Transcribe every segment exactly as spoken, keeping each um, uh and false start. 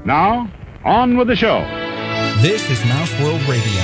Now, on with the show. This is Mouse World Radio.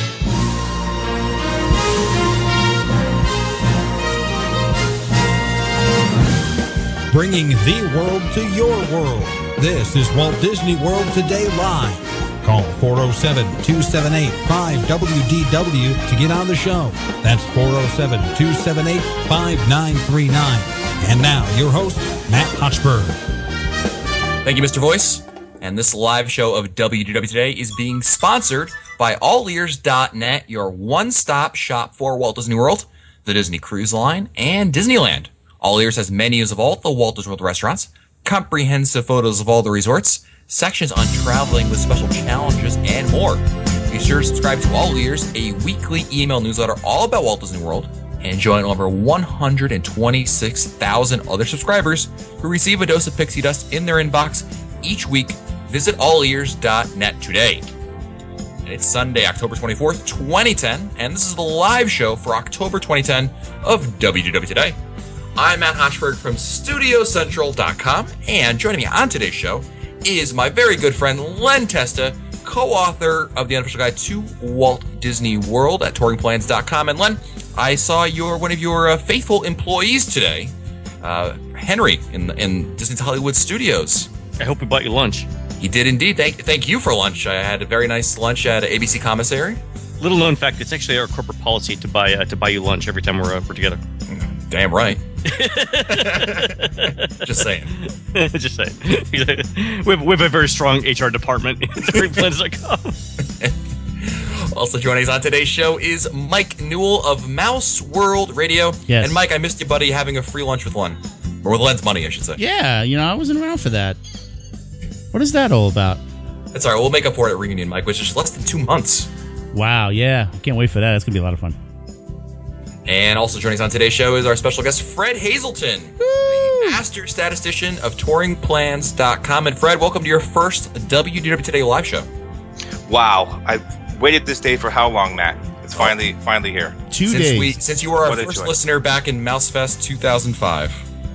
Bringing the world to your world. This is Walt Disney World Today Live. Call four oh seven, two seven eight, five W D W to get on the show. That's four oh seven, two seven eight, five nine three nine. And now, your host, Matt Hochberg. Thank you, Mister Voice. And this live show of W D W Today is being sponsored by all ears dot net, your one-stop shop for Walt Disney World, the Disney Cruise Line, and Disneyland. All Ears has menus of all the Walt Disney World restaurants, comprehensive photos of all the resorts, sections on traveling with special challenges, and more. Be sure to subscribe to All Ears, a weekly email newsletter all about Walt Disney World, and join over one hundred twenty-six thousand other subscribers who receive a dose of pixie dust in their inbox each week. Visit all ears dot net today. And it's Sunday, October twenty-fourth, twenty ten, and this is the live show for October twenty ten of W D W Today. I'm Matt Hochberg from studio central dot com, and joining me on today's show is my very good friend Len Testa, co-author of the unofficial guide to Walt Disney World at touring plans dot com. And Len, I saw your one of your uh, faithful employees today, uh, Henry, in in Disney's Hollywood Studios. I hope he bought you lunch. He did indeed. Thank, thank you for lunch. I had a very nice lunch at A B C Commissary. Little known fact: it's actually our corporate policy to buy uh, to buy you lunch every time we're uh, we're together. Damn right. Just saying. Just saying. we, have, we have a very strong H R department at touring plans dot com. Also joining us on today's show is Mike Newell of Mouse World Radio. Yes. And Mike, I missed you, buddy, having a free lunch with Len. Or with Len's money, I should say. Yeah, you know, I wasn't around for that. What is that all about? That's all right. We'll make up for it at Reunion, Mike, which is less than two months. Wow, yeah. I can't wait for that. It's going to be a lot of fun. And also joining us on today's show is our special guest, Fred Hazelton, Woo! the Master Statistician of touring plans dot com. And Fred, welcome to your first W D W Today live show. Wow. I've waited this day for how long, Matt? It's finally finally here. Two since days. We, since you were our What first joy. listener back in MouseFest two thousand five.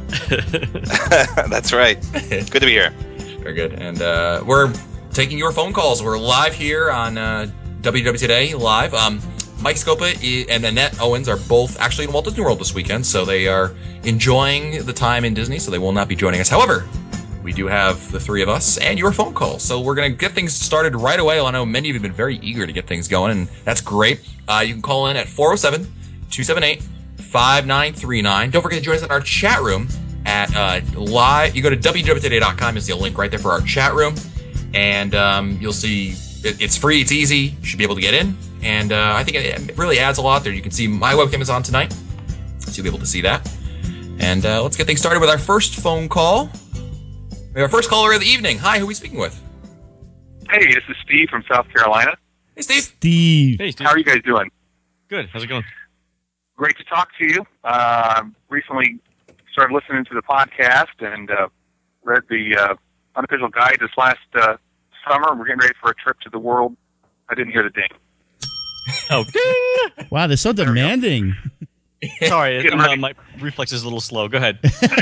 That's right. Good to be here. Very good. And uh, we're taking your phone calls. We're live here on uh, W D W Today Live. Um, Mike Scopa and Annette Owens are both actually in Walt Disney World this weekend, so they are enjoying the time in Disney, so they will not be joining us. However, we do have the three of us and your phone calls, so we're going to get things started right away. I know many of you have been very eager to get things going, and that's great. Uh, you can call in at four oh seven, two seven eight, five nine three nine. Don't forget to join us in our chat room at uh, live. You go to W D W today dot com, you'll see a link right there for our chat room, and um, you'll see it, it's free, it's easy, you should be able to get in. And uh, I think it really adds a lot there. You can see my webcam is on tonight, so you'll be able to see that. And uh, let's get things started with our first phone call. We have our first caller of the evening. Hi, who are we speaking with? Hey, this is Steve from South Carolina. Hey, Steve. Steve. Hey, Steve. How are you guys doing? Good. How's it going? Great to talk to you. Uh, recently started listening to the podcast and uh, read the uh, unofficial guide this last uh, summer. We're getting ready for a trip to the world. I didn't hear the ding. Oh, ding! Wow, they're so demanding. Sorry, Getting uh, ready. my reflex is a little slow. Go ahead.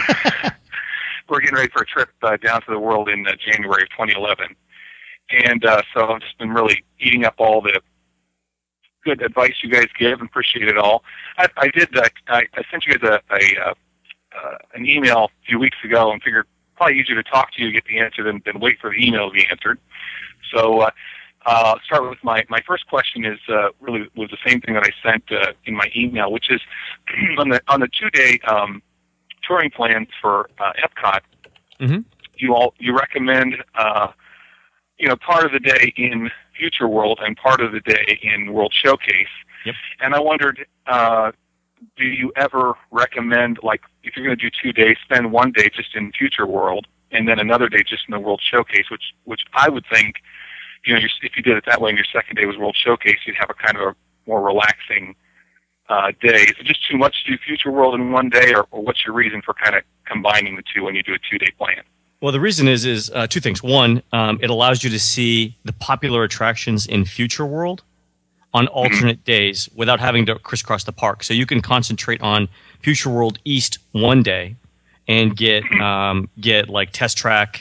We're getting ready for a trip uh, down to the world in uh, January of twenty eleven. And uh, so I've just been really eating up all the good advice you guys give and appreciate it all. I, I did. Uh, I, I sent you guys a, a uh, uh, an email a few weeks ago and figured probably easier to talk to you, get the answer than, than wait for the email to be answered. So uh, uh, start with my, my first question is uh, really was the same thing that I sent uh, in my email, which is on the on the two day um, touring plans for uh, Epcot. Mm-hmm. You all you recommend uh, you know part of the day in Future World and part of the day in World Showcase. Yep. And I wondered, uh, do you ever recommend, like, if you're going to do two days, spend one day just in Future World and then another day just in the World Showcase, which which I would think, you know, if you did it that way and your second day was World Showcase, you'd have a kind of a more relaxing uh, day. Is it just too much to do Future World in one day, or, or what's your reason for kind of combining the two when you do a two-day plan? Well, the reason is is uh, two things. One, um, it allows you to see the popular attractions in Future World on alternate days without having to crisscross the park. So you can concentrate on Future World East one day and get um, get like Test Track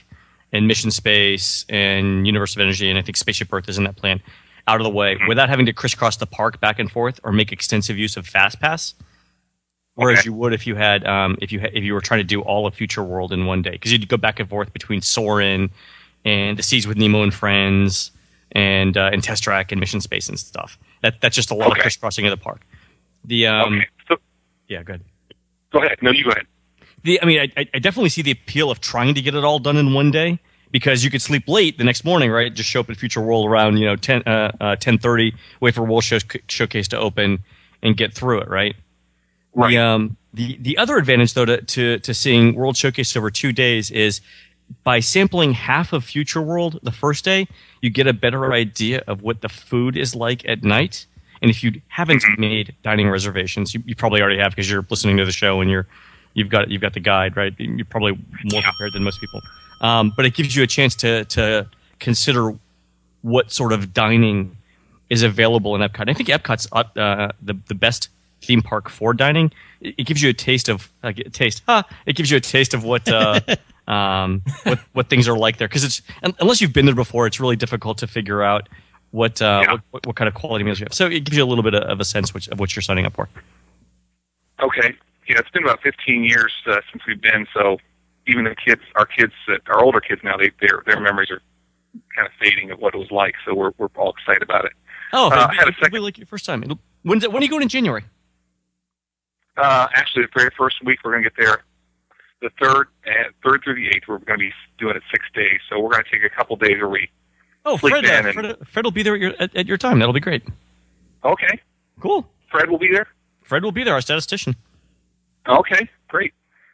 and Mission Space and Universe of Energy, and I think Spaceship Earth is in that plan, out of the way without having to crisscross the park back and forth or make extensive use of FastPass. Whereas Okay. you would if you had um, if you ha- if you were trying to do all of Future World in one day, because you'd go back and forth between Soarin' and the Seas with Nemo and Friends and uh, and Test Track and Mission Space and stuff. That that's just a lot Okay. of crisscrossing of the park. The um, Okay. So yeah, good. go ahead. No, you go ahead. The I mean, I, I definitely see the appeal of trying to get it all done in one day, because you could sleep late the next morning, right? Just show up at Future World around you know ten uh, uh, ten thirty, wait for World Show- Showcase to open, and get through it, right? Right. The um the the other advantage though to, to to seeing World Showcase over two days is by sampling half of Future World the first day, you get a better idea of what the food is like at night. And if you haven't made dining reservations, you, you probably already have because you're listening to the show and you're you've got you've got the guide, right? You're probably more prepared than most people. Um, but it gives you a chance to to consider what sort of dining is available in Epcot. I think Epcot's uh, the the best theme park for dining. It, it gives you a taste of uh, a taste. Huh, it gives you a taste of what uh, um, what what things are like there. Because it's un- unless you've been there before, it's really difficult to figure out what uh, Yeah. what, what what kind of quality meals you have. So it gives you a little bit of a sense which, of what you're signing up for. Okay. Yeah, it's been about fifteen years uh, since we've been. So even the kids, our kids, uh, our older kids now, they their their memories are kind of fading of what it was like. So we're we're all excited about it. Oh, Uh, it'll I be, had a it'll be second- like your first time. It'll, when's it, when are you going in January? Uh, actually, the very first week we're going to get there, the third and third through the eighth. We're going to be doing it six days. So we're going to take a couple days where we. Oh, Sleep Fred, in uh, and- Fred, Fred will be there at your, at, at your time. That'll be great. Okay. Cool. Fred will be there. Fred will be there, our statistician. Okay, great.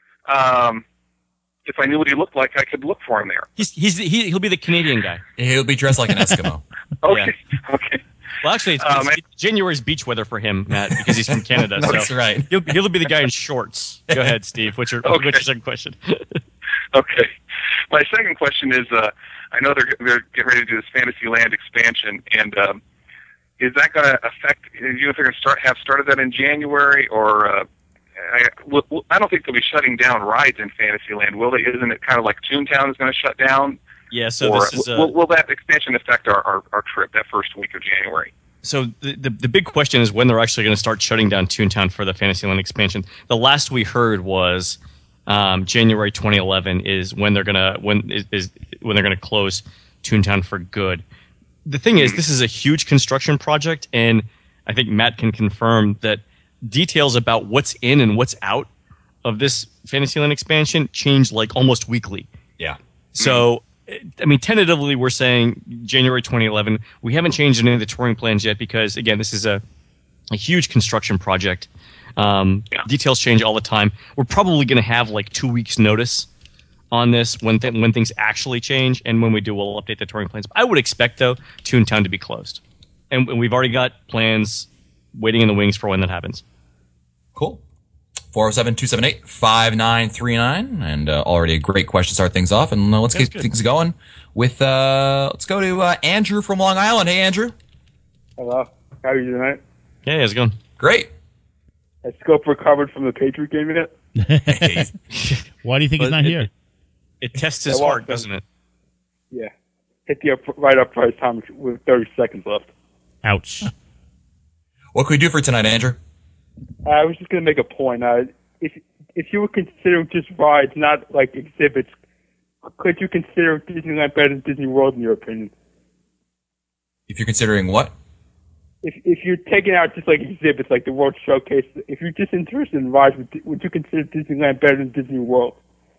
Um, if I knew what he looked like, I could look for him there. He's he's the, he, he'll be the Canadian guy. He'll be dressed like an Eskimo. Okay. Okay. Well, actually, it's, Um, it's, it's January's beach weather for him, Matt, because he's from Canada. That's so right. He'll, he'll be the guy in shorts. Go ahead, Steve. What's your Okay. what's your second question? Okay. My second question is, uh, I know they're they're getting ready to do this Fantasyland expansion, and um, is that going to affect? Do you know if they're going to start have started that in January, or uh, I, will- will- I don't think they'll be shutting down rides in Fantasyland, will they? Isn't it kind of like Toontown is going to shut down? Yeah. So or this is uh, will, will that expansion affect our, our, our trip that first week of January? so the, the the big question is when they're actually going to start shutting down Toontown for the Fantasyland expansion. The last we heard was um, January twenty eleven is when they're gonna when is, is when they're gonna close Toontown for good. The thing is, this is a huge construction project, and I think Matt can confirm that details about what's in and what's out of this Fantasyland expansion change like almost weekly. Yeah. So, I mean, tentatively, we're saying January twenty eleven. We haven't changed any of the touring plans yet because, again, this is a, a huge construction project. Um, Yeah. Details change all the time. We're probably going to have like two weeks' notice on this when th- when things actually change, and when we do, we'll update the touring plans. I would expect, though, Toontown to be closed, and, and we've already got plans waiting in the wings for when that happens. Cool. four oh seven, two seven eight, five nine three nine. And uh, already a great question to start things off. And uh, let's That's get good. things going with, uh, let's go to uh, Andrew from Long Island. Hey, Andrew. Hello. How are you tonight? Yeah, how's it going? Great. Has Scope recovered from the Patriot game yet? Hey. Why do you think But he's not it- here? It tests his Yeah, well, heart, doesn't it? Yeah. Hit the up, right up right time with thirty seconds left. Ouch. What can we do for tonight, Andrew? I was just going to make a point. Uh, if if you were considering just rides, not like exhibits, could you consider Disneyland better than Disney World in your opinion? If you're considering what? If if you're taking out just like exhibits, like the World Showcase, if you're just interested in rides, would, would you consider Disneyland better than Disney World?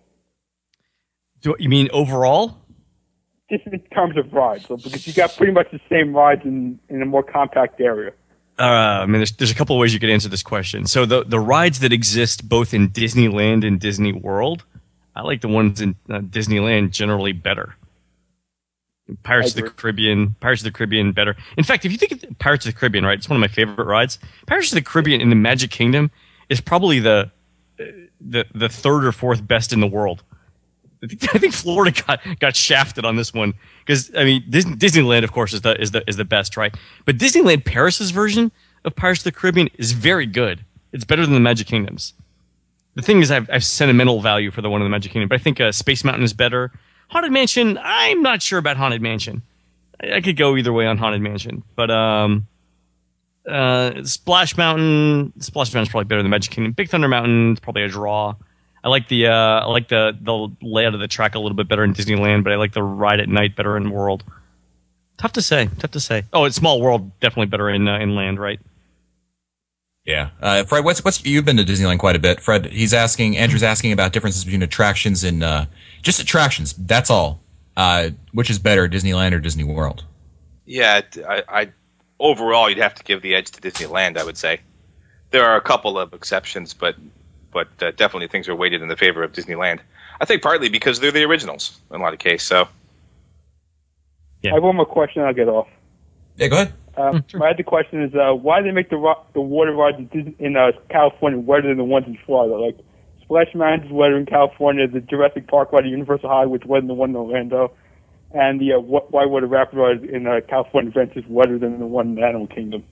Do you mean overall? Just in terms of rides, so, because you got pretty much the same rides in, in a more compact area. Uh, I mean, there's, there's a couple of ways you could answer this question. So the the rides that exist both in Disneyland and Disney World, I like the ones in uh, Disneyland generally better. Pirates of the Caribbean, Pirates of the Caribbean better. In fact, if you think of Pirates of the Caribbean, right, it's one of my favorite rides. Pirates of the Caribbean in the Magic Kingdom is probably the the the third or fourth best in the world. I think, I think Florida got, got shafted on this one because I mean Dis- Disneyland, of course, is the is the is the best, right? But Disneyland Paris's version of Pirates of the Caribbean is very good. It's better than the Magic Kingdom's. The thing is, I've, I've sentimental value for the one in the Magic Kingdom, but I think uh, Space Mountain is better. Haunted Mansion, I'm not sure about Haunted Mansion. I, I could go either way on Haunted Mansion, but um, uh, Splash Mountain, Splash Mountain's probably better than Magic Kingdom. Big Thunder Mountain is probably a draw. I like the uh, I like the the layout of the track a little bit better in Disneyland, but I like the ride at night better in World. Tough to say. Tough to say. Oh, it's Small World, definitely better in uh, in Land, right? Yeah, uh, Fred, what's what's you've been to Disneyland quite a bit. Fred, he's asking. Andrew's asking about differences between attractions and uh, just attractions. That's all. Uh, which is better, Disneyland or Disney World? Yeah, I, I overall you'd have to give the edge to Disneyland. I would say there are a couple of exceptions, but but uh, definitely things are weighted in the favor of Disneyland. I think partly because they're the originals in a lot of cases. So yeah. I have one more question. I'll get off. Yeah, go ahead. Um, sure. My other question is, uh, why do they make the ro- the water rides in, Disney, in uh, California wetter than the ones in Florida? Like Splash Mountain is wetter in California. The Jurassic Park ride at Universal Hollywood is wetter than the one in Orlando, and the uh, Whitewater Rapid ride in uh, California Adventure is wetter than the one in Animal Kingdom.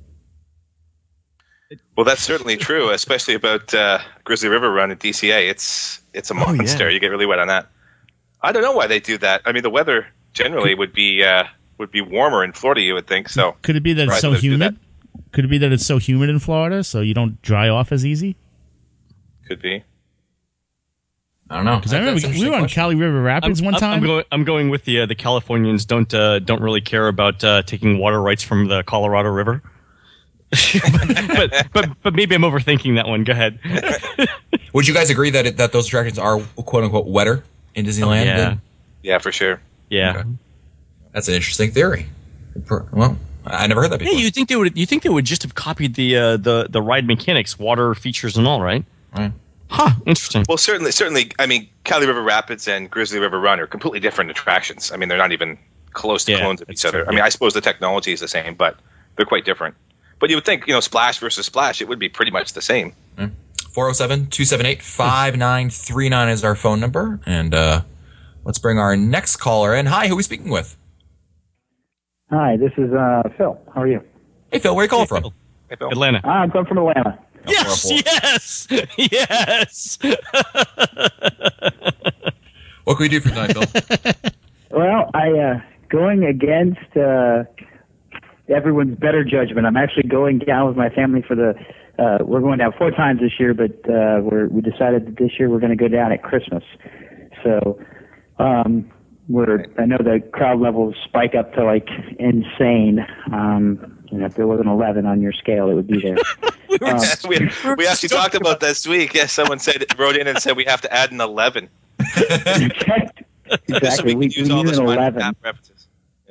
Well, that's certainly true, especially about uh, Grizzly River Run at D C A. It's it's a monster. Oh, yeah. You get really wet on that. I don't know why they do that. I mean, the weather generally would be uh, would be warmer in Florida, you would think. So Could it be that it's Right, so let's do humid? Could it be that it's so humid in Florida, so you don't dry off as easy? could be. I don't know. Because I remember we were on Cali River Rapids I'm, one I'm- time. I'm going. I'm going with the uh, the Californians. Don't uh, don't really care about uh, taking water rights from the Colorado River. but but but maybe I'm overthinking that one. Go ahead. Would you guys agree that it, that those attractions are quote unquote wetter in Disneyland? Yeah. than- Yeah, for sure. Yeah. Okay. That's an interesting theory. Per- Well, I never heard that Yeah, before. you think they would? You think they would just have copied the uh, the the ride mechanics, water features, and all, right? Right. Huh. Interesting. Well, certainly, certainly. I mean, Cali River Rapids and Grizzly River Run are completely different attractions. I mean, they're not even close to Yeah, clones of that's each other. true, I mean, yeah. I suppose the technology is the same, but they're quite different. But you would think, you know, Splash versus Splash, it would be pretty much the same. four oh seven, two seven eight, five nine three nine is our phone number. And uh, let's bring our next caller in. Hi, who are we speaking with? Hi, this is uh, Phil. How are you? Hey, Phil, where are you calling from? Hey, Bill. Atlanta. Uh, I'm coming from Atlanta. Yes, yes, yes. What can we do for tonight, Phil? Well, I uh, going against uh, everyone's better judgment. I'm actually going down with my family for the. Uh, we're going down four times this year, but uh, we're, we decided that this year we're going to go down at Christmas. So um, we're. I know the crowd levels spike up to like insane. Um, you know, if there was an eleven on your scale, it would be there. we were Um, just- we, we're we actually just talked about that this week. Yeah, someone said wrote in and said we have to add an eleven. exactly. Just so we can We, use we all need the an Spider-Man eleven. references.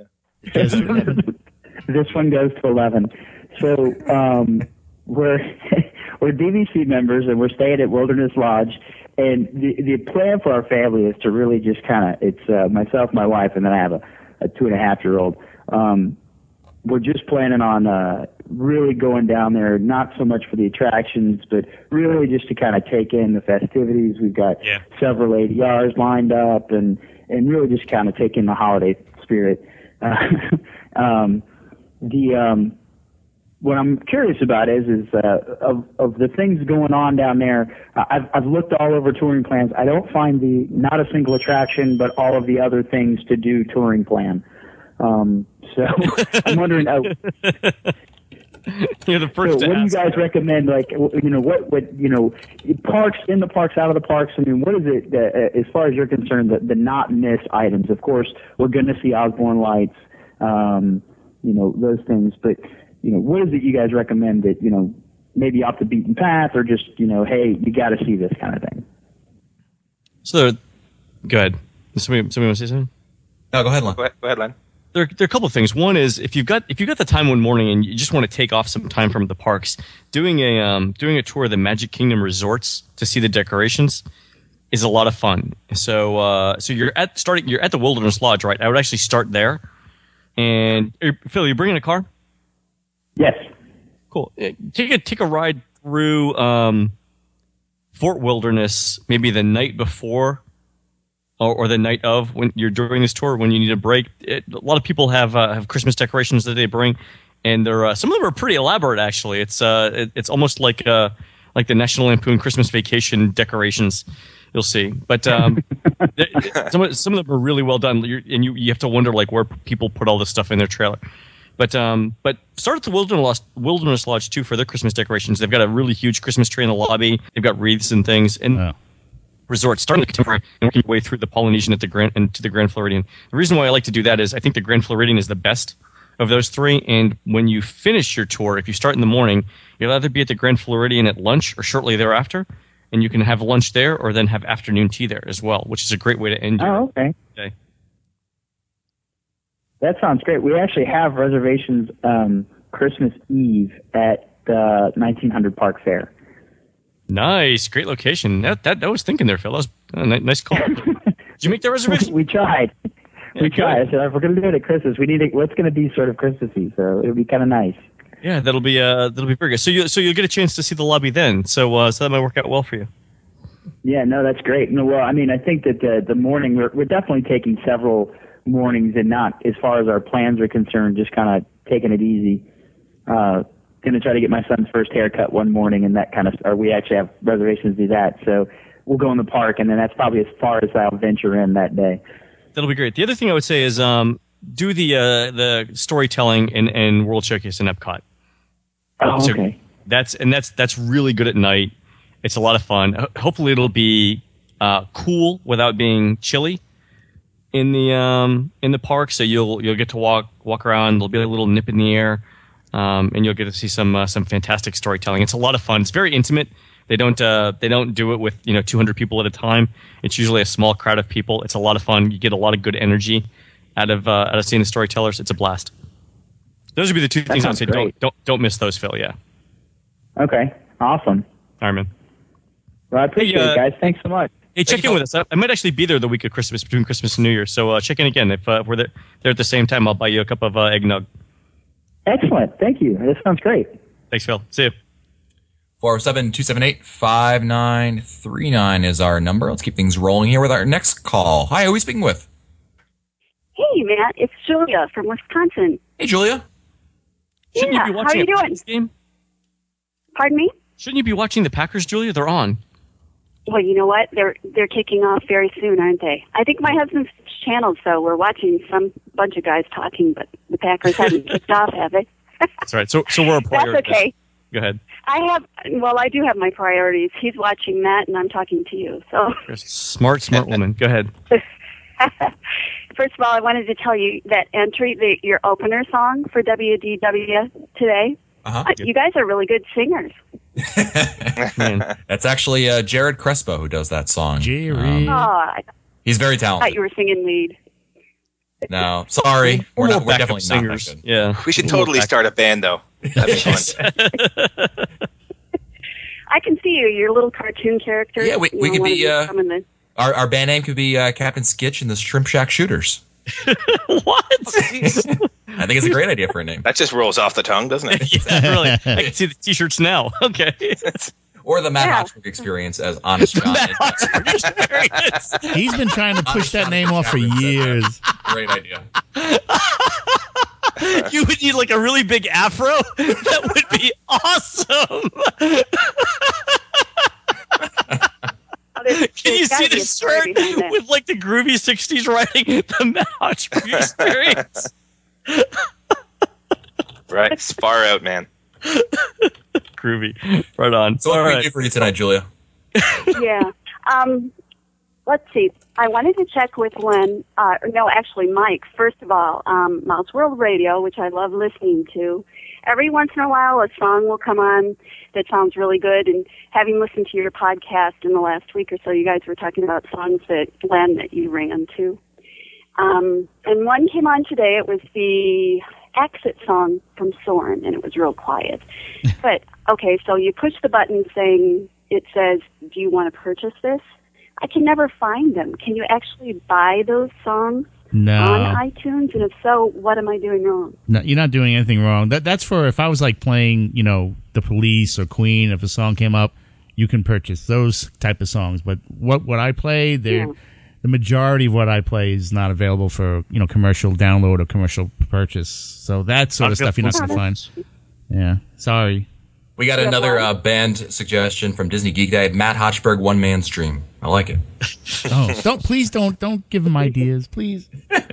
This one goes to eleven. So um, we're we're D V C members and we're staying at Wilderness Lodge. And the the plan for our family is to really just kind of it's uh, myself, my wife, and then I have a, a two and a half year old. Um, we're just planning on uh, really going down there, not so much for the attractions, but really just to kind of take in the festivities. We've got Yeah. several A D Rs lined up, and and really just kind of take in the holiday spirit. Uh, um, the um, what I'm curious about is is uh, of of the things going on down there. I've I've looked all over touring plans. I don't find the not a single attraction, but all of the other things to do touring plan. Um, so I'm wondering, uh, You're the so first what to do you ask. guys recommend? Like, w- you know, what what you know, parks in the parks, out of the parks. I mean, what is it uh, as far as you're concerned? The, the not miss items. Of course, we're going to see Osborne lights, um, you know, those things. But you know, what is it you guys recommend that you know maybe off the beaten path, or just you know, hey, you got to see this kind of thing. So, go ahead. Somebody, somebody want to say something? No, go ahead, Lon. Go ahead, go ahead, Len. There, there are a couple of things. One is if you've got if you've got the time one morning and you just want to take off some time from the parks, doing a um, doing a tour of the Magic Kingdom resorts to see the decorations is a lot of fun. So uh, so you're at starting you're at the Wilderness Lodge, right? I would actually start there. And er, Phil, you bringing a car? Yes. Cool. Uh, Take a take a ride through um, Fort Wilderness, maybe the night before. Or, or the night of when you're doing this tour, when you need a break. It, a lot of people have uh, have Christmas decorations that they bring, and they're uh, some of them are pretty elaborate. Actually, it's uh, it, it's almost like uh, like the National Lampoon Christmas Vacation decorations. You'll see. But um, some of, some of them are really well done, You're, and you you have to wonder like where people put all this stuff in their trailer. But um, but start at the Wilderness Wilderness Lodge too for their Christmas decorations. They've got a really huge Christmas tree in the lobby. They've got wreaths and things. And Oh. resort starting the contemporary and working your way through the Polynesian at the Grand and to the Grand Floridian. The reason why I like to do that is I think the Grand Floridian is the best of those three. And when you finish your tour, if you start in the morning, you'll either be at the Grand Floridian at lunch or shortly thereafter, and you can have lunch there or then have afternoon tea there as well, which is a great way to end your Oh, okay. day. That sounds great. We actually have reservations um, Christmas Eve at the nineteen hundred Park Fair. Nice, great location. That that I was thinking there, Phil. That was a ni- nice call. Did you make that reservation? We tried. Yeah, we good. tried. I said, if we're going to do it at Christmas, we need to, what's going to be sort of Christmassy, so it'll be kind of nice. Yeah, that'll be uh that'll be very good. So you so you'll get a chance to see the lobby then. So uh, so that might work out well for you. Yeah, no, that's great. No, well, I mean, I think that the, the morning, we're, we're definitely taking several mornings and not, as far as our plans are concerned, just kind of taking it easy. Uh, going to try to get my son's first haircut one morning and that kind of, or we actually have reservations to do that. So we'll go in the park, and then that's probably as far as I'll venture in that day. That'll be great. The other thing I would say is um do the uh, the storytelling in, in World Showcase in Epcot. Oh, So okay. that's and that's that's really good at night. It's a lot of fun. Ho- Hopefully, it'll be uh, cool without being chilly in the um, in the park. So you'll you'll get to walk walk around. There'll be a little nip in the air, um, and you'll get to see some uh, some fantastic storytelling. It's a lot of fun. It's very intimate. They don't uh, they don't do it with you know two hundred people at a time. It's usually a small crowd of people. It's a lot of fun. You get a lot of good energy out of uh, out of seeing the storytellers. It's a blast. Those would be the two things I'd sounds say. great. Don't don't don't miss those, Phil. Yeah. Okay, awesome. All right, man. Well, I appreciate Hey, uh, it, guys. Thanks so much. Hey, check in with us. I, I might actually be there the week of Christmas, between Christmas and New Year. So uh, check in again. If, uh, if we're there, there at the same time, I'll buy you a cup of uh, eggnog. Excellent. Thank you. This sounds great. Thanks, Phil. See you. four oh seven, two seven eight, five nine three nine is our number. Let's keep things rolling here with our next call. Hi, who are we speaking with? Hey, Matt, it's Julia from Wisconsin. Hey, Julia. Shouldn't Yeah, you be how watching are you a doing? Packers game? Pardon me? Shouldn't you be watching the Packers, Julia? They're on. Well, you know what? They're they're kicking off very soon, aren't they? I think my husband's channel, so we're watching some bunch of guys talking, but the Packers haven't kicked off, have they? That's right. So so we're a That's priority. okay. Go ahead. I have, well, I do have my priorities. He's watching Matt, and I'm talking to you. So, Smart, smart woman. Go ahead. first of all, I wanted to tell you that entry, the, your opener song for W D W today, Uh-huh. uh, you guys are really good singers. Man. That's actually uh, Jared Crespo who does that song. Jerry. Oh, I He's very thought talented. you were singing lead. No, sorry. We're, not, we're backup definitely singers. not that good. Yeah. We should We'll totally back- start a band, though. That'd be fun. I can see you, your little cartoon character. Yeah, we- you we know, could one be, of the- uh, some of the- Our, our band name could be uh, Captain Skitch and the Shrimp Shack Shooters. What? I think it's a great idea for a name. That just rolls off the tongue, doesn't it? Yeah, really. I can see the T-shirts now. Okay. Or the Matt Yeah. Hotchkiss experience as Honest John. He's been trying to push that name off for years. Great idea. You would need like a really big afro. That would be awesome. Oh, there's- Can you there's gotta see be the a story shirt behind that. with like the groovy sixties writing, the Matt Hotchkiss experience? Right. It's far out, man. Groovy. Right on. So what All can we right. do for you tonight, Julia? Yeah. Um, let's see. I wanted to check with Len. Uh, no, actually, Mike. First of all, um, Mouse World Radio, which I love listening to. Every once in a while, a song will come on that sounds really good. And having listened to your podcast in the last week or so, you guys were talking about songs that Len that you ran to. Um, and one came on today. It was the exit song from Soren, and it was real quiet. But okay, so you push the button saying it says, "Do you want to purchase this?" I can never find them. Can you actually buy those songs No. on iTunes? And if so, what am I doing wrong? No, you're not doing anything wrong. That that's for if I was like playing, you know, The Police or Queen. If a song came up, you can purchase those type of songs. But what what I play, they're Yeah. the majority of what I play is not available for you know commercial download or commercial purchase. So that sort of stuff you're not going to find. Yeah, sorry. We got You have another one? uh, band suggestion from Disney Geek Dad. Matt Hochberg, One Man's Dream. I like it. Oh, don't please don't don't give him ideas, please.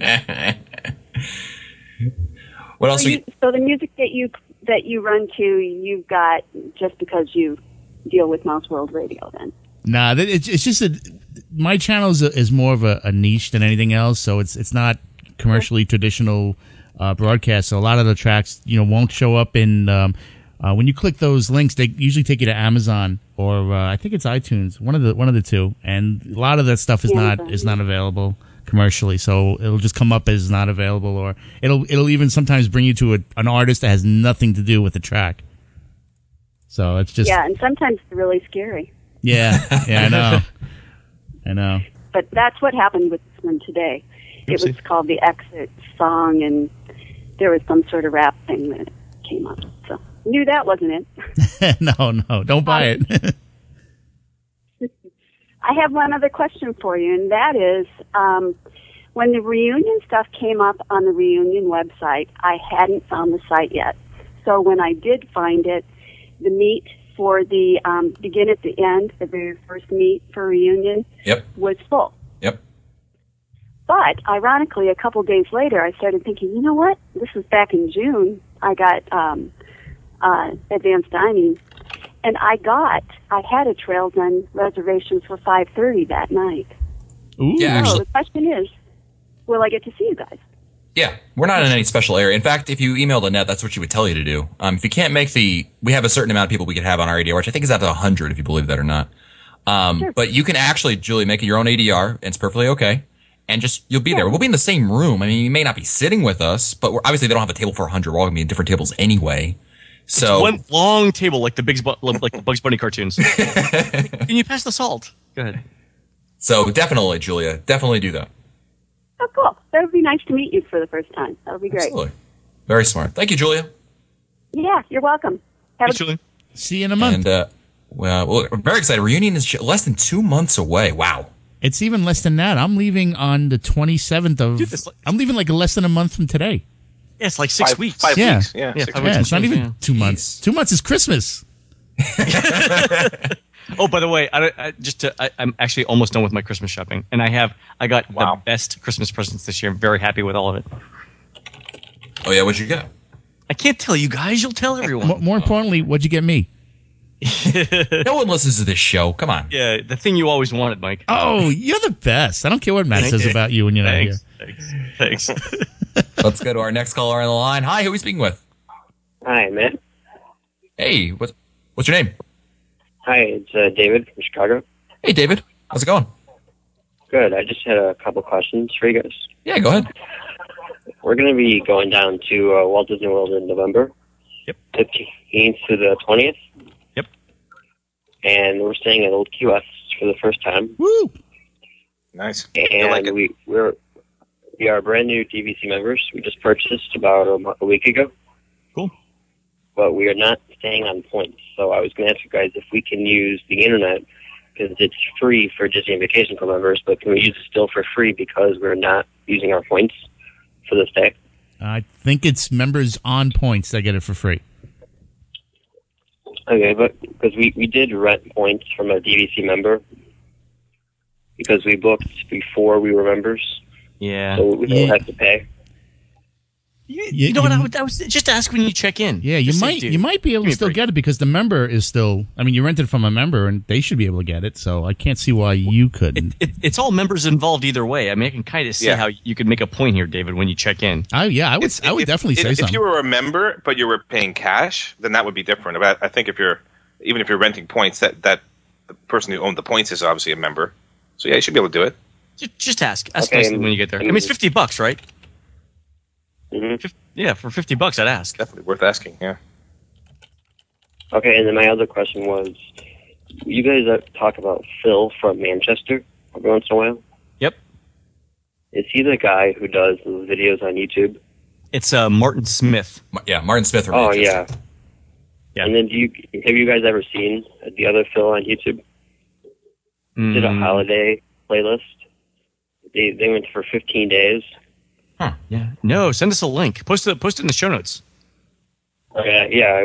What else? So, are you, you, so the music that you that you run to, you've got just because you deal with Mouse World Radio, then. Nah, that- it's it's just that my channel is, a, is more of a, a niche than anything else, so it's it's not commercially traditional uh, broadcast. So a lot of the tracks, you know, won't show up in um, uh, when you click those links. They usually take you to Amazon or uh, I think it's iTunes, one of the one of the two. And a lot of that stuff is Amazon, not is not available commercially, so it'll just come up as not available, or it'll it'll even sometimes bring you to a, an artist that has nothing to do with the track. So it's just Yeah, and sometimes it's really scary. yeah, yeah, I know, I know. But that's what happened with this one today. It was called the Exit Song, and there was some sort of rap thing that came up. So knew that wasn't it. no, no, don't buy it. I have one other question for you, and that is, um, when the reunion stuff came up on the reunion website, I hadn't found the site yet. So when I did find it, the meet for the um, begin at the end, the very first meet for reunion, Yep. was full. Yep. But ironically, a couple days later, I started thinking, you know what? This was back in June. I got um, uh, advanced dining, and I got I had a Trails End reservation for five thirty that night. Ooh. Yeah, So actually, the question is, will I get to see you guys? yeah, we're not in any special area. In fact, if you emailed Annette, that's what she would tell you to do. Um, if you can't make the, we have a certain amount of people we could have on our A D R, which I think is at one hundred, if you believe that or not. Um, Sure. But you can actually, Julie, make your own A D R, and it's perfectly okay. And just, you'll be there. We'll be in the same room. I mean, you may not be sitting with us, but we're, obviously they don't have a table for one hundred. We're all going to be in different tables anyway. So, One long table like the Big Bu- like the Bugs Bunny cartoons. Can you pass the salt? Go ahead. so definitely, Julia, definitely do that. Oh, cool. That would be nice to meet you for the first time. That would be great. Absolutely. Very smart. Thank you, Julia. Yeah, you're welcome. Have Hey, a Julie. See you in a month. And, uh, well, well, we're very excited. Reunion is j- less than two months away. Wow. It's even less than that. I'm leaving on the twenty-seventh of. Dude, this- I'm leaving like less than a month from today. Yeah, it's like six Five, weeks. five Yeah. weeks. Yeah, Yeah, six five Yeah, weeks. it's not even Yeah. two months. Two months is Christmas. Oh, by the way, I, I just to, I, I'm actually almost done with my Christmas shopping, and I have I got Wow. the best Christmas presents this year. I'm very happy with all of it. Oh, yeah, what'd you get? I can't tell you guys. You'll tell Mo- everyone. more importantly, what'd you get me? No one listens to this show. Come on. Yeah, the thing you always wanted, Mike. Oh, you're the best. I don't care what Matt Thank says you. about you when you're not here. Thanks. Thanks. Thanks. Let's go to our next caller on the line. Hi, who are we speaking with? Hi, Matt. Hey, what's what's your name? Hi, it's uh, David from Chicago. Hey, David. How's it going? Good. I just had a couple questions for you guys. Yeah, go ahead. We're going to be going down to uh, Walt Disney World in November. Yep. fifteenth to the twentieth. Yep. And we're staying at Old Key West for the first time. Woo! Nice. And I like it. we we're we are brand new D V C members. We just purchased about a, mo- a week ago. Cool. But we are not staying on points. So I was going to ask you guys if we can use the internet because it's free for Disney Vacation Club members. But can we use it still for free because we're not using our points for this day? I think it's members on points that get it for free. Okay, but because we, we did rent points from a D V C member because we booked before we were members, Yeah. so we don't Yeah. have to pay. You, You- you know what? you- I, would, I was just ask when you check in. Yeah, you Just say, might dude, you might be able give me to a still break. get it because the member is still. I mean, you rented from a member, and they should be able to get it. So I can't see why you couldn't. It, it's all members involved either way. I mean, I can kind of see Yeah. how you could make a point here, David, when you check in. Oh yeah, I would. It's- I would if- definitely if, say if something. you were a member, but you were paying cash, then that would be different. But I think if you're, even if you're renting points, that, that the person who owned the points is obviously a member. So yeah, you should be able to do it. Just, just ask. Ask Okay, nicely and- when you get there. I and- mean, it's fifty bucks, right? hmm Fif- yeah, for fifty bucks, I'd ask. Definitely worth asking. Yeah. Okay, and then my other question was, you guys uh, talk about Phil from Manchester every once in a while. Yep. Is he the guy who does the videos on YouTube? It's uh, Martin Smith. Ma- Yeah, Martin Smith from Oh Manchester. yeah. Yeah. And then do you have you guys ever seen the other Phil on YouTube? He did a Mm, holiday playlist. They they went for fifteen days. yeah. No, send us a link. Post it. Post it in the show notes. Okay, yeah, I will.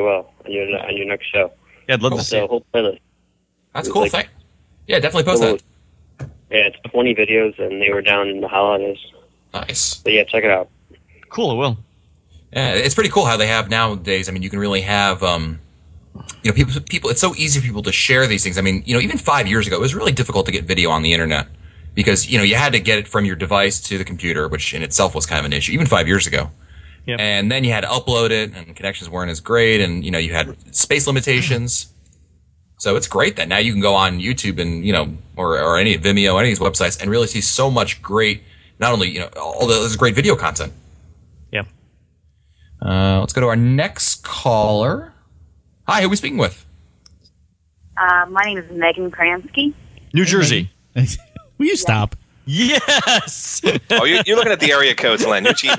on your on your next show. Yeah, I'd love Cool. to see So it. whole playlist. That's It was cool. like- Thank. Yeah, definitely post Well, that. Yeah, it's twenty videos, and they were down in the holidays. Nice. But yeah, check it out. Cool, I will. Yeah, it's pretty cool how they have nowadays. I mean, you can really have, um, you know, people. People. It's so easy for people to share these things. I mean, you know, even five years ago, it was really difficult to get video on the internet because you know you had to get it from your device to the computer, which in itself was kind of an issue, even five years ago. Yep. And then you had to upload it, and connections weren't as great, and you know you had space limitations. So it's great that now you can go on YouTube and you know, or or any Vimeo, any of these websites, and really see so much great. Not only you know all the this great video content. Yeah. Uh, let's go to our next caller. Hi, who are we speaking with? Uh, my name is Megan Kransky. New Jersey. Will you stop? Yes. Oh, you're, you're looking at the area codes, Len. You're cheating.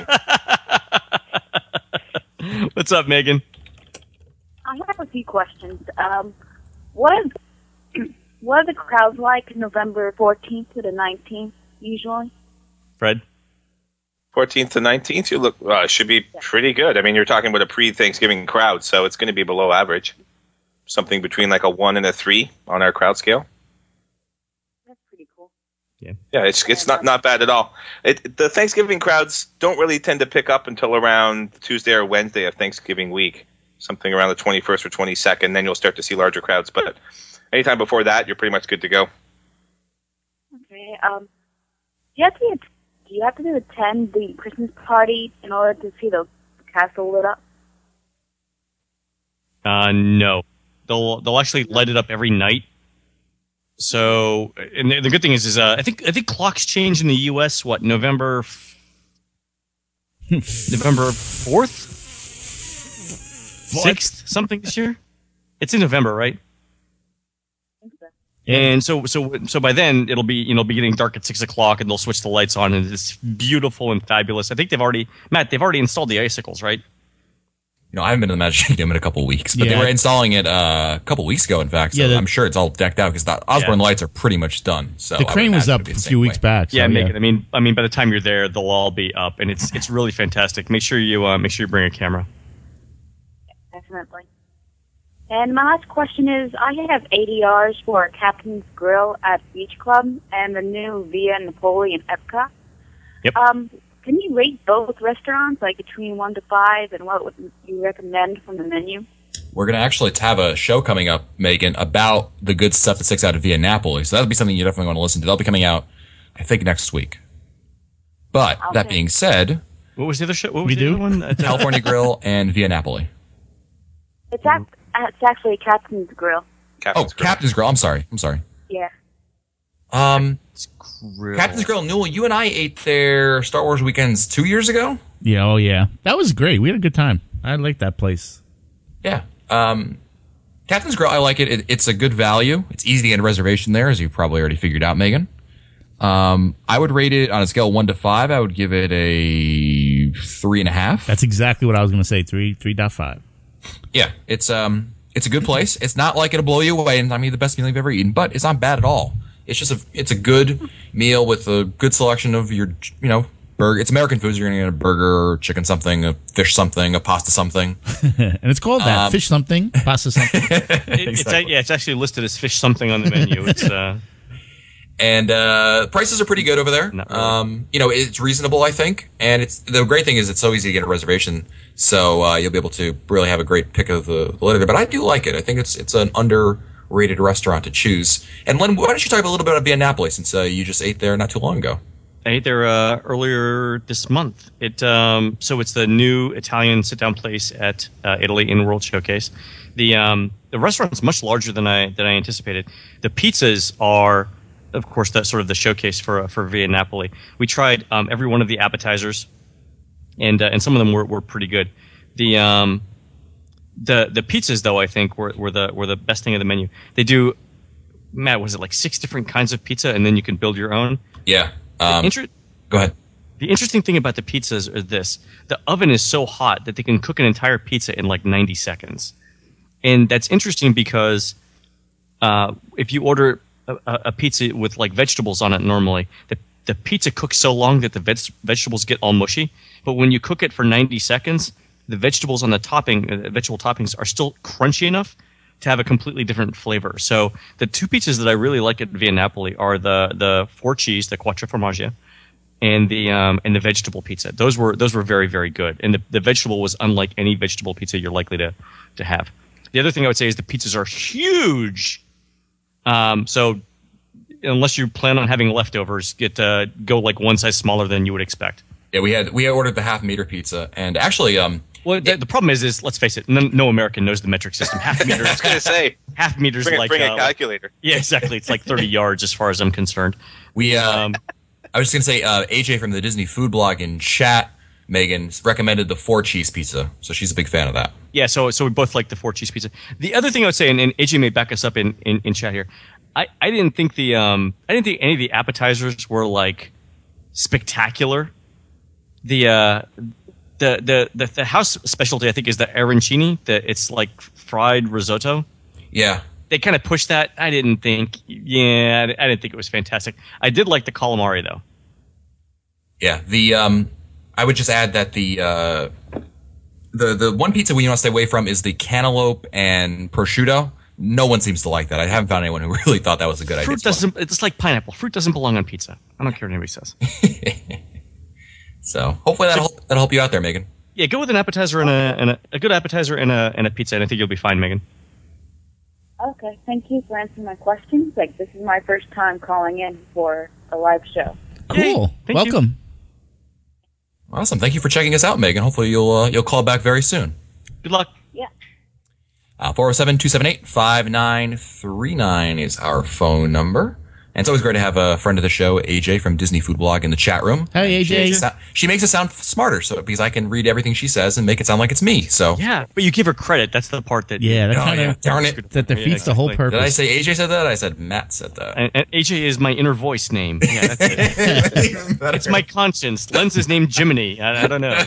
What's up, Megan? I have a few questions. Um, what is what are the crowds like November fourteenth to the nineteenth usually? Fred? fourteenth to nineteenth, you look, well, it should be pretty good. I mean, you're talking about a pre-Thanksgiving crowd, so it's going to be below average. Something between like a one and a three on our crowd scale. That's pretty cool. Yeah. Yeah, it's it's not, not bad at all. It, the Thanksgiving crowds don't really tend to pick up until around Tuesday or Wednesday of Thanksgiving week, something around the twenty-first or twenty-second. Then you'll start to see larger crowds. But anytime before that, you're pretty much good to go. Okay. Um, do you have to do you have to attend the Christmas party in order to see the castle lit up? Uh, no. They'll they'll actually light it up every night. So, and the, the good thing is, is uh, I think I think clocks change in the U S. What November f- November fourth, sixth, something this year. It's in November, right? And so, so, so by then it'll be, you know, be getting dark at six o'clock, and they'll switch the lights on, and it's beautiful and fabulous. I think they've already, Matt, they've already installed the icicles, right? You know, I haven't been to the Magic Kingdom in a couple of weeks, but Yeah. they were installing it uh, a couple of weeks ago, in fact. So Yeah, the- I'm sure it's all decked out because the Osborne Yeah. lights are pretty much done. So The I would crane was imagine up it'd be a the few same weeks way. back. So, Yeah, make it. I mean, I mean, by the time you're there, they'll all be up, and it's it's really fantastic. Make sure you uh, make sure you bring a camera. Definitely. And my last question is, I have A D Rs for Captain's Grill at Beach Club and the new Via Napoli in Epcot. Yep. Um, can you rate both restaurants, like between one to five, and what would you recommend from the menu? We're going to actually have a show coming up, Megan, about the good stuff that sticks out of Via Napoli. So that'll be something you definitely want to listen to. That'll be coming out, I think, next week. But that Okay. being said, What was the other show? What was We the do? other one? Uh, California Grill and Via Napoli. It's, ac- it's actually Captain's Grill. Oh, Captain's Grill. Captain's Grill. I'm sorry. I'm sorry. Yeah. Um, Grill. Captain's Grill, Newell, you and I ate there Star Wars weekends two years ago. yeah, oh yeah, that was great. We had a good time. I like that place. Yeah. Um, Captain's Grill, I like it. it. It's a good value. It's easy to get a reservation there, as you probably already figured out, Megan. Um, I would rate it on a scale of one to five. I would give it a three and a half. That's exactly what I was going to say. Three, three point five. Yeah, it's um, it's a good place. It's not like it'll blow you away, and I mean the best meal you've ever eaten, but it's not bad at all. It's just a, it's a good meal with a good selection of your, you know, burger. It's American foods. You're gonna get a burger, chicken something, a fish something, a pasta something. And it's called that. Um, Fish something, pasta something. It, it's a, yeah, it's actually listed as fish something on the menu. It's uh, And uh, prices are pretty good over there. Not really. Um, you know, it's reasonable, I think. And it's the great thing is it's so easy to get a reservation, so uh, you'll be able to really have a great pick of the, the litter there. But I do like it. I think it's it's an underrated restaurant to choose. And Len, why don't you talk a little bit about Via Napoli, since uh, you just ate there not too long ago? I ate there uh, earlier this month. It um, so it's the new Italian sit-down place at uh, Italy in World Showcase. The um, the restaurant's much larger than I than I anticipated. The pizzas are, of course, that's sort of the showcase for uh, for Via Napoli. We tried um, every one of the appetizers, and uh, and some of them were, were pretty good. The um, the the pizzas, though, I think were, were the were the best thing of the menu. They do, Matt, was it like six different kinds of pizza, and then you can build your own. Yeah. Um, Inter- go ahead. The interesting thing about the pizzas is this: the oven is so hot that they can cook an entire pizza in like ninety seconds, and that's interesting because uh, if you order a, a pizza with like vegetables on it normally, the the pizza cooks so long that the veg- vegetables get all mushy. But when you cook it for ninety seconds, the vegetables on the topping, uh, vegetable toppings, are still crunchy enough to have a completely different flavor. So the two pizzas that I really like at Via Napoli are the the four cheese, the quattro formaggi, and the um, and the vegetable pizza. Those were those were very very good, and the, the vegetable was unlike any vegetable pizza you're likely to to have. The other thing I would say is the pizzas are huge. Um, so unless you plan on having leftovers, get uh, go like one size smaller than you would expect. Yeah, we had we ordered the half meter pizza, and actually, um, well, the, the problem is, is let's face it, no, no American knows the metric system. Half meter. I was going to say, half meters bring, like bring a uh, calculator. Yeah, exactly. It's like thirty yards as far as I'm concerned. We, um, I was just going to say, uh, A J from the Disney Food Blog in chat, Megan, recommended the four cheese pizza, so she's a big fan of that. Yeah, so so we both like the four cheese pizza. The other thing I would say, and, and A J may back us up in, in, in chat here, I, I didn't think the um I didn't think any of the appetizers were like spectacular. The uh the the the, the house specialty I think is the arancini. The it's like fried risotto. Yeah, they kind of pushed that. I didn't think. Yeah, I, I didn't think it was fantastic. I did like the calamari though. Yeah, the um, I would just add that the uh, the the one pizza we want to stay away from is the cantaloupe and prosciutto. No one seems to like that. I haven't found anyone who really thought that was a good Fruit idea. doesn't. It's like pineapple. Fruit doesn't belong on pizza. I don't care what anybody says. So hopefully that'll that'll help you out there, Megan. Yeah, go with an appetizer and a and a, a good appetizer and a and a pizza, and I think you'll be fine, Megan. Okay, thank you for answering my questions. Like, this is my first time calling in for a live show. Cool. Welcome. You. Awesome. Thank you for checking us out, Megan. Hopefully you'll uh, you'll call back very soon. Good luck. Yeah. Uh, four oh seven, two seven eight, five nine three nine is our phone number. And it's always great to have a friend of the show, A J from Disney Food Blog, in the chat room. Hey, A J. She makes, it sound, she makes it sound smarter, so because I can read everything she says and make it sound like it's me. So yeah, but you give her credit. That's the part that yeah, that oh, kind of yeah. darn it that defeats yeah, exactly. the whole purpose. Did I say A J said that? I said Matt said that. And, and A J is my inner voice name. Yeah, that's it. It's my conscience. Len's is named Jiminy. I, I don't know.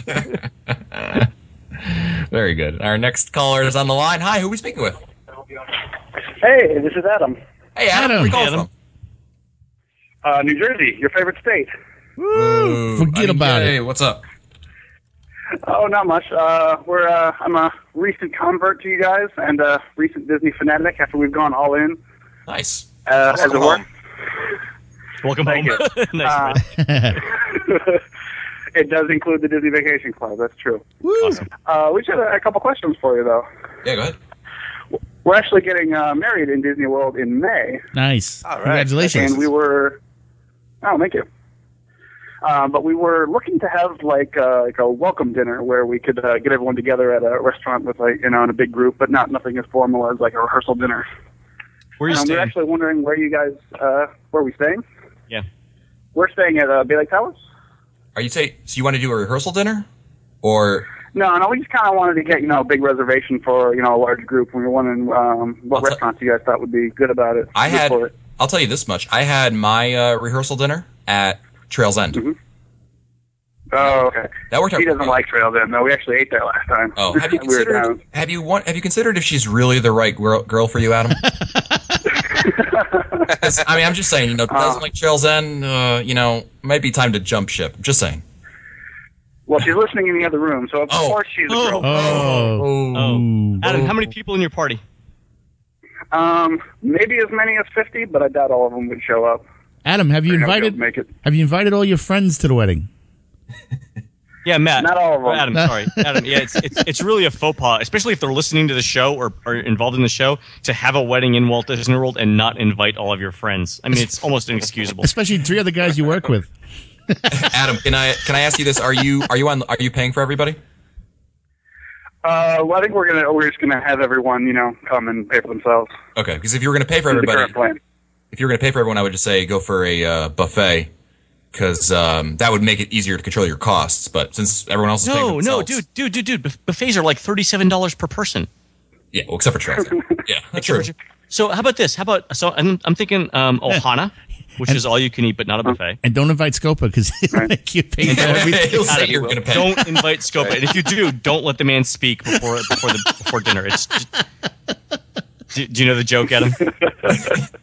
Very good. Our next caller is on the line. Hi, who are we speaking with? Hey, this is Adam. Hey, Adam. Adam. Where you calling Adam. from? Uh, New Jersey, your favorite state. Ooh, Forget I mean, about hey, it. What's up? Oh, not much. Uh, we're uh, I'm a recent convert to you guys and a recent Disney fanatic after we've gone all in. Nice. Uh, as Welcome it were. home. Welcome Thank home. nice. Uh, it does include the Disney Vacation Club. That's true. Awesome. Uh, we just had a, a couple questions for you, though. Yeah, go ahead. We're actually getting uh, married in Disney World in May. Nice. All right. Congratulations. And we were, oh, thank you. Uh, but we were looking to have like uh, like a welcome dinner where we could uh, get everyone together at a restaurant with like you know in a big group, but not nothing as formal as like a rehearsal dinner. Where are you um, staying? We're actually wondering where you guys uh, where are we staying? Yeah. We're staying at uh, Bay Lake Towers. Are you say so? You want to do a rehearsal dinner, or No, no, we just kind of wanted to get you know a big reservation for you know a large group. We were wondering um, what I'll t- restaurants you guys thought would be good about it. I good had? for it. I'll tell you this much. I had my uh, rehearsal dinner at Trails End. Mm-hmm. Oh, okay. That worked out. He doesn't pretty like Trails End. No, we actually ate there last time. Oh, have you We were considered? down. have you want? Have you considered if she's really the right girl, girl for you, Adam? 'Cause, I mean, I'm just saying. You know, doesn't like Trails End. Uh, you know, might be time to jump ship. I'm just saying. Well, she's listening in the other room, so of Oh. course she's a Oh. girl. Oh. Oh. Adam, how many people in your party? Um, maybe as many as fifty, but I doubt all of them would show up. Adam, have you They're not invited gonna make it. have you invited all your friends to the wedding? Yeah, Matt. Not all of them. Oh, Adam, sorry. Adam, yeah, it's, it's it's really a faux pas, especially if they're listening to the show or are involved in the show, to have a wedding in Walt Disney World and not invite all of your friends. I mean, it's almost inexcusable. Especially three other guys you work with. Adam, can I can I ask you this? Are you are you on? Are you paying for everybody? Uh, well, I think we're gonna we're just gonna have everyone, you know, come and pay for themselves. Okay, because if you were going to pay for This is the everybody, current plan. if you were going to pay for everyone, I would just say go for a uh, buffet, because um, that would make it easier to control your costs. But since everyone else is paying for No, no, themselves, dude, dude, dude, dude. buff- Buffets are like thirty-seven dollars per person. yeah, well, except for Trails. Yeah, that's true. So how about this? How about so? I'm, I'm thinking um, Ohana, which is all you can eat, but not a buffet. And don't invite Scopa because he'll make you pay for everything. He'll say Adam, you're going to pay. Don't invite Scopa, and if you do, don't let the man speak before before the before dinner. It's just, do, do you know the joke, Adam? Yeah,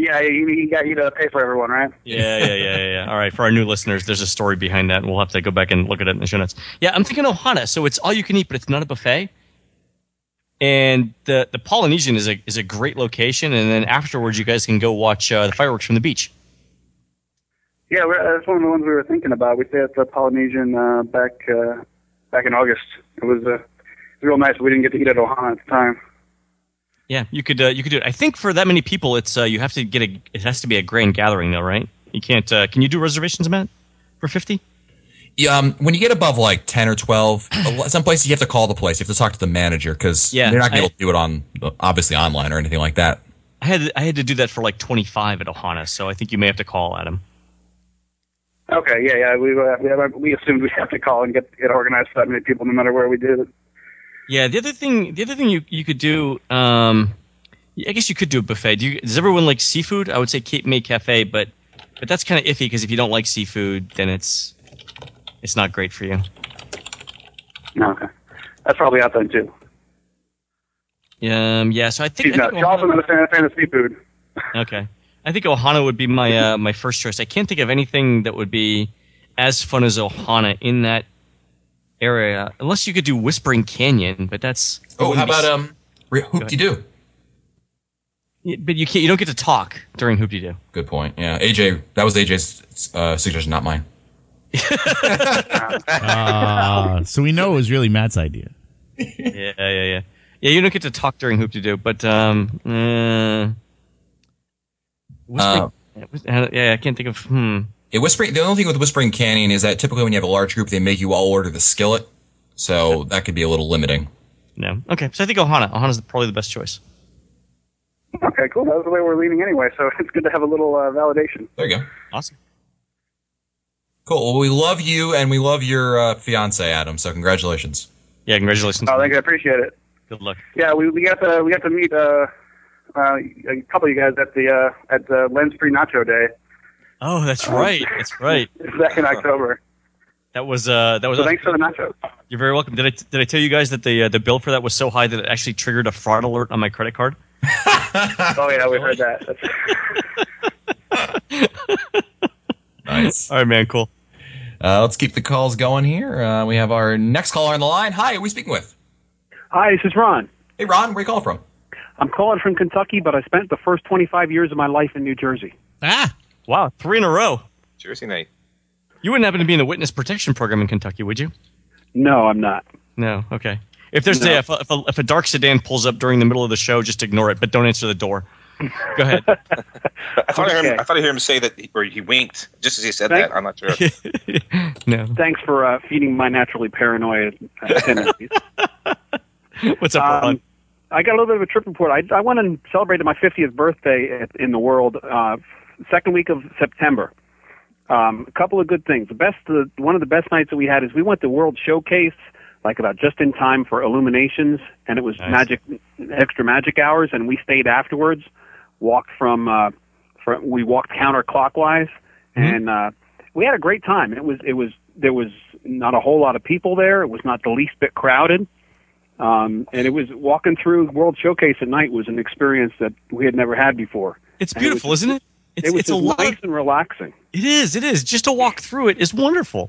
Yeah, he, he got you to pay for everyone, right? Yeah, yeah, yeah, yeah, yeah. All right, for our new listeners, there's a story behind that, and we'll have to go back and look at it in the show notes. Yeah, I'm thinking Ohana, so it's all you can eat, but it's not a buffet. And the the Polynesian is a is a great location, and then afterwards, you guys can go watch uh, the fireworks from the beach. Yeah, we're, that's one of the ones we were thinking about. We stayed at the Polynesian uh, back uh, back in August. It was uh, it was real nice. We didn't get to eat at Ohana at the time. Yeah, you could uh, you could do it. I think for that many people, it's uh, you have to get a. It has to be a grand gathering, though, right? You can't. Uh, can you do reservations, Matt, for fifty? Yeah, um, when you get above like ten or twelve, some places you have to call the place. You have to talk to the manager because Yeah, they're not going I- to do it on obviously online or anything like that. I had I had to do that for like twenty-five at Ohana, so I think you may have to call Adam. Okay, yeah, yeah. We uh, we, we assumed we'd have to call and get get organized for that many people, no matter where we did it. Yeah, the other thing, the other thing you you could do, um, I guess you could do a buffet. Do you, does everyone like seafood? I would say Cape May Cafe, but but that's kind of iffy because if you don't like seafood, then it's it's not great for you. Okay, that's probably out there too. Um, yeah, so I think, She's I not. think She's also not a fan, fan of seafood. Okay. I think Ohana would be my uh, my first choice. I can't think of anything that would be as fun as Ohana in that area, unless you could do Whispering Canyon, but that's... it Oh, how wouldn't be about s- um, Hoop-de-Doo? Yeah, but you can't. You don't get to talk during Hoop-de-Doo. Good point. Yeah, A J, that was A J's uh, suggestion, not mine. Uh, so we know it was really Matt's idea. yeah, yeah, yeah. Yeah, you don't get to talk during Hoop-de-Doo, but... Um, uh, Whispering, Uh, yeah, I can't think of... Hmm. Yeah, Whispering. The only thing with Whispering Canyon is that typically when you have a large group, they make you all order the skillet, so that could be a little limiting. No. Okay, so I think Ohana. Ohana's probably the best choice. Okay, cool. That was the way we're leaning anyway, so it's good to have a little uh, validation. There you go. Awesome. Cool. Well, we love you and we love your uh, fiance, Adam. So congratulations. Yeah, congratulations. Oh, thank you. I appreciate it. Good luck. Yeah, we we got to we got to meet uh, uh, a couple of you guys at the uh, at the Lens Free Nacho Day. Oh, that's right. That's right. Back in October. That was uh, that was. So thanks for the nachos. You're very welcome. Did I did I tell you guys that the uh, the bill for that was so high that it actually triggered a fraud alert on my credit card? Oh yeah, we heard that. Nice. All right, man. Cool. Uh, let's keep the calls going here. Uh, we have our next caller on the line. Hi, who are we speaking with? Hi, this is Ron. Hey, Ron. Where are you calling from? I'm calling from Kentucky, but I spent the first twenty-five years of my life in New Jersey. Ah, wow, three in a row. Jersey night. You wouldn't happen to be in the witness protection program in Kentucky, would you? No, I'm not. No. Okay. If there's No. a, if, a, if, a, if a dark sedan pulls up during the middle of the show, just ignore it, but don't answer the door. Go ahead. I thought I, heard him, I thought I heard him say that, he, or he winked just as he said Thank- that. I'm not sure. No. Thanks for uh, feeding my naturally paranoid uh, tendencies. What's up, Ron? Um, I got a little bit of a trip report. I, I went and celebrated my fiftieth birthday at, in the world, uh, second week of September. Um, a couple of good things. The best, uh, one of the best nights that we had is we went to World Showcase, like about just in time for Illuminations, and it was Nice. magic, extra magic hours, and we stayed afterwards. Walked from, uh, from we walked counterclockwise, and uh, we had a great time. It was, it was, there was not a whole lot of people there. It was not the least bit crowded. Um, and it was walking through World Showcase at night was an experience that we had never had before. It's And it beautiful, was- isn't it? It's, it was it's a just lot. nice and relaxing. It is. It is. Just to walk through it is wonderful.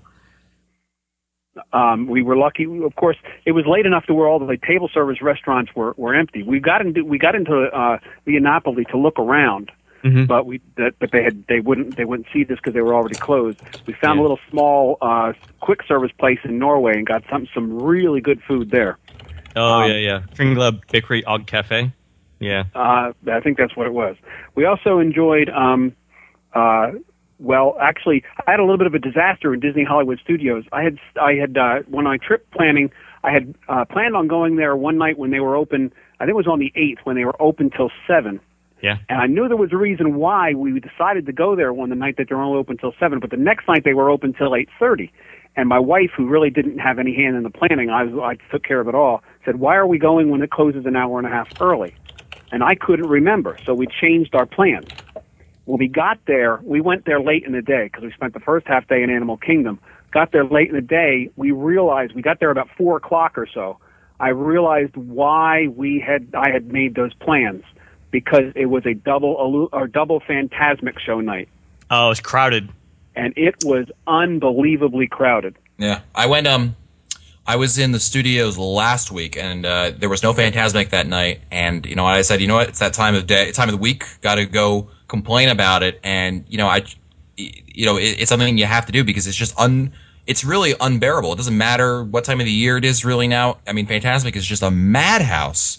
Um, we were lucky. Of course, it was late enough to where all the like, table service restaurants were, were empty. We got into we got into uh, Via Napoli to look around, Mhm. but we that, but they had they wouldn't they wouldn't see this because they were already closed. We found Yeah. a little small uh, quick service place in Norway and got some some really good food there. Oh Um, yeah, yeah. Kringla Bakery Og Cafe. Yeah. Uh, I think that's what it was. We also enjoyed, um, uh, well, actually, I had a little bit of a disaster in Disney Hollywood Studios. I had, I had, uh, when I trip planning, I had uh, planned on going there one night when they were open. I think it was on the eighth when they were open till seven. Yeah. And I knew there was a reason why we decided to go there on the night that they're only open till seven. But the next night they were open till eight thirty. And my wife, who really didn't have any hand in the planning, I, was, I took care of it all, said, "Why are we going when it closes an hour and a half early?" And I couldn't remember, so we changed our plans. When we got there, we went there late in the day because we spent the first half day in Animal Kingdom. Got there late in the day, we realized, we got there about four o'clock or so. I realized why we had, I had made those plans. because it was a double Illu- or double Phantasmic show night. Oh, it was crowded. And it was unbelievably crowded. Yeah, I went. Um, I was in the studios last week, and uh, there was no Phantasmic that night. And you know, I said, you know what? It's that time of day, time of the week. Got to go complain about it. And you know, I, you know, it, it's something you have to do because it's just un. It's really unbearable. It doesn't matter what time of the year it is really now. I mean, Phantasmic is just a madhouse,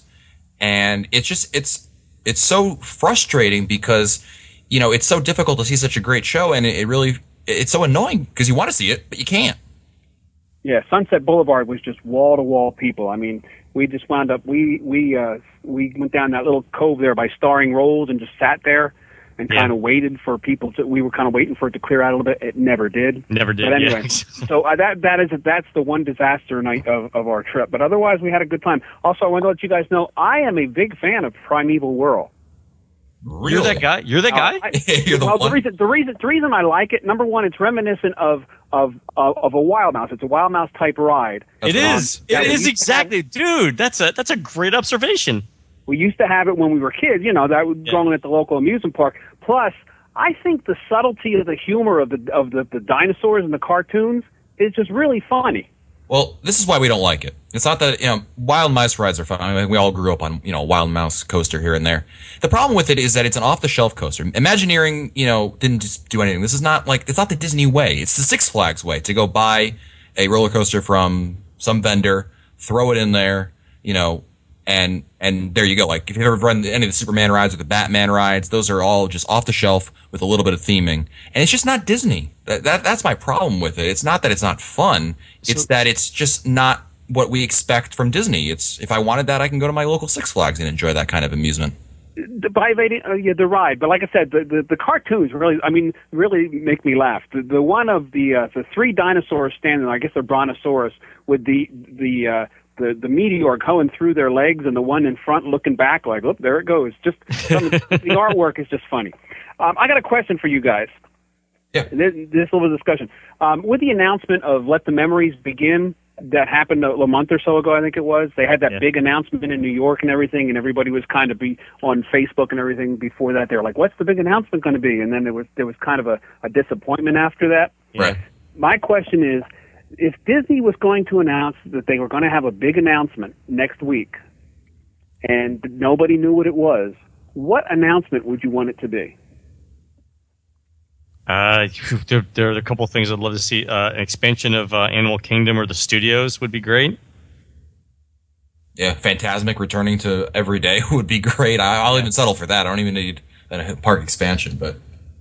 and it's just it's it's so frustrating because you know it's so difficult to see such a great show, and it, it really it's so annoying because you want to see it but you can't. Yeah, Sunset Boulevard was just wall to wall people. I mean, we just wound up we we uh, we went down that little cove there by Starring Rolls and just sat there and Yeah. kind of waited for people to. We were kind of waiting for it to clear out a little bit. It never did. Never did. But anyway, Yeah. so uh, that that is that's the one disaster night of, of our trip. But otherwise, we had a good time. Also, I want to let you guys know I am a big fan of Primeval Whirl. You're that guy. You're that guy. Uh, I, well, the reason the reason the reason I like it, number one, it's reminiscent of of of, of a Wild Mouse. It's a Wild Mouse type ride. It Um, is. that It we is used to exactly, dude. That's a that's a great observation. We used to have it when we were kids, you know, that was going at the local amusement park. Plus, I think the subtlety of the humor of the of the, the dinosaurs and the cartoons is just really funny. Well, this is why we don't like it. It's not that, you know, wild mouse rides are fun. I mean, we all grew up on, you know, a wild mouse coaster here and there. The problem with it is that it's an off-the-shelf coaster. Imagineering, you know, didn't just do anything. This is not like, it's not the Disney way. It's the Six Flags way to go buy a roller coaster from some vendor, throw it in there, you know, and and there you go. Like, if you've ever run any of the Superman rides or the Batman rides, those are all just off the shelf with a little bit of theming. And it's just not Disney. That, that That's my problem with it. It's not that it's not fun. It's So- that it's just not what we expect from Disney. It's if I wanted that, I can go to my local Six Flags and enjoy that kind of amusement. The by uh, yeah, the ride, but like I said, the, the the cartoons really, I mean, really make me laugh. The the one of the uh, the three dinosaurs standing, I guess they're Brontosaurus, with the the uh, the the meteor going through their legs, and the one in front looking back like, oh, there it goes. Just some, the artwork is just funny. Um, I got a question for you guys. Yeah. This, this little discussion um, with the announcement of "Let the Memories Begin." That happened a, a month or so ago, I think it was. They had that Yeah. big announcement in New York and everything, and everybody was kind of be on Facebook and everything before that. They were like, "What's the big announcement going to be?" And then there was there was kind of a, a disappointment after that. Right. My question is, if Disney was going to announce that they were going to have a big announcement next week, and nobody knew what it was, what announcement would you want it to be? Uh, there, there are a couple of things I'd love to see. Uh, an expansion of uh, Animal Kingdom or the studios would be great. Yeah, Phantasmic returning to every day would be great. I, I'll even settle for that. I don't even need a park expansion, but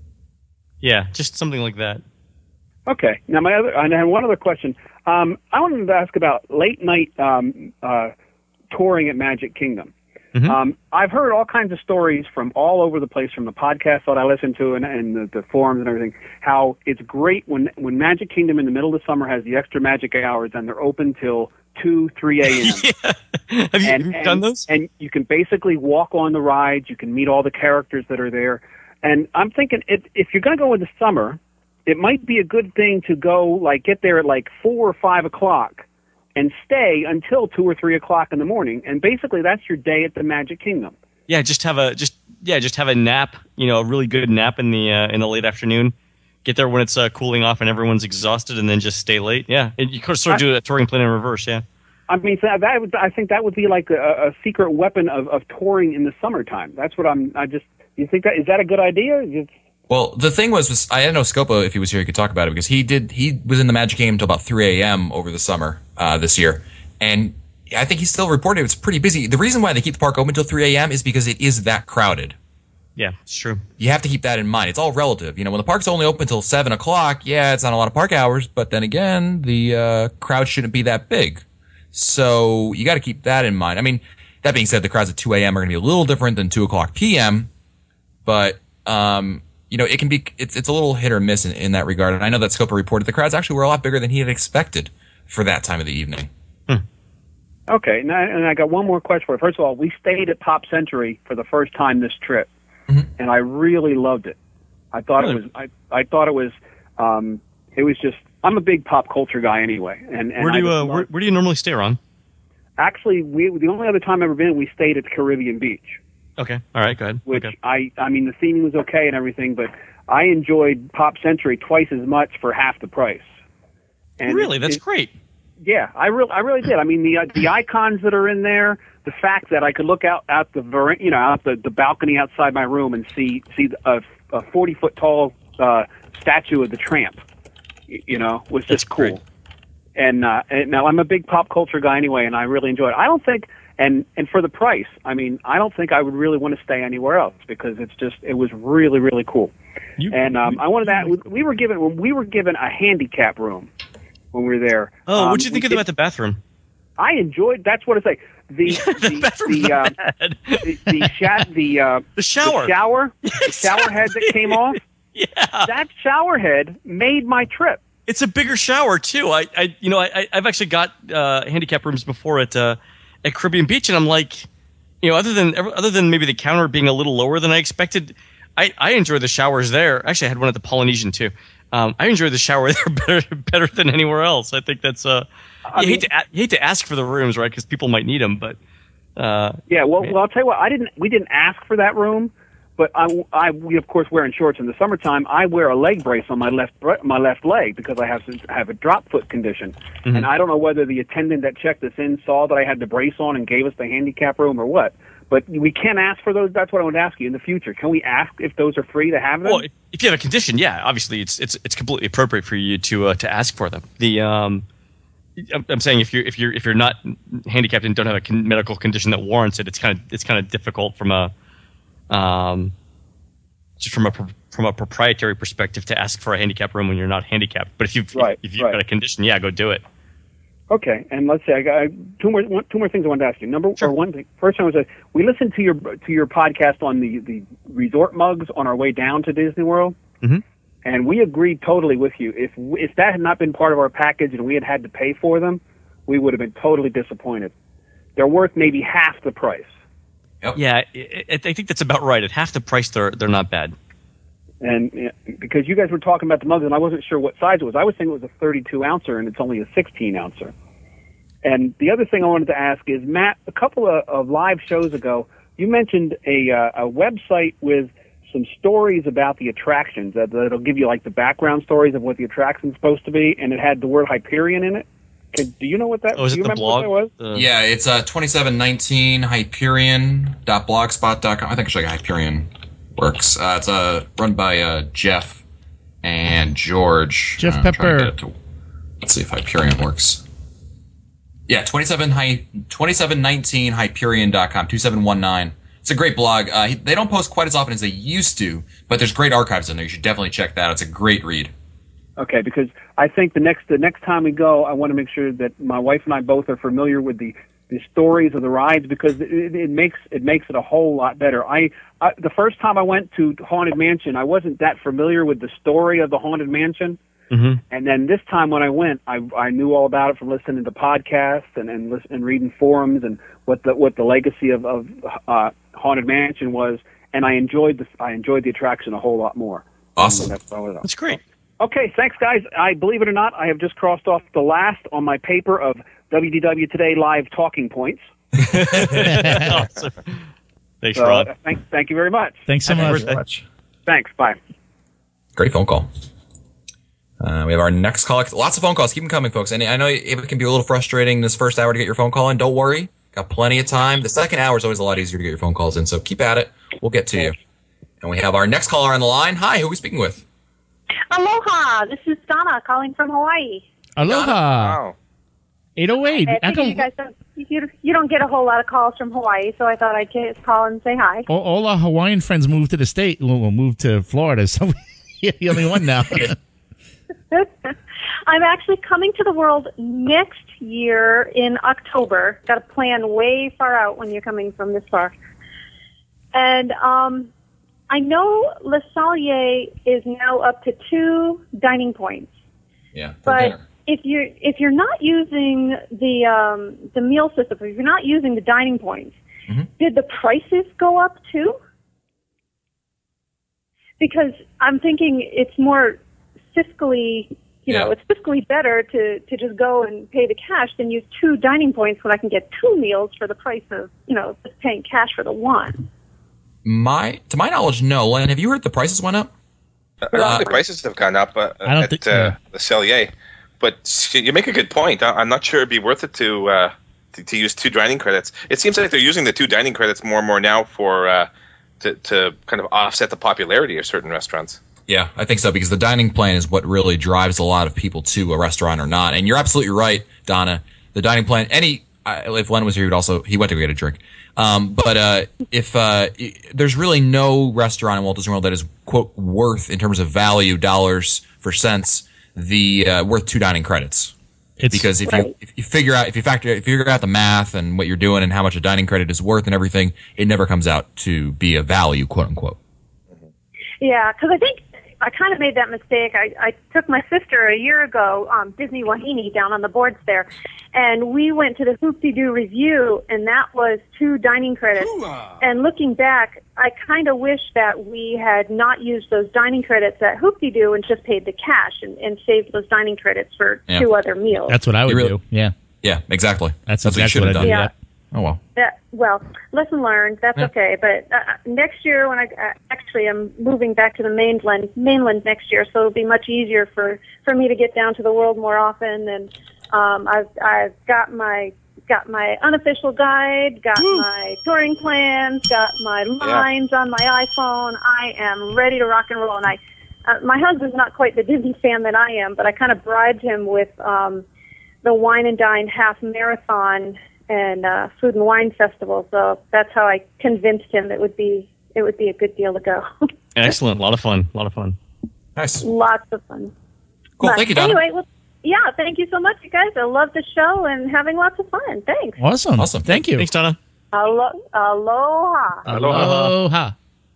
Yeah, just something like that. Okay. Now, my other, I have one other question. Um, I wanted to ask about late night um, uh, touring at Magic Kingdom. Mm-hmm. Um, I've heard all kinds of stories from all over the place, from the podcasts that I listen to and, and the, the forums and everything, how it's great when, when Magic Kingdom in the middle of the summer has the extra magic hours and they're open till two, three a.m. yeah. Have you, and, have you and, done those? And you can basically walk on the rides. You can meet all the characters that are there. And I'm thinking, if, if you're going to go in the summer, it might be a good thing to go, like, get there at like four or five o'clock and stay until two or three o'clock in the morning. And basically, that's your day at the Magic Kingdom. Yeah, just have a just yeah, just have a nap. You know, a really good nap in the uh, in the late afternoon. Get there when it's uh, cooling off and everyone's exhausted, and then just stay late. Yeah, and you could sort of do a touring plan in reverse. Yeah. I mean, so that would, I think that would be like a, a secret weapon of, of touring in the summertime. That's what I'm. I just. You think that is that a good idea? It's, well, the thing was, was I didn't know Scopo, if he was here, he could talk about it because he did. He was in the Magic Kingdom until about three a.m. over the summer uh, this year, and I think he still reported it was pretty busy. The reason why they keep the park open until three a.m. is because it is that crowded. Yeah, it's true. You have to keep that in mind. It's all relative. You know, when the park's only open until seven o'clock, yeah, it's not a lot of park hours, but then again, the uh, crowd shouldn't be that big. So you got to keep that in mind. I mean, that being said, the crowds at two a.m. are going to be a little different than two o'clock p.m., but um, you know, it can be it's it's a little hit or miss in, in that regard. And I know that Scopa reported the crowds actually were a lot bigger than he had expected for that time of the evening. okay, now, and I got one more question for you. First of all, we stayed at Pop Century for the first time this trip, mm-hmm. and I really loved it. I thought Really? it was. I I thought it was. Um, it was just. I'm a big pop culture guy anyway, and, and Where do I you just uh, loved- where, where do you normally stay, Ron? Actually, we the only other time I've ever been, we stayed at Caribbean Beach. Okay. All right. Go ahead. Which okay. I, I mean, the theming was okay and everything, but I enjoyed Pop Century twice as much for half the price. And really, it, that's it, great. Yeah, I really, I really did. I mean, the uh, the icons that are in there, the fact that I could look out out the ver- you know out the, the balcony outside my room and see see a, a forty foot tall uh, statue of the Tramp, y- you know, was just that's cool. Great. And, uh, and now I'm a big pop culture guy anyway, and I really enjoy it. I don't think, and and for the price, I mean, I don't think I would really want to stay anywhere else because it's just it was really really cool. You, and um, you, I wanted that. We were given we were given a handicap room when we were there. Oh, um, what'd you think we, of about the bathroom? I enjoyed. That's what I say. The the, the the, uh, the the, sha- the, uh, the shower the shower the shower head that came off. Yeah, that shower head made my trip. It's a bigger shower too. I, I you know, I, I've actually got uh, handicap rooms before at uh, at Caribbean Beach, and I'm like, you know, other than other than maybe the counter being a little lower than I expected, I, I enjoy the showers there. Actually, I had one at the Polynesian too. Um, I enjoy the shower there better better than anywhere else. I think that's uh, you mean, hate to you hate to ask for the rooms, right? Because people might need them, but uh, yeah. Well, well, I'll tell you what. I didn't. We didn't ask for that room. But I, I, we of course wearing shorts in the summertime. I wear a leg brace on my left, my left leg because I have have a drop foot condition, mm-hmm. and I don't know whether the attendant that checked us in saw that I had the brace on and gave us the handicap room or what. But we can ask for those. That's what I would ask you in the future. Can we ask if those are free to have them? Well, if you have a condition, yeah, obviously it's it's it's completely appropriate for you to uh, to ask for them. The um, I'm saying if you're if you're if you're not handicapped and don't have a con- medical condition that warrants it, it's kind of it's kind of difficult from a Um, just from a from a proprietary perspective to ask for a handicap room when you're not handicapped. But if you've right, if you've right. got a condition, yeah, go do it. Okay, and let's say I got two more one, two more things I wanted to ask you. Number sure. or one thing. First one was that we listened to your to your podcast on the the resort mugs on our way down to Disney World, mm-hmm. and we agreed totally with you. If if that had not been part of our package and we had had to pay for them, we would have been totally disappointed. They're worth maybe half the price. Yep. Yeah, it, it, I think that's about right. At half the price, they're they're not bad. And you know, because you guys were talking about the mugs, and I wasn't sure what size it was. I was thinking it was a thirty-two ouncer, and it's only a sixteen ouncer. And the other thing I wanted to ask is, Matt, a couple of, of live shows ago, you mentioned a uh, a website with some stories about the attractions that that'll give you like the background stories of what the attraction's supposed to be, and it had the word Hyperion in it. Could, do you know what that? Oh, is do you it the blog? What that was? Uh, yeah, it's uh, twenty-seven nineteen Hyperion dot blogspot dot com. I think it's like Hyperion works. Uh, it's uh, run by uh, Jeff and George. Jeff uh, Pepper. To, let's see if Hyperion works. Yeah, twenty-seven nineteen Hyperion dot com, two seven one nine. It's a great blog. Uh, they don't post quite as often as they used to, but there's great archives in there. You should definitely check that out. It's a great read. Okay, because I think the next the next time we go, I want to make sure that my wife and I both are familiar with the, the stories of the rides because it, it makes it makes it a whole lot better. I, I the first time I went to Haunted Mansion, I wasn't that familiar with the story of the Haunted Mansion, mm-hmm. and then this time when I went, I I knew all about it from listening to podcasts and and, listen, and reading forums and what the what the legacy of of uh, Haunted Mansion was, and I enjoyed the I enjoyed the attraction a whole lot more. Awesome, that's, that's great. Okay, thanks, guys. I believe it or not, I have just crossed off the last on my paper of W D W Today Live talking points. Awesome. Thanks, so, Rod. Uh, thank, thank you very much. Thanks so Happy much. birthday. Thanks. Bye. Great phone call. Uh, we have our next call. Lots of phone calls. Keep them coming, folks. And I know it can be a little frustrating this first hour to get your phone call in. Don't worry. Got plenty of time. The second hour is always a lot easier to get your phone calls in, so keep at it. We'll get to you. And we have our next caller on the line. Hi, who are we speaking with? Aloha, this is Donna calling from Hawaii. Aloha. Wow. eight oh eight. I How figure come you guys don't, you, you don't get a whole lot of calls from Hawaii, so I thought I'd just call and say hi. all, all our Hawaiian friends moved to the state, well, moved to Florida, so you're the only one now. I'm actually coming to the world next year in October. Got to plan way far out when you're coming from this far. And um, I know Le Cellier is now up to two dining points. Yeah, for but dinner. if you're if you're not using the um, the meal system, if you're not using the dining points, mm-hmm. did the prices go up too? Because I'm thinking it's more fiscally, you know, Yeah. it's fiscally better to, to just go and pay the cash than use two dining points when I can get two meals for the price of, you know, just paying cash for the one. My to my knowledge, no. Len, have you heard the prices went up? I don't think the prices have gone up uh, I don't at think- uh, yeah. the Cellier, but you make a good point. I- I'm not sure it'd be worth it to, uh, to to use two dining credits. It seems like they're using the two dining credits more and more now for uh, to to kind of offset the popularity of certain restaurants. Yeah, I think so, because the dining plan is what really drives a lot of people to a restaurant or not. And you're absolutely right, Donna. The dining plan, any I, if Len was here, he would also he went to go get a drink. Um, but uh, if uh, i- there's really no restaurant in Walt Disney World that is quote worth in terms of value, dollars for cents, the uh, worth two dining credits. It's- because if Right. you if you figure out if you factor if you figure out the math and what you're doing and how much a dining credit is worth and everything, it never comes out to be a value, quote unquote. Yeah, because I think I kind of made that mistake. I, I took my sister a year ago, um, Disney Wahine, down on the boards there, and we went to the Hoop-de-Doo review, and that was two dining credits. And looking back, I kind of wish that we had not used those dining credits at Hoop-de-Doo and just paid the cash and, and saved those dining credits for Yeah. two other meals. That's what I would You really- do. Yeah. Yeah, exactly. That's what you exactly should have what done. I do. Yeah. Oh well. That, well, lesson learned. That's Yeah. okay. But uh, next year, when I uh, actually I'm moving back to the mainland, mainland next year, so it'll be much easier for, for me to get down to the world more often. And um, I've I've got my got my unofficial guide, got my touring plans, got my lines on my iPhone. I am ready to rock and roll. And I, uh, my husband's not quite the Disney fan that I am, but I kind of bribed him with um, the Wine and Dine half marathon and uh, food and wine festival. So that's how I convinced him it would be it would be a good deal to go. Excellent. A lot of fun. A lot of fun. Nice. Lots of fun. Cool. But Thank you, Donna. Anyway, well, yeah, thank you so much, you guys. I love the show and having lots of fun. Thanks. Awesome. Awesome. Thank you. Thanks, Donna. Alo- aloha. Aloha.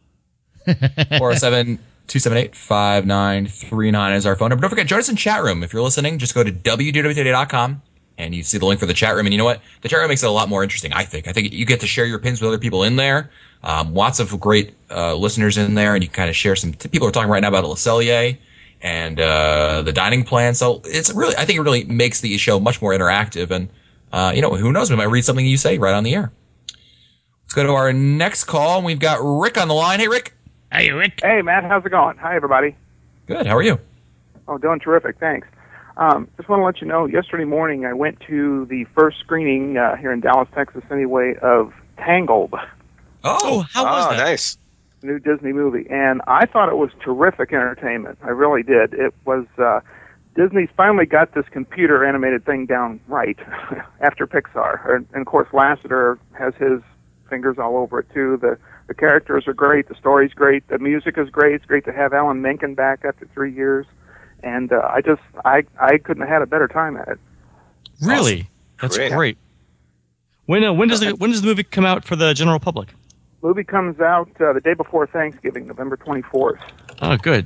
four oh seven, two seven eight, five nine three nine is our phone number. Don't forget, join us in chat room. If you're listening, just go to w w w today dot com and you see the link for the chat room. And you know what? The chat room makes it a lot more interesting, I think. I think you get to share your pins with other people in there. Um, lots of great uh, listeners in there, and you kind of share some t- people are talking right now about Le Cellier and uh, the dining plan. So it's really, I think it really makes the show much more interactive. And, uh, you know, who knows? We might read something you say right on the air. Let's go to our next call. We've got Rick on the line. Hey, Rick. Hey, Rick. Hey, Matt, how's it going? Hi, everybody. Good. How are you? Oh, doing terrific. Thanks. Um, just want to let you know, yesterday morning I went to the first screening uh, here in Dallas, Texas, anyway, of Tangled, Oh, how was Oh, that? nice. new Disney movie, and I thought it was terrific entertainment. I really did. It was uh, Disney's finally got this computer animated thing down right after Pixar, and, and of course Lasseter has his fingers all over it too. The the characters are great, the story's great, the music is great. It's great to have Alan Menken back after three years, and uh, I just I I couldn't have had a better time at it. Really? That's Great. great. When uh, when does the when does the movie come out for the general public? Movie comes out uh, the day before Thanksgiving, November twenty-fourth. Oh, good.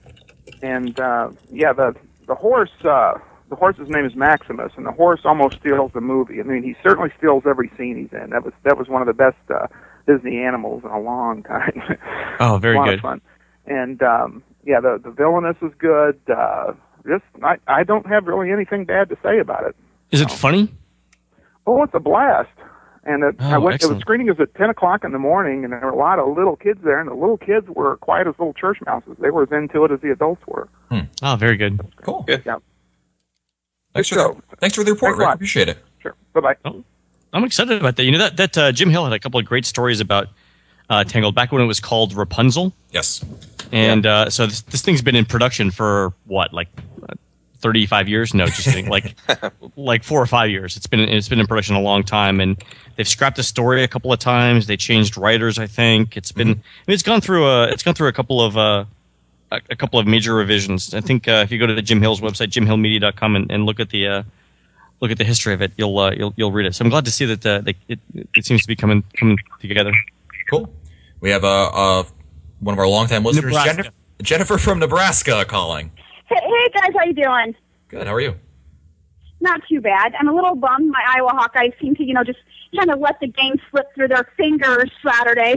And uh, yeah, the the horse uh, the horse's name is Maximus, and the horse almost steals the movie. I mean, he certainly steals every scene he's in. That was that was one of the best uh, Disney animals in a long time. Oh, very a lot good. Of fun. And um, yeah, the the villainess is good. Uh, just I I don't have really anything bad to say about it. Is it funny? Oh, it's a blast. And it, Oh, I went. It excellent. was screening was at ten o'clock in the morning, and there were a lot of little kids there, and the little kids were quiet as little church mouses. They were as into it as the adults were. Oh, very good. Cool. Good. Yeah. Thanks for, Good the, thanks for the report, Thanks a Rick. lot. Appreciate it. Sure. Bye bye. Oh, I'm excited about that. You know that that uh, Jim Hill had a couple of great stories about uh, Tangled back when it was called Rapunzel, Yes. and uh, so this, this thing's been in production for what, like uh, thirty-five years? No, just kidding. Like like four or five years. It's been it's been in production a long time, and they've scrapped the story a couple of times. They changed writers, I think. It's been Mm-hmm. I mean, it's gone through a it's gone through a couple of uh, a, a couple of major revisions. I think uh, if you go to the Jim Hill's website, jim hill media dot com, and, and look at the uh, look at the history of it, you'll uh, you'll you'll read it. So I'm glad to see that uh, they, it it seems to be coming coming together. Cool. We have uh, uh, one of our longtime listeners, Nebraska. Jennifer, Jennifer from Nebraska, calling. Hey, hey guys, how you doing? Good. How are you? Not too bad. I'm a little bummed. My Iowa Hawkeyes seem to, you know, just kind of let the game slip through their fingers Saturday.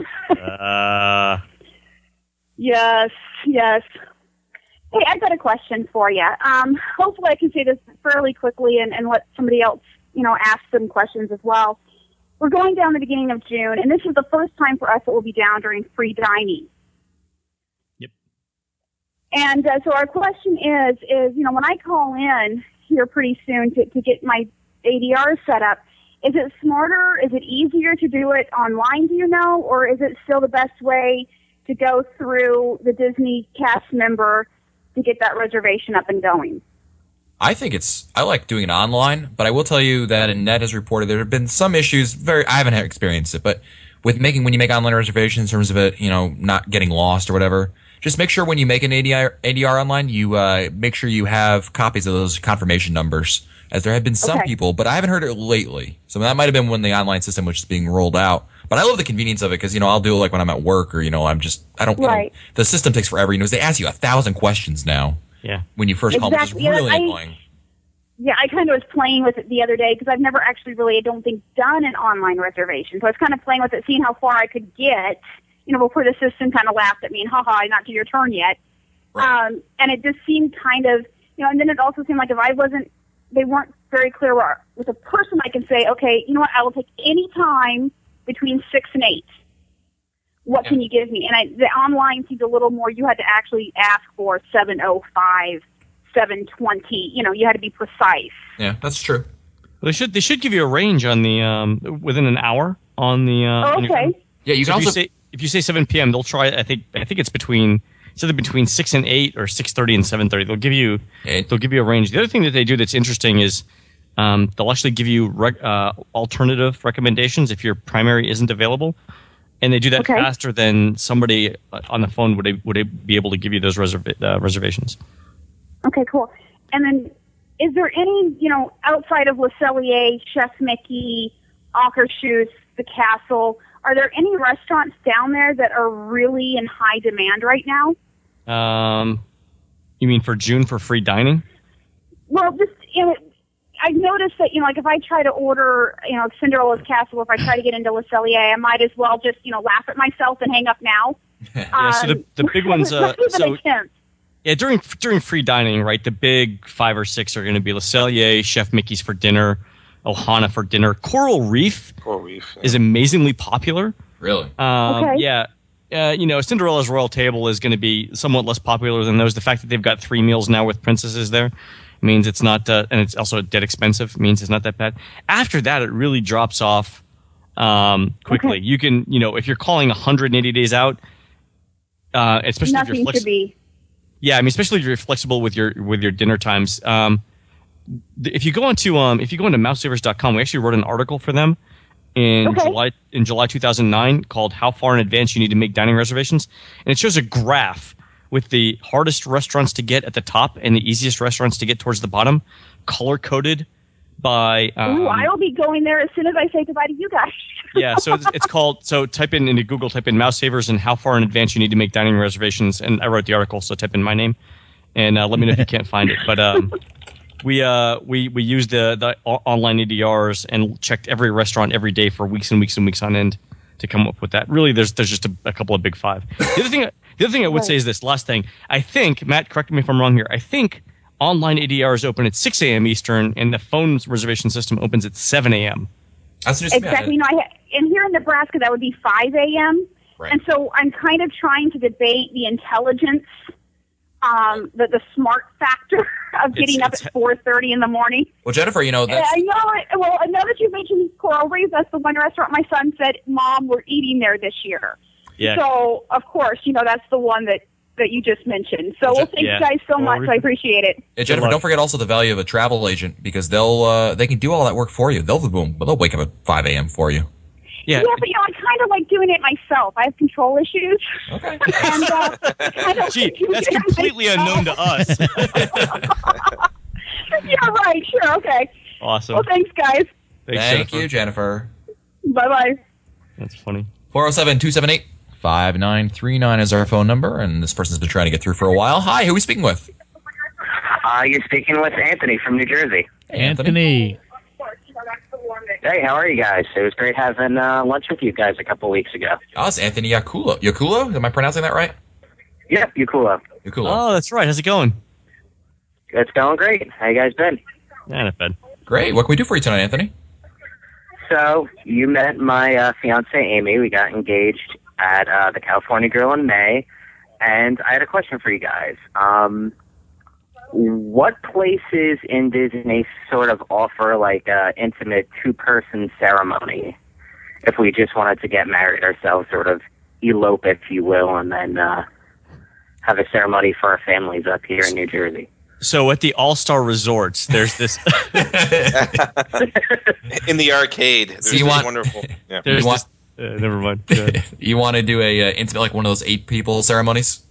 Uh, Yes, yes. Hey, I've got a question for you. Um, hopefully I can say this fairly quickly and, and let somebody else, you know, ask some questions as well. we're going down the beginning of June, and this is the first time for us that we'll be down during free dining. Yep. And uh, so our question is, is you know, when I call in here pretty soon to, to get my A D R set up, is it smarter? Is it easier to do it online, do you know? Or is it still the best way to go through the Disney cast member to get that reservation up and going? I think it's, I like doing it online, but I will tell you that Annette has reported there have been some issues, very, I haven't experienced it, but with making, when you make online reservations in terms of it, you know, not getting lost or whatever, just make sure when you make an A D R, A D R online, you uh, make sure you have copies of those confirmation numbers, as there have been some Okay. people, but I haven't heard it lately. So that might have been when the online system was just being rolled out. But I love the convenience of it because, you know, I'll do it like when I'm at work or, you know, I'm just, I don't, you know, Right. the system takes forever. You know, they ask you a thousand questions now. Yeah. When you first call them, Exactly. which is Yeah, really I- annoying. Yeah, I kind of was playing with it the other day because I've never actually really, I don't think, done an online reservation. So I was kind of playing with it, seeing how far I could get, you know, before the system kind of laughed at me and, haha, not to your turn yet. Um, and it just seemed kind of, you know, and then it also seemed like if I wasn't, they weren't very clear where, with a person I can say, okay, you know what, I will take any time between six and eight. What can you give me? And I, the online seemed a little more, you had to actually ask for seven oh five, seven twenty, you know, you had to be precise. Yeah, that's true. Well, they should they should give you a range on the um within an hour on the. Uh, Oh, on your okay. phone. Yeah, you So can if also- you say if you say seven p.m. they'll try. I think I think it's between it's either between six and eight or six thirty and seven thirty. They'll give you they'll give you a range. The other thing that they do that's interesting is um, they'll actually give you rec- uh, alternative recommendations if your primary isn't available, and they do that Okay. faster than somebody on the phone would would be able to give you those reserva- uh, reservations. Okay, cool. And then, is there any, you know, outside of Le Cellier, Chef Mickey, Akershus, the Castle, are there any restaurants down there that are really in high demand right now? Um, you mean for June for free dining? Well, just, you know, I've noticed that, you know, like if I try to order, you know, Cinderella's Castle, if I try to get into Le Cellier, I might as well just, you know, laugh at myself and hang up now. Yeah, so the, the big ones. Uh, Not even so a chance. yeah, during during free dining, right? The big five or six are going to be Le Cellier, Chef Mickey's for dinner, Ohana for dinner. Coral Reef, Coral Reef is amazingly popular. Really? Um, Okay. Yeah. Uh, you know, Cinderella's Royal Table is going to be somewhat less popular than those. The fact that they've got three meals now with princesses there means it's not, uh, and it's also dead expensive, means it's not that bad. After that, it really drops off um, quickly. Okay. You can, you know, if you're calling one hundred eighty days out, uh, especially if Nothing you're to flexible. be. Yeah, I mean, especially if you're flexible with your with your dinner times. Um, th- if you go onto um, if you go into mouse savers dot com, we actually wrote an article for them in Okay. July in July two thousand nine called "How Far in Advance You Need to Make Dining Reservations," and it shows a graph with the hardest restaurants to get at the top and the easiest restaurants to get towards the bottom, color coded by. Um, Ooh, I'll be going there as soon as I say goodbye to you guys. yeah, so it's, it's called. So type in into Google, type in Mouse Savers and how far in advance you need to make dining reservations. And I wrote the article, so type in my name, and uh, let me know if you can't find it. But um, we uh we we used the the o- online A D Rs and checked every restaurant every day for weeks and weeks and weeks on end to come up with that. Really, there's there's just a, a couple of big five. The other thing the other thing I would say is this last thing. I think Matt, correct me if I'm wrong here. I think online A D Rs open at six a.m. Eastern, and the phone reservation system opens at seven a.m. That's just Exactly. No, I ha- and here in Nebraska, that would be five a.m. Right. And so I'm kind of trying to debate the intelligence, um, the the smart factor of getting It's- up it's- at four thirty in the morning. Well, Jennifer, you know, And that's, I know. it- Well, I know that you mentioned Coral Reef. That's the one restaurant my son said, "Mom, we're eating there this year." Yeah. So of course, you know that's the one that that you just mentioned. So well, thank Yeah. you guys so Coral much. Reef. I appreciate it. Hey, Jennifer, don't forget also the value of a travel agent because they'll uh, they can do all that work for you. They'll boom, they'll wake up at five a.m. for you. Yeah. Yeah, but you know, I kind of like doing it myself. I have control issues. Okay. And, uh, kind of Gee, that's completely unknown to us. yeah, right. Sure. Okay. Awesome. Well, thanks, guys. Thanks, Thank Jennifer. you, Jennifer. Bye bye. That's funny. four oh seven, two seven eight, five nine three nine is our phone number, and this person's been trying to get through for a while. Hi, who are we speaking with? Uh, you're speaking with Anthony from New Jersey. Anthony. Hey, how are you guys? It was great having uh, lunch with you guys a couple weeks ago. Oh, it's Anthony Yakulo. Yakulo? Am I pronouncing that right? Yep, Yakulo. Yakulo. Oh, that's right. How's it going? It's going great. How you guys been? Yeah, not bad. Great. What can we do for you tonight, Anthony? So you met my uh, fiance Amy. We got engaged at uh, the California Grill in May, and I had a question for you guys. Um, what places in Disney sort of offer like a intimate two-person ceremony? If we just wanted to get married ourselves, sort of elope, if you will, and then uh, have a ceremony for our families up here in New Jersey. So at the All-Star Resorts, there's this in the arcade. There's So you this want- wonderful. Yeah. There's You want- this, uh, never mind. You want to do a uh, intimate, like one of those eight people ceremonies?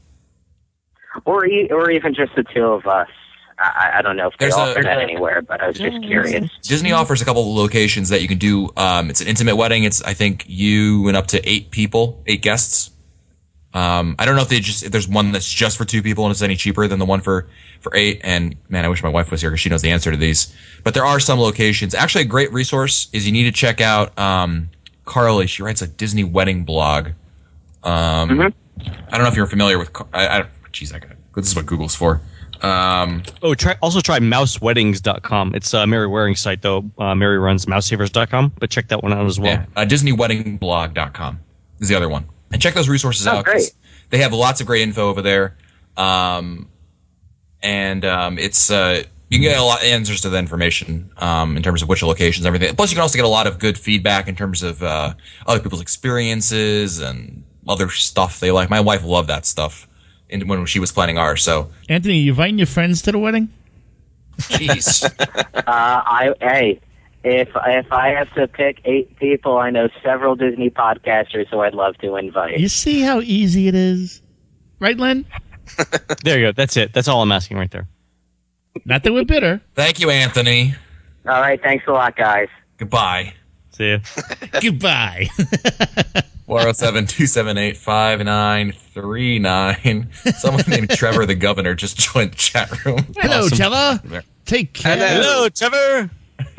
Or e- or even just the two of us. I, I don't know if they There's a- offer that anywhere, but I was just curious. Disney offers a couple of locations that you can do. Um, it's an intimate wedding. It's I think you and up to eight people, eight guests. Um, I don't know if they just if there's one that's just for two people and it's any cheaper than the one for for eight. And man, I wish my wife was here because she knows the answer to these. But there are some locations. Actually, a great resource is you need to check out um, Carly. She writes a Disney wedding blog. Um, Mm-hmm. I don't know if you're familiar with. Car- I, I geez, I got this is what Google's for. Um, oh, try, also try mouse weddings dot com. It's uh, Mary Waring's site, though. Uh, Mary runs mouse savers dot com, but check that one out as well. Yeah, uh, disney wedding blog dot com is the other one. And check those resources Oh, out. 'cause great. They have lots of great info over there. Um, and um, it's uh, you can get a lot of answers to the information um, in terms of which locations and everything. Plus, you can also get a lot of good feedback in terms of uh, other people's experiences and other stuff they like. My wife loved that stuff in, when she was planning ours. So, Anthony, you inviting your friends to the wedding? jeez. Uh, I hey, if if I have to pick eight people, I know several Disney podcasters who I'd love to invite. You see how easy it is? Right, Len? There you go. That's it. That's all I'm asking right there. Not that we're bitter. Thank you, Anthony. All right, thanks a lot, guys. Goodbye. See ya. Goodbye. four oh seven, two seven eight, five nine three nine. Someone named Trevor the Governor just joined the chat room. Hello, Awesome. Trevor. Take care. Hello, Trevor.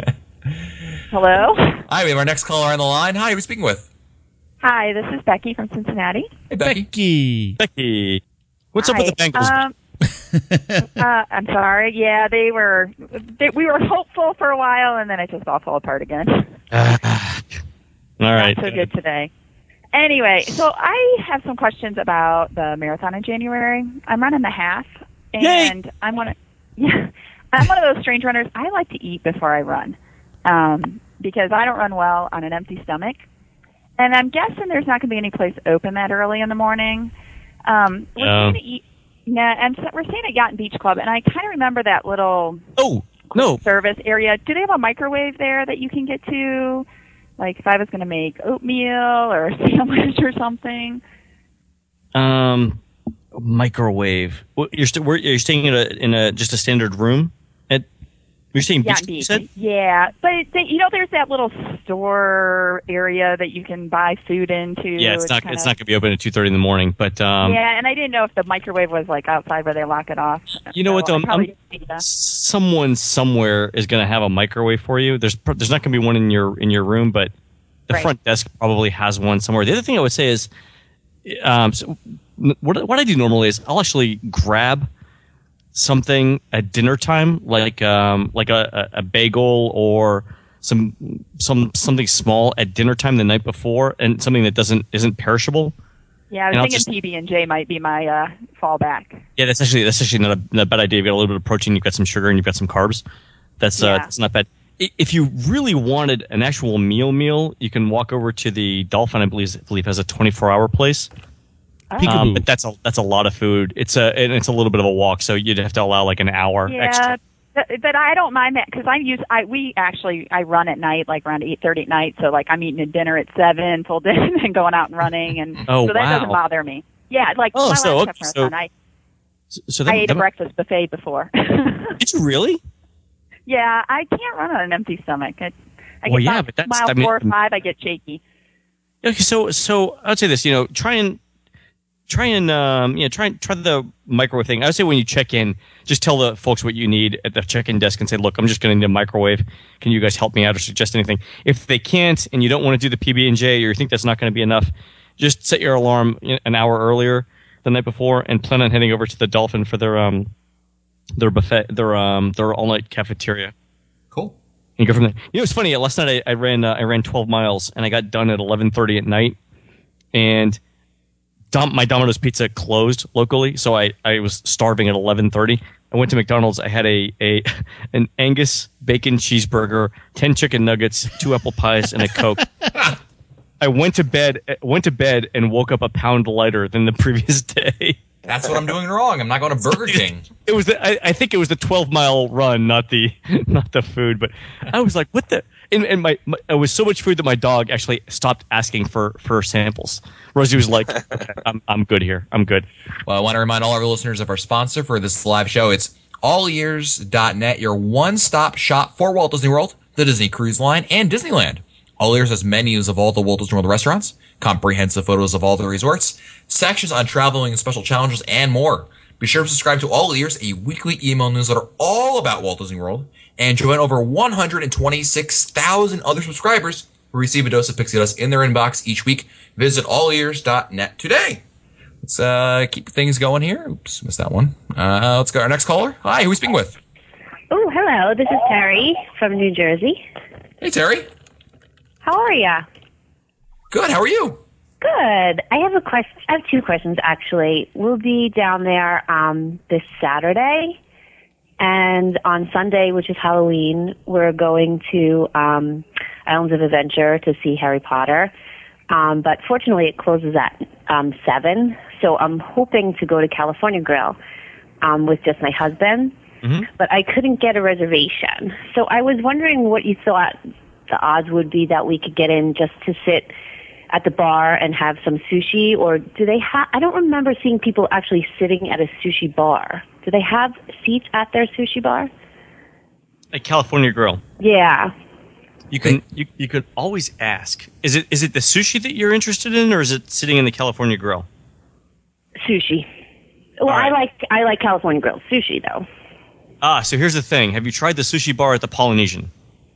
Hello. Hi, we have our next caller on the line. Hi, who are we speaking with? Hi, this is Becky from Cincinnati. Hey, Becky. Becky. Becky. What's up Hi. with the Bengals? Um, uh, I'm sorry. Yeah, they were. They, we were hopeful for a while, and then it just all fell apart again. all right. Not so good today. Anyway, so I have some questions about the marathon in January. I'm running the half, and Yay! I'm one of yeah, I'm one of those strange runners. I like to eat before I run um, because I don't run well on an empty stomach, and I'm guessing there's not going to be any place open that early in the morning. Um, we're No. seeing it, yeah, and so we're seeing at Yacht and Beach Club, and I kind of remember that little Oh, no. service area. Do they have a microwave there that you can get to? Like if I was going to make oatmeal or a sandwich or something. Um, microwave. What, you're st- we're, you're staying in a in a just a standard room. At you're staying Yeah, beach. You indeed. said? Yeah, but they, you know, there's that little store area that you can buy food into. Yeah, it's not kind it's of- not gonna be open at two thirty in the morning. But um, yeah, and I didn't know if the microwave was like outside where they lock it off. you know what So though? I I'm- probably I'm- didn't see that. someone somewhere is gonna have a microwave for you. There's pr- there's not gonna be one in your in your room, but the Right. front desk probably has one somewhere. The other thing I would say is, um, so n- what what I do normally is I'll actually grab something at dinner time, like um, like a, a a bagel or some some something small at dinner time the night before, and something that doesn't isn't perishable. Yeah, I and I'll was just- thinking P B and J might be my uh, fallback. Yeah, that's actually that's actually not a, not a bad idea. You've got a little bit of protein, you've got some sugar, and you've got some carbs. That's uh, Yeah. that's not bad. I- If you really wanted an actual meal meal, you can walk over to the Dolphin. I believe I believe has a twenty-four hour place. Oh. Um, but that's a that's a lot of food. It's a and it's a little bit of a walk, so you'd have to allow like an hour Yeah, extra. but, but I don't mind that because I use I we actually I run at night like around eight thirty at night. So like I'm eating a dinner at seven, full dinner, and then going out and running, and Oh, so that wow. doesn't bother me. Yeah, like Oh, my so, last okay, half so- marathon, I So, so that, I ate that- a breakfast buffet before. Did you really? Yeah, I can't run on an empty stomach. I, I Well, get yeah, about but that's- mile I mean- four or five, I get shaky. Okay, so so I'd say this. You know, try and try and um, you know try and try the microwave thing. I would say when you check in, just tell the folks what you need at the check-in desk and say, "Look, I'm just going to need a microwave. Can you guys help me out or suggest anything?" If they can't, and you don't want to do the P B and J, or you think that's not going to be enough, just set your alarm you know, an hour earlier the night before, and plan on heading over to the Dolphin for their um their buffet, their um their all-night cafeteria. Cool. And go from there. You know, it's funny. Last night I, I ran uh, I ran twelve miles, and I got done at eleven thirty at night. And Dom, my Domino's Pizza closed locally, so I, I was starving at eleven thirty. I went to McDonald's. I had a, a an Angus bacon cheeseburger, ten chicken nuggets, two apple pies, and a Coke. I went to bed went to bed and woke up a pound lighter than the previous day. That's what I'm doing wrong. I'm not going to Burger King. It was the, I, I think it was the twelve mile run, not the not the food. But I was like, what the? And, and my, my it was so much food that my dog actually stopped asking for, for samples. Rosie was like, okay, I'm I'm good here. I'm good. Well, I want to remind all our listeners of our sponsor for this live show. It's all ears dot net, your one-stop shop for Walt Disney World, the Disney Cruise Line, and Disneyland. All Ears has menus of all the Walt Disney World restaurants, comprehensive photos of all the resorts, sections on traveling and special challenges, and more. Be sure to subscribe to All Ears, a weekly email newsletter all about Walt Disney World, and join over one hundred twenty-six thousand other subscribers who receive a dose of Pixie Dust in their inbox each week. Visit all ears dot net today. Let's uh, keep things going here. Oops, missed that one. Uh, let's go to our next caller. Hi, who are we speaking with? Oh, hello. This is Terry from New Jersey. Hey, Terry. How are ya? Good. How are you? Good. I have a question. I have two questions actually. We'll be down there um, this Saturday, and on Sunday, which is Halloween, we're going to um, Islands of Adventure to see Harry Potter. Um, but fortunately, it closes at um, seven, so I'm hoping to go to California Grill um, with just my husband. Mm-hmm. But I couldn't get a reservation, so I was wondering what you thought the odds would be that we could get in just to sit at the bar and have some sushi, or do they have, I don't remember seeing people actually sitting at a sushi bar. Do they have seats at their sushi bar? At California Grill. Yeah. You can you, you could always ask. Is it is it the sushi that you're interested in, or is it sitting in the California Grill? Sushi. Well, right. I like I like California Grill. Sushi, though. Ah, so here's the thing. Have you tried the sushi bar at the Polynesian?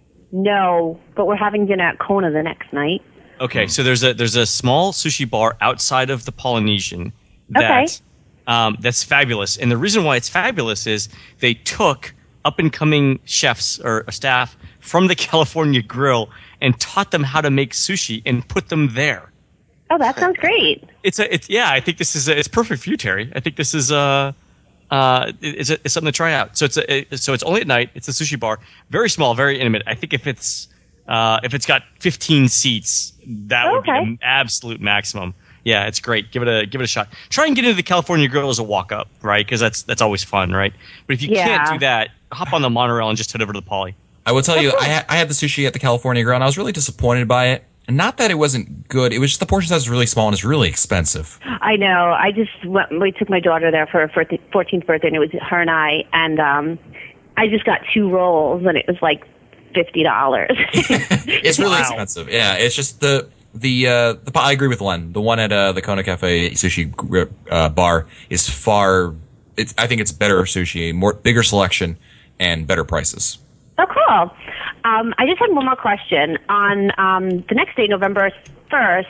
No, but we're having dinner at Kona the next night. Okay, so there's a there's a small sushi bar outside of the Polynesian that Okay. um, that's fabulous, and the reason why it's fabulous is they took up and coming chefs or staff from the California Grill and taught them how to make sushi and put them there. Oh, that sounds great. It's a it's yeah. I think this is a, it's perfect for you, Terry. I think this is uh uh it's, a, it's something to try out. So it's a, it, so it's only at night. It's a sushi bar, very small, very intimate. I think if it's uh if it's got fifteen seats, that would Okay. be an absolute maximum. Yeah, it's great. Give it a give it a shot. Try and get into the California Grill as a walk up, right? Because that's that's always fun, right? But if you Yeah. can't do that, hop on the monorail and just head over to the Poly. I will tell you, I, ha- I had the sushi at the California Grill, and I was really disappointed by it. And not that it wasn't good; it was just the portion size was really small and it's really expensive. I know. I just went, we took my daughter there for her fourteenth birthday, and it was her and I, and um, I just got two rolls, and it was like fifty dollars. It's really expensive. Yeah, it's just the the uh, the. I agree with Len. The one at uh, the Kona Cafe sushi uh, bar is far. It's I think it's better sushi, more bigger selection, and better prices. Oh, cool. Um, I just had one more question. On um, the next day, November first,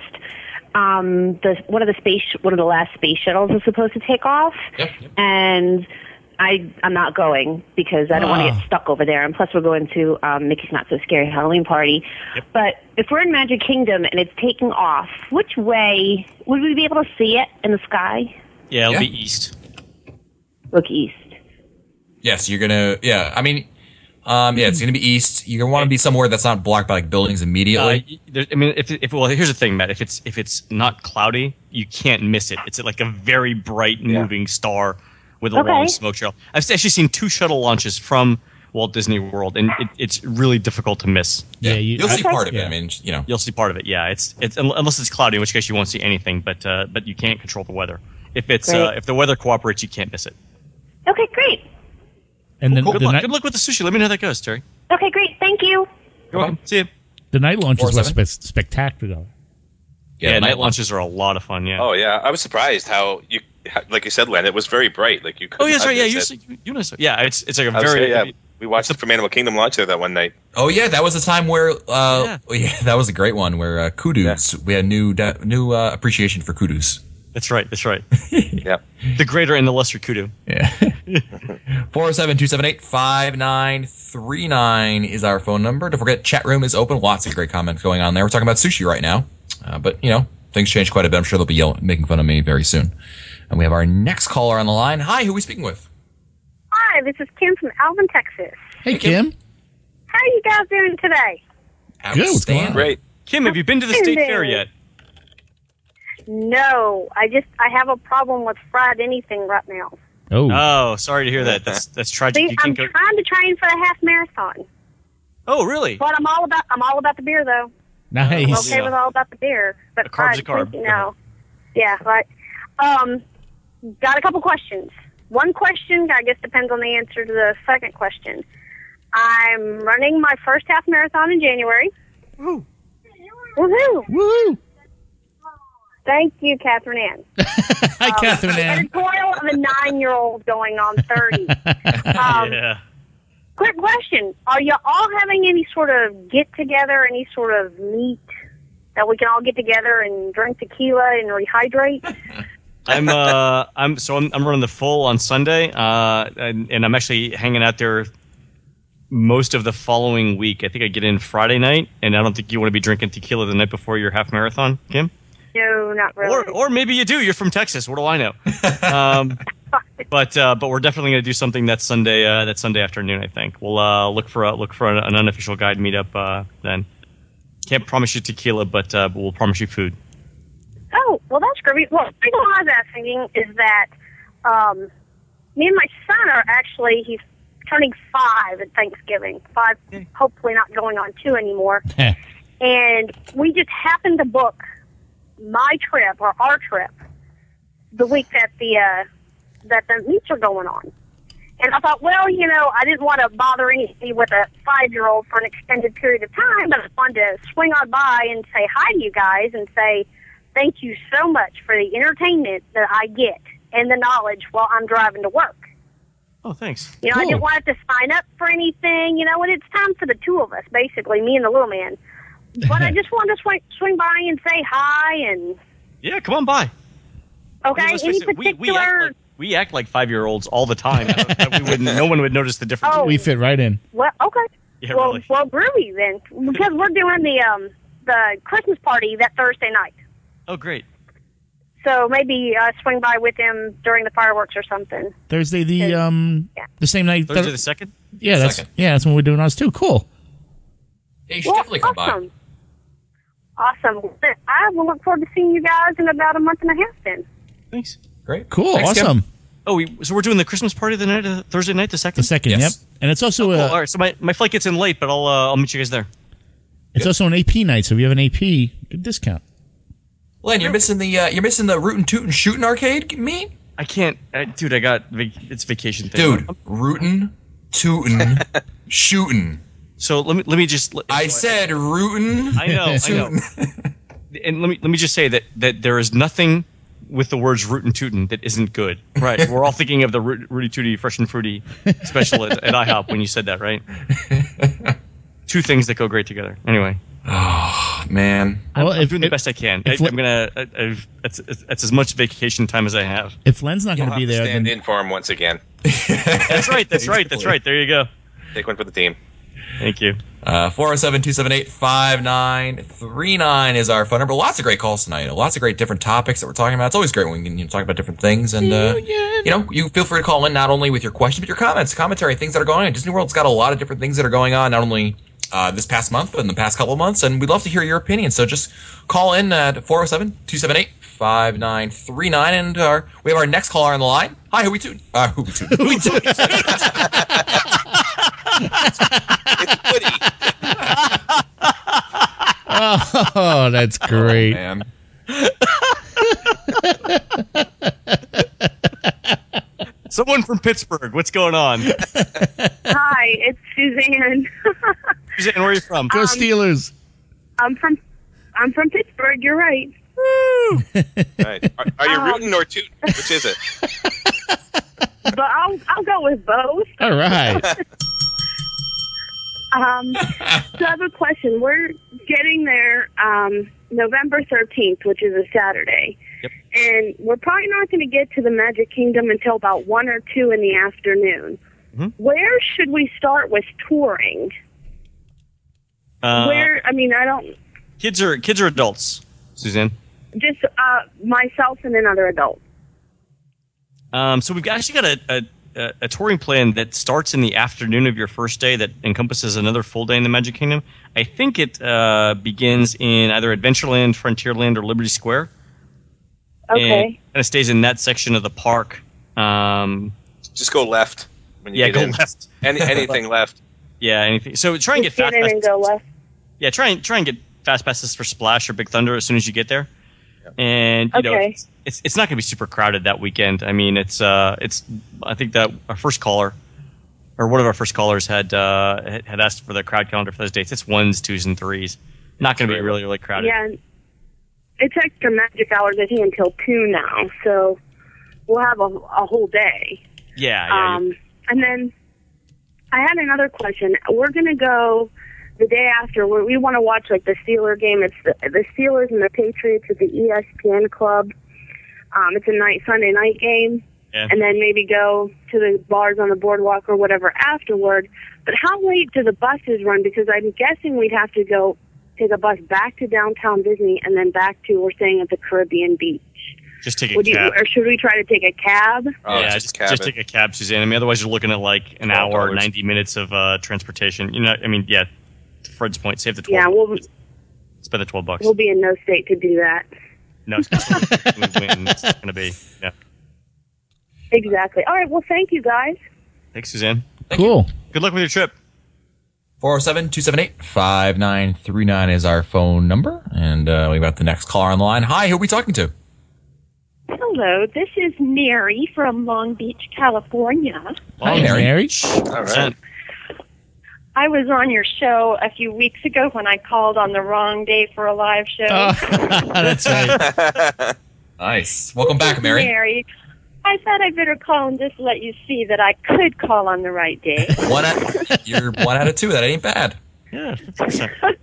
um, the one of the space one of the last space shuttles is supposed to take off, and I I'm not going because I don't want to Ah. get stuck over there. And plus, we're going to um, Mickey's Not So Scary Halloween Party. But if we're in Magic Kingdom and it's taking off, which way would we be able to see it in the sky? Yeah, it'll Yeah. be east. Look east. Yes, you're gonna. Yeah, I mean, um, yeah, it's gonna be east. You're gonna want to be somewhere that's not blocked by like buildings immediately. Uh, y- there, I mean, if, if well, here's the thing, Matt. If it's if it's not cloudy, you can't miss it. It's like a very bright moving star with a Okay. long smoke trail. I've actually seen two shuttle launches from Walt Disney World, and it, it's really difficult to miss. Yeah, you, You'll see I- part of it. yeah. I mean, you know, You'll see part of it. Yeah, it's it's un- unless it's cloudy, in which case you won't see anything. But uh, but you can't control the weather. If it's uh, Great. if the weather cooperates, you can't miss it. Okay, great. And then Good the luck. night, Good luck with the sushi. Let me know how that goes, Terry. Okay, great. Thank you. You're welcome. See you. the night launches Four were seven? spe- spectacular. Yeah, the night, night launches are a lot of fun. Yeah. Oh yeah, I was surprised how you, like you said, Len. It was very bright. Like you. Oh, yeah, couldn't sorry. Yeah, miss you, it. you, you know, so- yeah. It's it's like a I was very saying, yeah, we watched the From Animal Kingdom launch there that one night. Oh yeah, that was the time where uh, yeah. yeah, that was a great one where uh, kudus. We had new da- new uh, appreciation for kudus. That's right. That's right. Yeah. The greater and the lesser kudu. Yeah. four oh seven, two seven eight, five nine three nine is our phone number. Don't forget, chat room is open. Lots of great comments going on there. We're talking about sushi right now. Uh, but, you know, things change quite a bit. I'm sure they'll be yelling, making fun of me very soon. And we have our next caller on the line. Hi, who are we speaking with? Hi, this is Kim from Alvin, Texas. Hey, Kim. How are you guys doing today? Good. What's going on? Great. Kim, have you been to the state fair yet? No, I just I have a problem with fried anything right now. Oh. Oh, sorry to hear that. That's that's tragic. See, You I'm can't go. trying to train for the half marathon, Oh, really? but I'm all about I'm all about the beer though. Nice. I'm okay with all about the beer, but A carb's fried a carb. anything, no. Yeah, right. Um, got a couple questions. One question, I guess, depends on the answer to the second question. I'm running my first half marathon in January. Woo. Woohoo! Woo! Thank you, Catherine Ann. Hi, Um, Catherine Ann. Editorial of a nine-year-old going on thirty. Um, yeah. Quick question: are you all having any sort of get-together, any sort of meet that we can all get together and drink tequila and rehydrate? I'm uh I'm so I'm, I'm running the full on Sunday, uh, and, and I'm actually hanging out there most of the following week. I think I get in Friday night, and I don't think you want to be drinking tequila the night before your half marathon, Kim. No, not really. Or or maybe you do. You're from Texas. What do I know? Um, but uh, but we're definitely going to do something that Sunday uh, that Sunday afternoon. I think we'll uh, look for a, look for an, an unofficial guide meetup uh, then. Can't promise you tequila, but uh, but we'll promise you food. Oh, well, that's great. Well, the reason why I was asking is that um, me and my son are actually, he's turning five at Thanksgiving. Five, hopefully not going on two anymore. And we just happened to book my trip, or our trip, the week that the, uh, that the meets are going on. And I thought, well, you know, I didn't want to bother anybody with a five-year-old for an extended period of time, but I wanted to swing on by and say hi to you guys and say, thank you so much for the entertainment that I get and the knowledge while I'm driving to work. Oh, thanks. You know, I didn't want to sign up for anything, you know, and it's time for the two of us, basically, me and the little man. But I just wanted to swing, swing by and say hi and... Yeah, come on by. Okay, I mean, let's any face it, we, particular... we act like we act like five year olds all the time. I don't- we wouldn't, no one would notice the difference. Oh. We fit right in. Well, okay. Yeah, well, really. well, groovy then, because we're doing the um the Christmas party that Thursday night. Oh, great. So maybe uh, swing by with him during the fireworks or something. Thursday, the um, the same night. Thursday the second? Yeah, that's Second. yeah, that's when we're doing ours too. Cool. Yeah, you should definitely come awesome. Awesome. I will look forward to seeing you guys in about a month and a half then. Thanks. by. Great. Cool. Thanks, Kim. Awesome. Oh, we, so we're doing the Christmas party the night, uh, Thursday night, the second. The second. Yes. Yep. And it's also Oh, a all right. So my, my flight gets in late, but I'll uh, I'll meet you guys there. it's also an A P night. So if you have an A P, good discount. Len, you're missing the uh, you're missing the Rootin' Tootin' Shootin' arcade meet? I can't, I, dude. I got vac- it's vacation thing. Dude, Rootin' Tootin' Shootin'. So let me let me just. I said rootin'. I know, I know. And let me let me just say that that there is nothing with the words rootin' tootin' that isn't good. Right. We're all thinking of the Ru- Rudy Tooty Fresh and Fruity special at, at IHOP when you said that, right? Two things that go great together. Anyway. Oh man. I'm, Well, I'm if- doing the if- best I can. if I, Le- I'm gonna. I, I've, it's, it's, it's as much vacation time as I have. If Len's not going to You'll be have to there, stand then in for him once again. That's right. That's right. That's right. There you go. Take one for the team. Thank you. Uh, four oh seven, two seven eight, five nine three nine is our phone number. Lots of great calls tonight. Lots of great different topics that we're talking about. It's always great when we can you know, talk about different things. And, uh, you know, you feel free to call in not only with your questions, but your comments, commentary, things that are going on. Disney World's got a lot of different things that are going on, not only uh, this past month, but in the past couple of months. And we'd love to hear your opinion. So just call in at four oh seven, two seven eight, five nine three nine. And our, we have our next caller on the line. Hi, who we tune? Uh, who we tune? Who we tune? It's Woody. oh, that's great. Oh, man. Someone from Pittsburgh. What's going on? Hi, it's Suzanne. Suzanne, where are you from? Go Steelers. I'm from I'm from Pittsburgh. You're right. Right. Are, are you rooting or tooting? Which is it? But I'll I'll go with both. All right. Um, so I have a question. We're getting there um, November thirteenth, which is a Saturday. Yep. and we're probably not going to get to the Magic Kingdom until about one or two in the afternoon. Mm-hmm. Where should we start with touring? Uh, Where, I mean, I don't, kids are kids or adults, Suzanne? just uh, myself and another adult. Um, so we've actually got a, a, a touring plan that starts in the afternoon of your first day that encompasses another full day in the Magic Kingdom. I think it uh, begins in either Adventureland, Frontierland, or Liberty Square. Okay. And kind of stays in that section of the park. Um, Just go left when you yeah, get go in. left. Any, anything left. Yeah, anything. So try and get Just get fast in passes. and go left. Yeah, try and try and get fast passes for Splash or Big Thunder as soon as you get there. And you know, Okay. it's it's, it's not going to be super crowded that weekend. I mean, it's uh, it's. I think that our first caller, or one of our first callers, had uh, had- had asked for the crowd calendar for those dates. It's ones, twos, and threes. Not going to be really really crowded. Yeah, it's extra magic hours, I think, until two now, so we'll have a, a whole day. Yeah, yeah. Um, and then I had another question. We're going to go the day after. Where we want to watch like the Steeler game. It's the, the Steelers and the Patriots at the E S P N Club. Um, it's a night Sunday night game, Yeah. and then maybe go to the bars on the boardwalk or whatever afterward. But how late do the buses run? Because I'm guessing we'd have to go take a bus back to downtown Disney and then back to we're staying at the Caribbean Beach. Just take a Would you, cab. or should we try to take a cab? Oh, yeah, just just, cab just it. take a cab, Suzanne. I mean, otherwise you're looking at like an twelve hour, dollars. ninety minutes of uh, transportation. You know, I mean, yeah. To Fred's point, save the twelve. Yeah, we'll Spend the twelve bucks. we'll be in no state to do that. No, it's going to be. Yeah. Exactly. All right. Well, thank you guys. Thanks, Suzanne. Cool. Good luck with your trip. four oh seven, two seven eight, five nine three nine is our phone number. And uh, we've got the next caller on the line. Hi, who are we talking to? Hello, this is Mary from Long Beach, California. Hi, Mary. All right. I was on your show a few weeks ago when I called on the wrong day for a live show. That's right. Nice. Welcome back, Mary. Mary. I thought I'd better call and just let you see that I could call on the right day. One out, you're one out of two. That ain't bad. Yeah, that's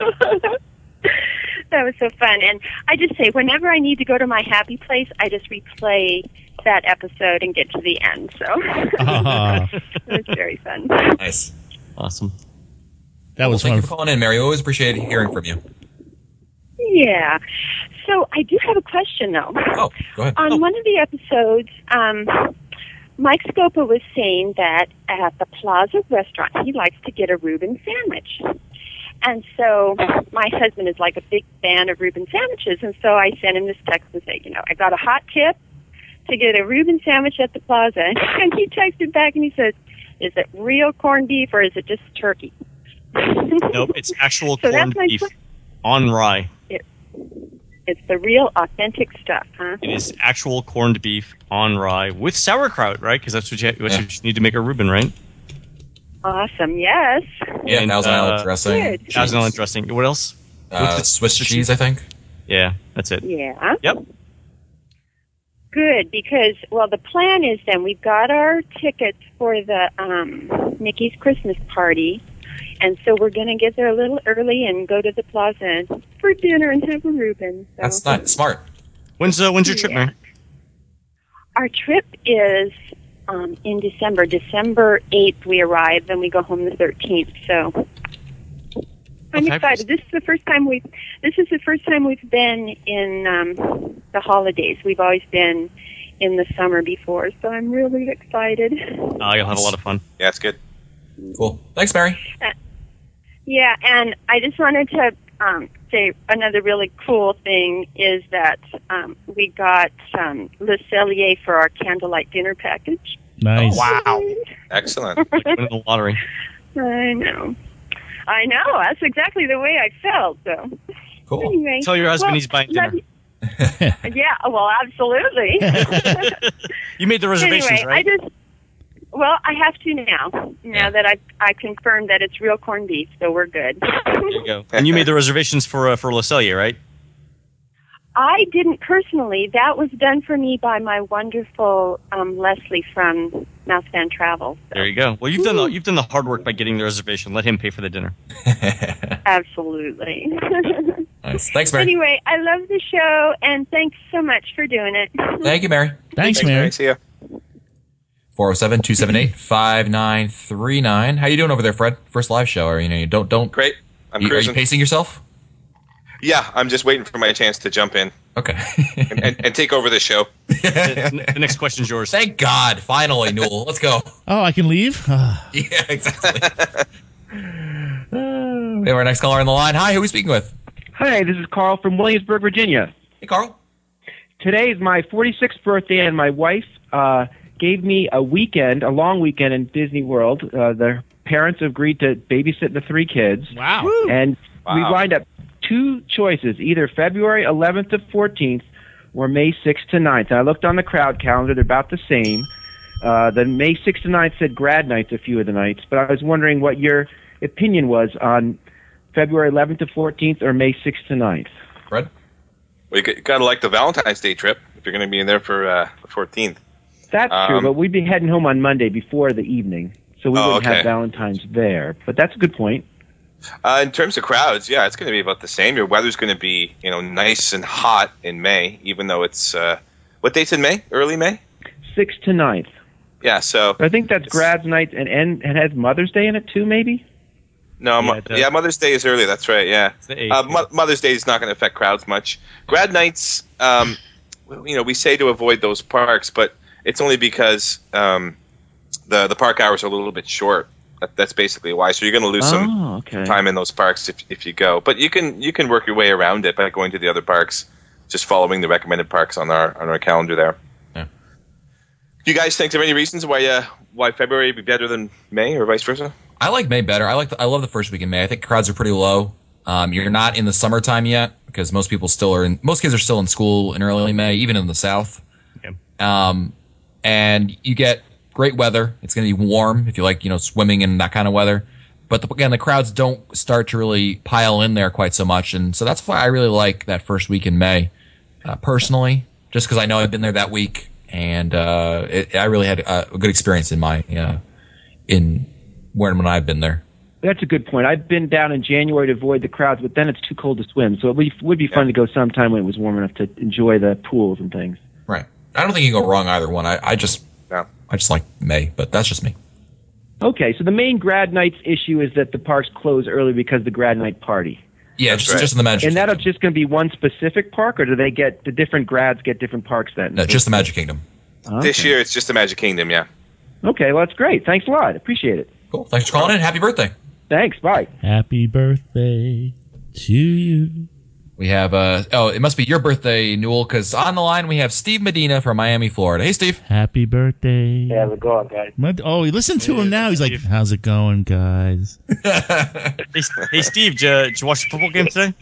That was so fun. And I just say, whenever I need to go to my happy place, I just replay that episode and get to the end. So Ah. it was very fun. Nice. Awesome. That was well, thank one you of- for calling in, Mary. Always appreciate hearing from you. Yeah. So I do have a question, though. Oh, go ahead. On one of the episodes, um, Mike Scopa was saying that at the Plaza restaurant, he likes to get a Reuben sandwich. And so my husband is like a big fan of Reuben sandwiches, and so I sent him this text and say, you know, I got a hot tip to get a Reuben sandwich at the Plaza. And he texted back and he says, is it real corned beef or is it just turkey? Nope, it's actual So that's corned my beef que- on rye. It, it's the real authentic stuff, huh? It is actual corned beef on rye with sauerkraut, right? Because that's what you, what you need to make a Reuben, right? Awesome, yes. Yeah, And, Thousand Island uh, dressing. Good. Thousand Island dressing. What else? Uh, What's Swiss cheese, I think. Yeah, that's it. Yeah. Yep. Good, because, well, the plan is then we've got our tickets for the um, Mickey's Christmas party, and so we're going to get there a little early and go to the plaza for dinner and have a Reuben. So. That's not smart. When's uh, when's your trip, Yeah. Mary? Our trip is um, in December. December eighth we arrive, and we go home the thirteenth, so... I'm Okay. excited. This is the first time we've. This is the first time we've been in um, the holidays. We've always been in the summer before, so I'm really excited. Uh, you'll have a lot of fun. Yeah, it's good. Cool. Thanks, Mary. Yeah, and I just wanted to um, say another really cool thing is that um, we got um, Le Cellier for our candlelight dinner package. Nice. Wow. Excellent. Winning the lottery. I know. I know. That's exactly the way I felt. So. Cool. Anyway, Tell your husband well, he's buying love dinner. you- Yeah, well, absolutely. You made the reservations, anyway, right? I just well, I have to now. Now that I I confirmed that it's real corned beef, so we're good. There you go. And you made the reservations for uh, for Le Cellier, right? I didn't personally. That was done for me by my wonderful um, Leslie from Mouse Fan Travel. There you go. Well, you've done the you've done the hard work by getting the reservation. Let him pay for the dinner. Absolutely. Nice. Thanks, Mary. Anyway, I love the show, and thanks so much for doing it. Thank you, Mary. Thanks, Mary. See ya. four oh seven, two seven eight, five nine three nine. How you doing over there, Fred? First live show. Or, you know, you don't, don't. Great. I'm you, Are you cruising. pacing yourself? Yeah, I'm just waiting for my chance to jump in. Okay. and, and, and take over the show. the, the next question's yours. Thank God. Finally, Newell. Let's go. Oh, I can leave? Yeah, exactly. We have our next caller on the line. Hi, who are we speaking with? Hi, this is Carl from Williamsburg, Virginia. Hey, Carl. Today is my forty-sixth birthday, and my wife uh, gave me a weekend, a long weekend in Disney World. Uh, the parents agreed to babysit the three kids. Wow. And Wow. we lined up two choices, either February eleventh to fourteenth or May sixth to ninth. And I looked on the crowd calendar. They're about the same. Uh, the May sixth to ninth said grad nights a few of the nights, but I was wondering what your opinion was on February eleventh to fourteenth or May sixth to ninth. Fred? Well, you got to like the Valentine's Day trip if you're going to be in there for uh, the fourteenth. That's true, Um, but we'd be heading home on Monday before the evening, so we Oh, wouldn't okay. have Valentine's there. But that's a good point. Uh, in terms of crowds, yeah, it's going to be about the same. Your weather's going to be, you know, nice and hot in May, even though it's uh, what date's in May? Early May? sixth to ninth. Yeah. So I think that's grad night, and, and and has Mother's Day in it too, maybe. no, Yeah, Mo- it does. yeah, Mother's Day is early. That's right. Yeah. the eighth, Uh, Mo- Mother's Day is not going to affect crowds much. Grad nights, um, you know, we say to avoid those parks, but it's only because um, the the park hours are a little bit short. That, that's basically why. So you're going to lose Oh, some okay. time in those parks if if you go. But you can you can work your way around it by going to the other parks, just following the recommended parks on our on our calendar there. Yeah. Do you guys think there are any reasons why uh, why February would be better than May or vice versa? I like May better. I like. The, I love the first week in May. I think crowds are pretty low. Um, you're not in the summertime yet because most people still are in. Most kids are still in school in early May, even in the South. Okay. Um, and you get great weather. It's going to be warm if you like, you know, swimming in that kind of weather. But the, again, the crowds don't start to really pile in there quite so much, and so that's why I really like that first week in May, uh, personally, just because I know I've been there that week, and uh, it, I really had a, a good experience in my uh, in when when I've been there. That's a good point. I've been down in January to avoid the crowds, but then it's too cold to swim. So it would, would be fun to go sometime when it was warm enough to enjoy the pools and things. Right. I don't think you can go wrong either one. I, I just no. I just like May, but that's just me. Okay, so the main grad nights issue is that the parks close early because of the grad night party. Yeah, just just in the Magic And that'll just going to be one specific park, or do they get the different grads get different parks then? No, just the Magic Kingdom. This year it's just the Magic Kingdom, yeah. Okay, well that's great. Thanks a lot. Appreciate it. Cool. Thanks for calling in. Happy birthday. Thanks. Bye. Happy birthday to you. We have uh oh, it must be your birthday, Newell, because on the line we have Steve Medina from Miami, Florida. Hey, Steve. Happy birthday. Hey, how's it going, guys? What- Oh, he listened to him now. He's like, how's it going, guys? hey, hey, Steve, did you, did you watch the football game today?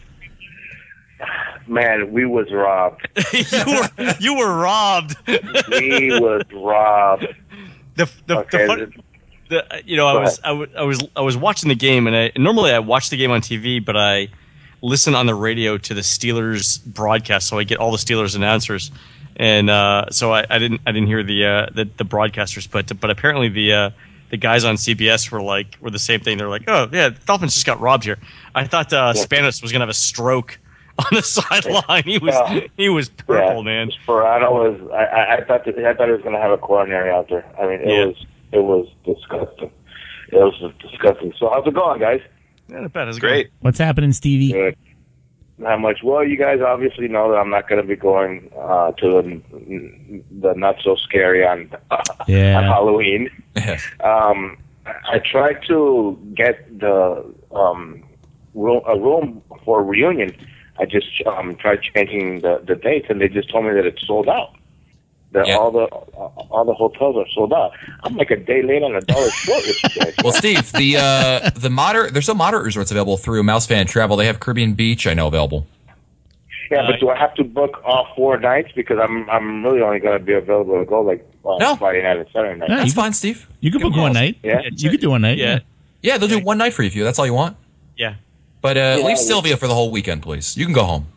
Man, we was robbed. you were you were robbed. we was robbed. The the, Okay, the, fun, the you know I Go was, I was I was I was watching the game, and I normally I watch the game on T V, but I listen on the radio to the Steelers broadcast, so I get all the Steelers announcers, and uh, so I, I didn't I didn't hear the uh, the, the broadcasters, but but apparently the uh, the guys on C B S were like were the same thing. They're like, oh yeah, the Dolphins just got robbed here. I thought uh, Yeah. Spanos was gonna have a stroke on the sideline. He was Yeah. he was purple, yeah, man. Sperano was. I, I, I thought that, I thought he was going to have a coronary out there. I mean, it Yeah. was it was disgusting. It was just disgusting. So how's it going, guys? Yeah, not bad. How's it Great. What's happening, Stevie? Good. Not much. Well, you guys obviously know that I'm not going to be going uh, to the, the not so scary on uh, Yeah. on Halloween. um, I tried to get the um, room, a room for a reunion. I just um, tried changing the, the dates, and they just told me that it's sold out. That Yeah. all the all the hotels are sold out. I'm like a day late on a dollar short with you guys. Well, Steve, the uh, the moderate there's some moderate resorts available through Mouse Fan Travel. They have Caribbean Beach, I know, available. Yeah, but do I have to book all four nights because I'm I'm really only going to be available to go like uh, No. Friday night and Saturday night. Yeah, That's you fine, Steve. You could Give book them one calls. night. Yeah. You could do one night. Yeah. Yeah, they'll do one night for you if you. That's all you want. Yeah. But uh, Yeah, leave yeah. Sylvia for the whole weekend, please. You can go home.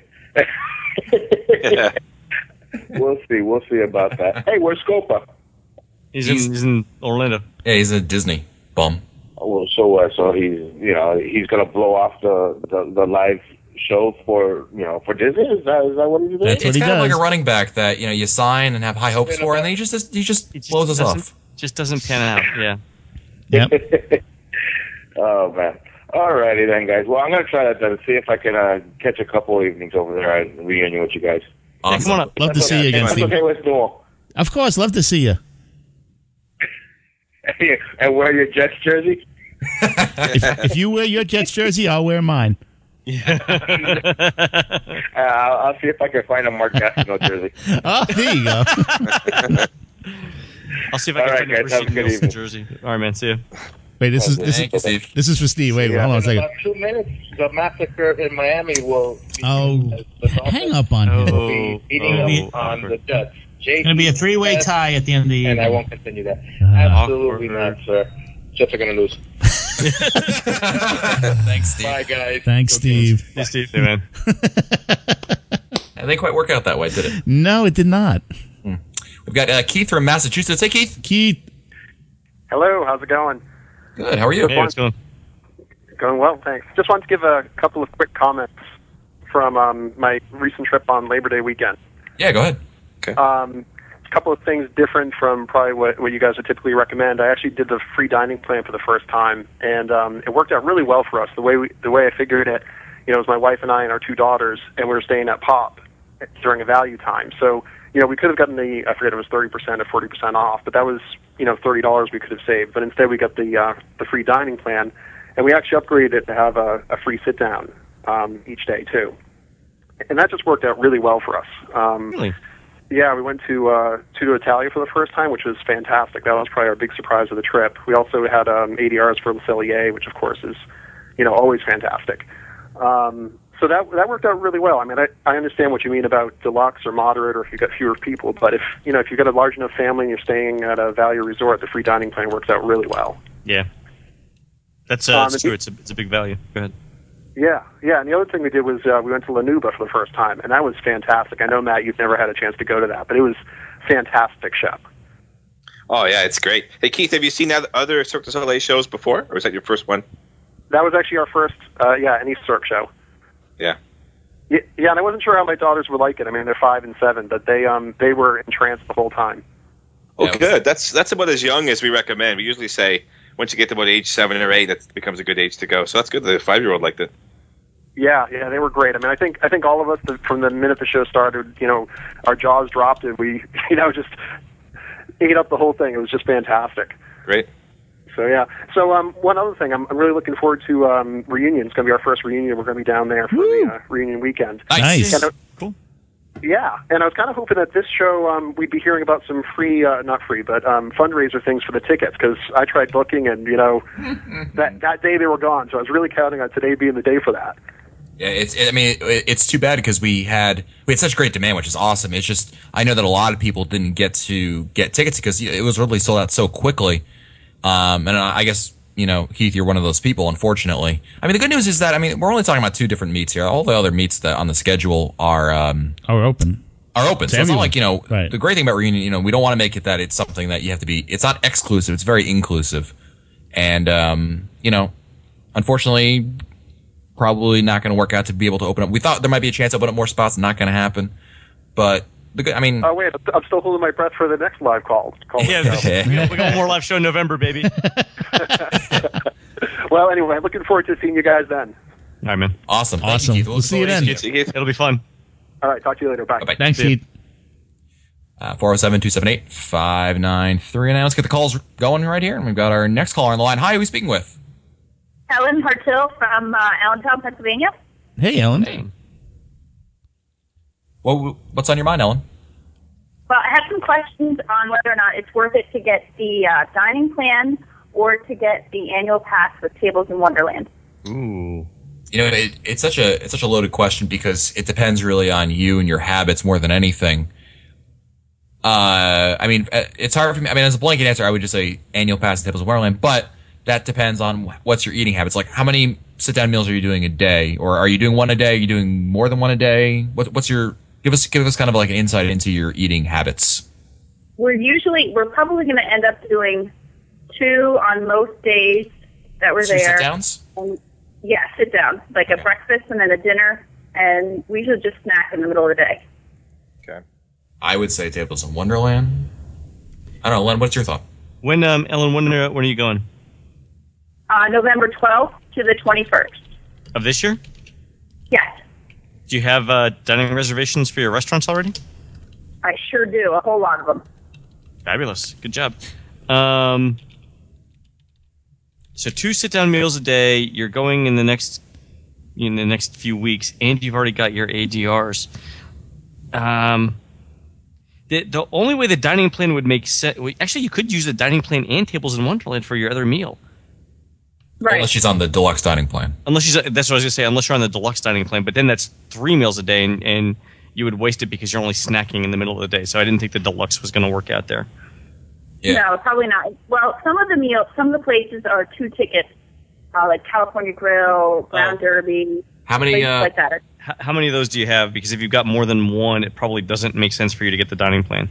We'll see. We'll see about that. Hey, where's Scopa? He's, in, he's in Orlando. Yeah, he's a Disney bum. Oh, well, so what? So he's you know he's going to blow off the, the the live show for you know for Disney. Is that is that what he does? It's kind of like a running back that you know you sign and have high hopes for, and then he just he just blows us doesn't- off. Just doesn't pan out. Yeah. Yep. Oh man. Alrighty then, guys. Well, I'm gonna try that then. See if I can uh, catch a couple evenings over there at reunion with you guys. Awesome. Come on up. Love to see you again, That's Steve. okay with Noel. Of course, love to see you. And wear your Jets jersey. if, if you wear your Jets jersey, I'll wear mine. uh, I'll, I'll see if I can find a Mark Gastineau jersey. Oh, there you go. I'll see if I All can right, find a guys, have a Rasheed good Nielsen evening. jersey. All right, man. See you. Wait, this is this Thank you, is Steve. this is for Steve. Wait, Yeah, hold on a in second. about two minutes, the massacre in Miami will be Oh, hang up on him. will be beating Oh, up on the Jets. It's going to be a three-way Jets, tie at the end of the and I evening. won't continue that. Uh, Absolutely not, sir. Jets are going to lose. Thanks, Steve. Bye, guys. Thanks, Steve. Hey, Steve. Hey, man. It didn't quite work out that way, did it? No, it did not. We've got uh, Keith from Massachusetts. Hey, Keith. Keith. Hello, how's it going? Good. How are you? Hey, what's going? Going well, thanks. Just wanted to give a couple of quick comments from um, my recent trip on Labor Day weekend. Yeah, go ahead. Okay. Um, a couple of things different from probably what, what you guys would typically recommend. I actually did the free dining plan for the first time, and um, it worked out really well for us. The way we, the way I figured it, you know, it was my wife and I and our two daughters, and we were staying at Pop during a value time. So, you know, we could have gotten the, I forget, it was thirty percent or forty percent off, but that was, you know, thirty dollars we could have saved. But instead we got the uh, the free dining plan, and we actually upgraded it to have a, a free sit-down um, each day, too. And that just worked out really well for us. Um, really? Yeah, we went to uh, to Italia for the first time, which was fantastic. That was probably our big surprise of the trip. We also had um, A D Rs for Le Cellier, which, of course, is, you know, always fantastic. Um, so that that worked out really well. I mean, I, I understand what you mean about deluxe or moderate, or if you've got fewer people. But if you know if you've got a large enough family and you're staying at a value resort, the free dining plan works out really well. Yeah. That's, uh, Um, that's if true. you- It's a, it's a big value. Go ahead. Yeah, yeah. And the other thing we did was uh, we went to La Nuba for the first time, and that was fantastic. I know, Matt, you've never had a chance to go to that, but it was fantastic, Shep. Oh yeah, it's great. Hey Keith, have you seen oth- other Cirque du Soleil shows before, or was that your first one? That was actually our first, uh, yeah, any Cirque show. Yeah. Yeah, yeah, and I wasn't sure how my daughters would like it. I mean, they're five and seven, but they um they were entranced the whole time. Oh, good. That's that's about as young as we recommend. We usually say once you get to about age seven or eight, that becomes a good age to go. So that's good that a five-year-old liked it. Yeah, yeah, they were great. I mean, I think I think all of us the, from the minute the show started, you know, our jaws dropped and we, you know, just ate up the whole thing. It was just fantastic. Great. So yeah. So um, one other thing, I'm, I'm really looking forward to um, reunion. It's going to be our first reunion. We're going to be down there for the uh, reunion weekend. Nice. And I- Cool. Yeah, and I was kind of hoping that this show um, we'd be hearing about some free, uh, not free, but um, fundraiser things for the tickets, because I tried booking and, you know, that, that day they were gone. So I was really counting on today being the day for that. Yeah, it's. I mean, it, it's too bad because we had we had such great demand, which is awesome. It's just I know that a lot of people didn't get to get tickets because it was really sold out so quickly. Um, and I guess you know, Keith, you're one of those people. Unfortunately, I mean, the good news is that I mean we're only talking about two different meets here. All the other meets that on the schedule are um, are open. Are open. To So it's everyone. not like you know Right. the great thing about reunion. You know, we don't want to make it that it's something that you have to be. It's not exclusive. It's very inclusive, and um, you know, unfortunately. Probably not going to work out to be able to open up. We thought there might be a chance to open up more spots. Not going to happen. But the good, I mean, Oh, wait, I'm still holding my breath for the next live call. call Yeah, we got, we got one more live show in November, baby. Well, anyway, looking forward to seeing you guys then. All right, man. Awesome. Thank Awesome. You, Keith. We'll see you forward to then. seeing It'll be fun. All right, talk to you later. Bye. Bye-bye. Thanks, See ya. Keith. Uh, four oh seven, two seven eight, five nine three. Now let's get the calls going right here. And we've got our next caller on the line. Hi, who are we speaking with? Helen Hartill from uh, Allentown, Pennsylvania. Hey, Ellen. What, what's on your mind, Ellen? Well, I have some questions on whether or not it's worth it to get the uh, dining plan or to get the annual pass with Tables in Wonderland. Ooh. You know, it, it's such a it's such a loaded question because it depends really on you and your habits more than anything. Uh, I mean, it's hard for me. I mean, as a blanket answer, I would just say annual pass at Tables in Wonderland, but that depends on what's your eating habits. Like, how many sit-down meals are you doing a day, or are you doing one a day? Are you doing more than one a day? What, what's your give us give us kind of like an insight into your eating habits? We're usually, we're probably going to end up doing two on most days that we're Two there. sit-downs? And, Yeah, sit down, like a breakfast and then a dinner, and we usually just snack in the middle of the day. Okay. I would say Tables in Wonderland. I don't know, Len, what's your thought? When, um, Ellen, when are, when are you going? Uh, November twelfth to the twenty-first. Of this year? Yes, Do you have uh, dining reservations for your restaurants already? I sure do, a whole lot of them. Fabulous. Good job. Um, so two sit-down meals a day. You're going in the next in the next few weeks, and you've already got your A D Rs. Um, the the only way the dining plan would make sense. Actually, you could use the dining plan and Tables in Wonderland for your other meal. Right. Unless she's on the deluxe dining plan. Unless she's that's what I was gonna say. Unless you're on the deluxe dining plan, but then that's three meals a day, and, and you would waste it because you're only snacking in the middle of the day. So I didn't think the deluxe was going to work out there. Yeah. No, probably not. Well, some of the meals, some of the places are two tickets, uh, like California Grill, Ground Oh. Derby. How many, places uh, like that. How, how many of those do you have? Because if you've got more than one, it probably doesn't make sense for you to get the dining plan.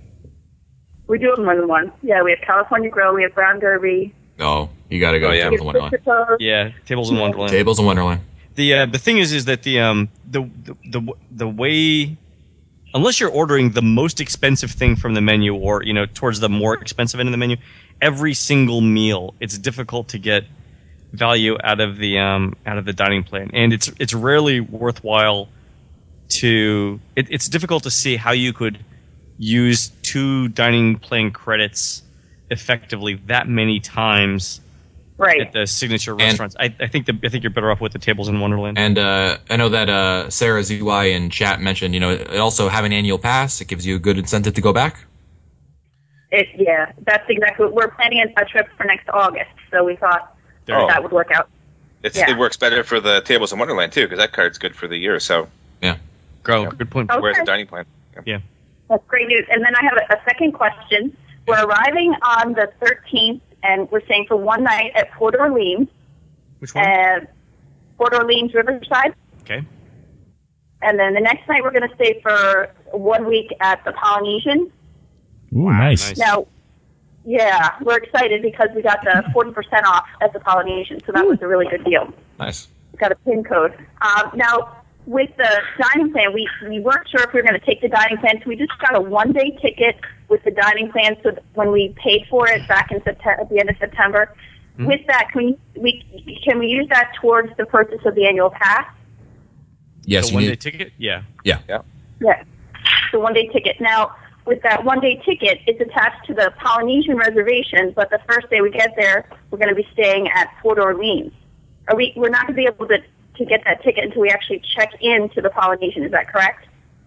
We do have more than one. Yeah, we have California Grill, we have Ground Derby. Oh, you got to go Oh, to yeah. Tables in Wonderland. Yeah, Tables in Wonderland. Tables in Wonderland. The uh, the thing is, is that the um the the the, the way, unless you're ordering the most expensive thing from the menu, or you know towards the more expensive end of the menu, every single meal it's difficult to get value out of the um out of the dining plan, and it's it's rarely worthwhile to. It, it's difficult to see how you could use two dining plan credits effectively that many times. Right. At the signature restaurants, I, I think the, I think you're better off with the Tables in Wonderland. And uh, I know that uh, Sarah Z Y in chat mentioned, you know, it also have an annual pass. It gives you a good incentive to go back. It, yeah, that's exactly what we're planning a trip for next August, so we thought There you that, go. would work out. It's, Yeah. It works better for the Tables in Wonderland, too, because that card's good for the year, so. Yeah. Grow. Good point. Okay. Where's the dining plan? Yeah. That's great news. And then I have a, a second question. We're arriving on the thirteenth, and we're staying for one night at Port Orleans. Which one? Uh, Port Orleans Riverside. Okay. And then the next night we're going to stay for one week at the Polynesian. Ooh, nice. Now, yeah, we're excited because we got the forty percent off at the Polynesian, so that was a really good deal. Nice. We got a PIN code. Um, now, with the dining plan, we, we weren't sure if we were going to take the dining plan, so we just got a one-day ticket with the dining plan. So that when we paid for it back in September, at the end of September, Mm-hmm. with that, can we, we can we use that towards the purchase of the annual pass? Yes, The you one need- day ticket. Yeah. Yeah. Yeah. Yes, the one-day ticket. Now, with that one-day ticket, it's attached to the Polynesian reservation, but the first day we get there, we're going to be staying at Port Orleans. Are we? We're not going to be able to to get that ticket until we actually check in to the Polynesian. Is that correct?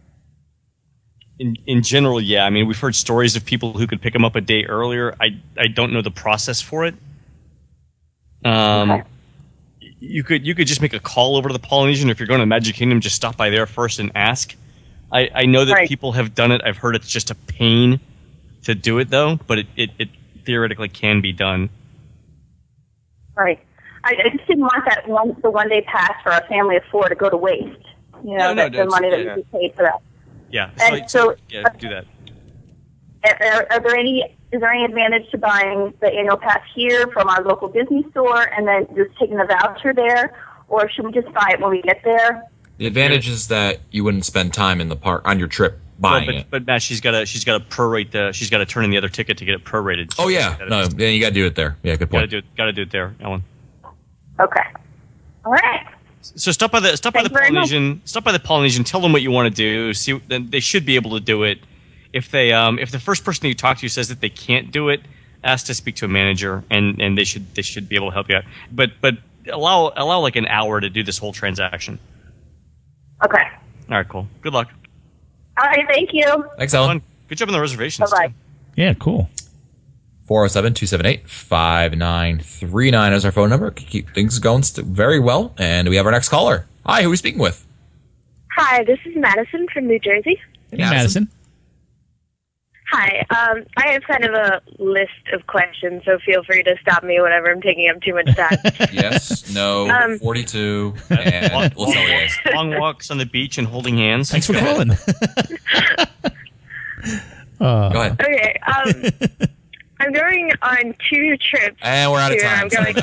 In in general, yeah. I mean, we've heard stories of people who could pick them up a day earlier. I I don't know the process for it. Um, you could you could just make a call over to the Polynesian. If you're going to Magic Kingdom, just stop by there first and ask. I, I know that Right. people have done it. I've heard it's just a pain to do it though, but it, it, it theoretically can be done. Right. I, I just didn't want that one the one-day pass for a family of four to go to waste. You know, No, no, the, the that's- money that yeah. we paid for that. Yeah. And so, yeah, do that. Are, are there any? Is there any advantage to buying the annual pass here from our local Disney store and then just taking the voucher there, or should we just buy it when we get there? The advantage is that you wouldn't spend time in the park on your trip buying Well, but, it. but Matt, she's got to she's got to prorate the she's got to turn in the other ticket to get it prorated. Oh yeah, no, then you got to do it there. Yeah, good Got to point. do it. Got to do it there, Ellen. Okay. All right. So stop by the stop by Thank the you very much. Polynesian. Stop by the Polynesian. Tell them what you want to do. See, then they should be able to do it. If they um if the first person you talk to says that they can't do it, ask to speak to a manager, and, and they should they should be able to help you out. But but allow allow like an hour to do this whole transaction. Okay. All right, cool. Good luck. All right. Thank you. Thanks, Ellen. Good job on the reservations. Bye-bye. too. Yeah, cool. four oh seven, two seven eight, five nine three nine is our phone number. Keep things going st- very well. And we have our next caller. Hi, who are we speaking with? Hi, this is Madison from New Jersey. Hey, Madison. Hi, um, I have kind of a list of questions, so feel free to stop me whenever I'm taking up too much time. Yes, no, Um, forty-two, and we'll tell you guys. Long walks on the beach and holding hands. Thanks for calling. uh, Go ahead. Okay, um, I'm going on two trips. And we're out of soon. time. I'm going.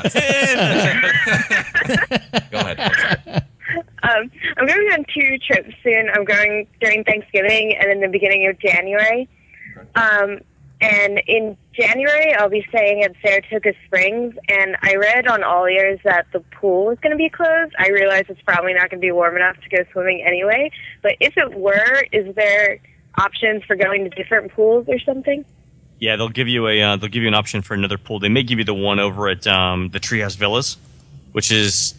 Go ahead. Um, I'm going on two trips soon. I'm going during Thanksgiving and in the beginning of January. Um, and in January, I'll be staying at Saratoga Springs. And I read on All Ears that the pool is going to be closed. I realize it's probably not going to be warm enough to go swimming anyway. But if it were, is there options for going to different pools or something? Yeah, they'll give you a uh, they'll give you an option for another pool. They may give you the one over at um, the Treehouse Villas, which is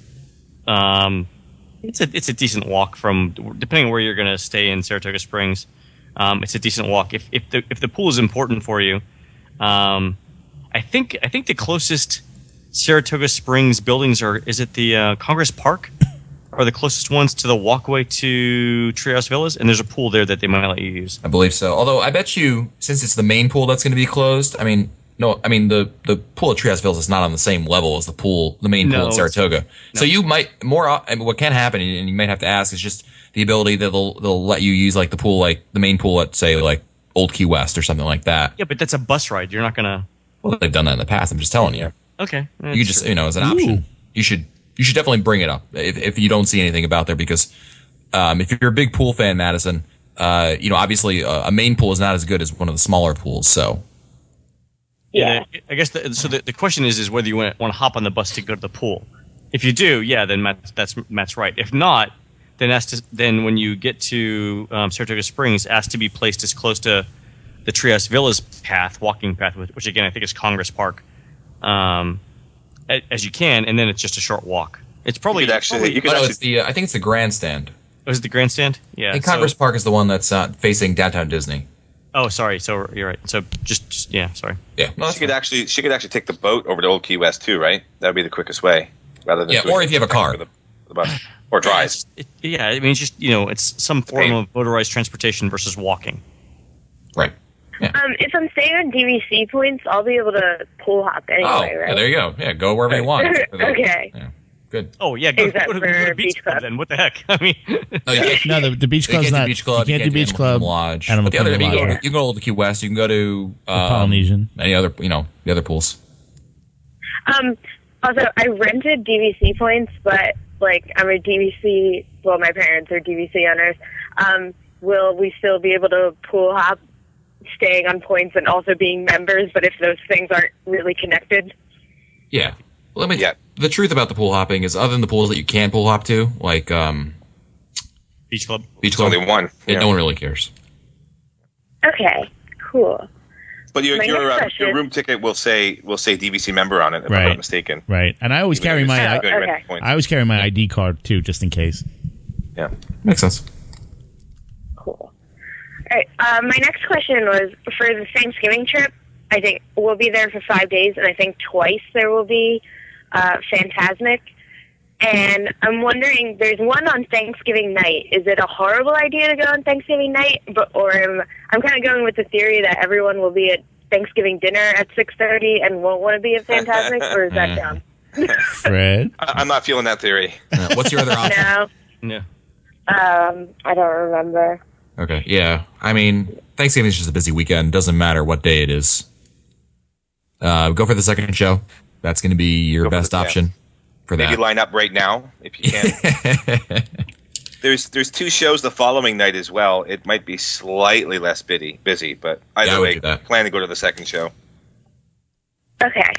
um, it's a it's a decent walk from depending on where you're going to stay in Saratoga Springs. Um, it's a decent walk. If if the if the pool is important for you, um, I think I think the closest Saratoga Springs buildings are is it the uh, Congress Park? Are the closest ones to the walkway to Treehouse Villas, and there's a pool there that they might let you use. I believe so. Although I bet you, since it's the main pool that's going to be closed, I mean, no, I mean the the pool at Treehouse Villas is not on the same level as the pool, the main pool No, in Saratoga. no. So you might more. I mean, what can happen, and you might have to ask, is just the ability that they'll they'll let you use like the pool, like the main pool at say like Old Key West or something like that. Yeah, but that's a bus ride. You're not gonna. Well, they've done that in the past. I'm just telling you. Okay, You could just, you know, as an option, you should you should definitely bring it up if if you don't see anything about there, because um, if you're a big pool fan, Madison, uh, you know, obviously uh, a main pool is not as good as one of the smaller pools. So Yeah, I guess the, so. The, the question is, is whether you want, want to hop on the bus to go to the pool. If you do, yeah, then Matt, that's Matt's right. If not, then ask to, then when you get to um, Saratoga Springs, ask to be placed as close to the Treehouse Villas path, walking path, which again I think is Congress Park, um, as you can, and then it's just a short walk. It's probably you could actually. probably, You could oh, no, it's the. Uh, I think it's the grandstand. Oh, is it the grandstand? Yeah. I think Congress so, Park is the one that's uh, facing downtown Disney. Oh, sorry. So you're right. So just, just yeah, sorry. Yeah. she could actually she could actually take the boat over to Old Key West too, right? That would be the quickest way, rather than Yeah, or if you have a car, the, the bus, or drive. It, yeah, I mean, it's just you know, it's some form of motorized transportation versus walking. Right. Um, if I'm staying on D V C points, I'll be able to pool hop anyway, Oh, right? yeah, there you go. Yeah, go wherever you want. Okay. Good. Oh yeah, go, Except go to, for go to the beach, Beach club. Club. Then what the heck? I mean, No, the, the beach You club's can't do not. beach club. You can't do beach Animal club. Kingdom Lodge. Animal but the other, I Kingdom mean, you, go, Lodge. you can go to Key West. You can go to um, Polynesian. Any other, you know, the other pools. Um, also, I rented D V C points, but like I'm a D V C. Well, my parents are D V C owners. Um, will we still be able to pool hop, staying on points and also being members? But if those things aren't really connected, Yeah. Well, let me. Yeah. The truth about the pool hopping is, other than the pools that you can pool hop to, like um, beach club, beach club, only one. Yeah, Yeah. no one really cares. okay, cool. But your My your, next uh, question- your room ticket will say will say D V C member on it, if I'm Right. not mistaken. Right, and I always Even carry if my. it's I, not going right I always carry my I D card too, just in case. Yeah, makes sense. Cool. All right. Uh, my next question was for the Thanksgiving trip. I think we'll be there for five days, and I think twice there will be uh, Phantasmic. And I'm wondering, there's one on Thanksgiving night. Is it a horrible idea to go on Thanksgiving night, but or am I'm kind of going with the theory that everyone will be at Thanksgiving dinner at six thirty and won't want to be at Phantasmic, or is that dumb? Fred, I, I'm not feeling that theory. What's your other option? No. Yeah. Um, I don't remember. Okay. Yeah. I mean, Thanksgiving is just a busy weekend. Doesn't matter what day it is. Uh, go for the second show. That's going to be your best the- yeah. option for Maybe that. line up right now if you can. there's there's two shows the following night as well. It might be slightly less busy, busy, but either Yeah, I would way, do that. plan to go to the second show. Okay.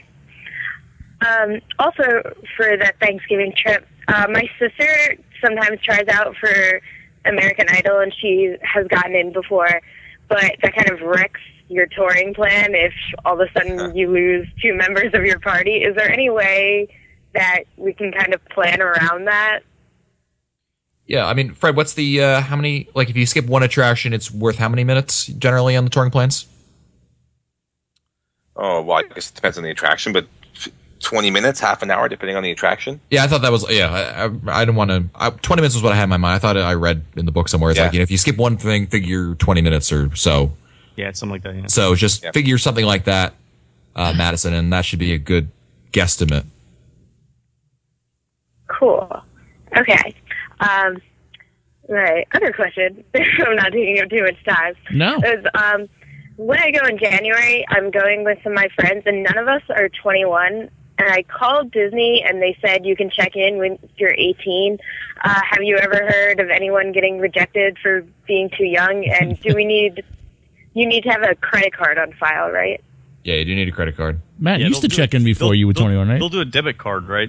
Um, also, for that Thanksgiving trip, uh, my sister sometimes tries out for American Idol, and she has gotten in before, but that kind of wrecks your touring plan if all of a sudden you lose two members of your party. Is there any way that we can kind of plan around that? Yeah. I mean, Fred, what's the uh, how many? Like, if you skip one attraction, it's worth how many minutes generally on the touring plans? Oh well, I guess it depends on the attraction, but twenty minutes, half an hour, depending on the attraction. Yeah, I thought that was. Yeah, I, I, I didn't want to. Twenty minutes was what I had in my mind. I thought I read in the book somewhere. It's Yeah. like, you know, if you skip one thing, figure twenty minutes or so. Yeah, it's something like that. Yeah. So just Yeah. figure something like that, uh, Madison, and that should be a good guesstimate. Cool. Okay. Um, right. Other question. I'm not taking up too much time. No. Is, um, when I go in January, I'm going with some of my friends, and none of us are twenty-one. And I called Disney, and they said you can check in when you're eighteen. Uh, have you ever heard of anyone getting rejected for being too young? And do we need? You need to have a credit card on file, right? Yeah, you do need a credit card. Matt, Yeah, you used to they'll check do- in before they'll- you were they'll- twenty-one, right? They'll do a debit card, right?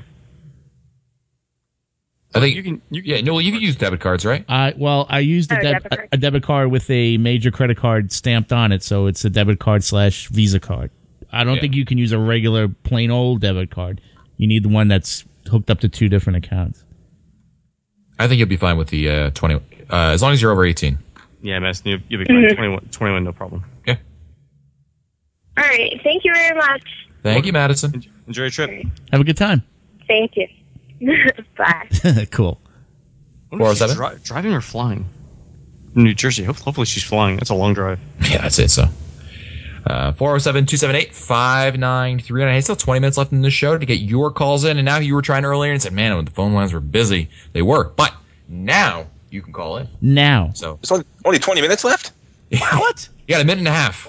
I think you can. You yeah, no, you can use debit cards, right? I well, I used a, Oh, deb- debit card. a debit card with a major credit card stamped on it, so it's a debit card slash Visa card. I don't Yeah. think you can use a regular plain old debit card. You need the one that's hooked up to two different accounts. I think you'll be fine with the uh, twenty, uh, as long as you're over eighteen. Yeah, Mass, you, you'll be fine. twenty-one, twenty-one, no problem. Yeah. All right. Thank you very much. Thank you, Madison. Enjoy your trip. Have a good time. Thank you. Bye. Cool. four oh seven? Dri- driving or flying? New Jersey. Ho- Hopefully she's flying. That's a long drive. Yeah, that's it. So, uh, four oh seven, two seven eight, five nine three nine. Hey, still twenty minutes left in the show to get your calls in. And now you were trying earlier and said, man, when the phone lines were busy. They were. But now you can call in. Now. So, There's only, only twenty minutes left? what? You got a minute and a half.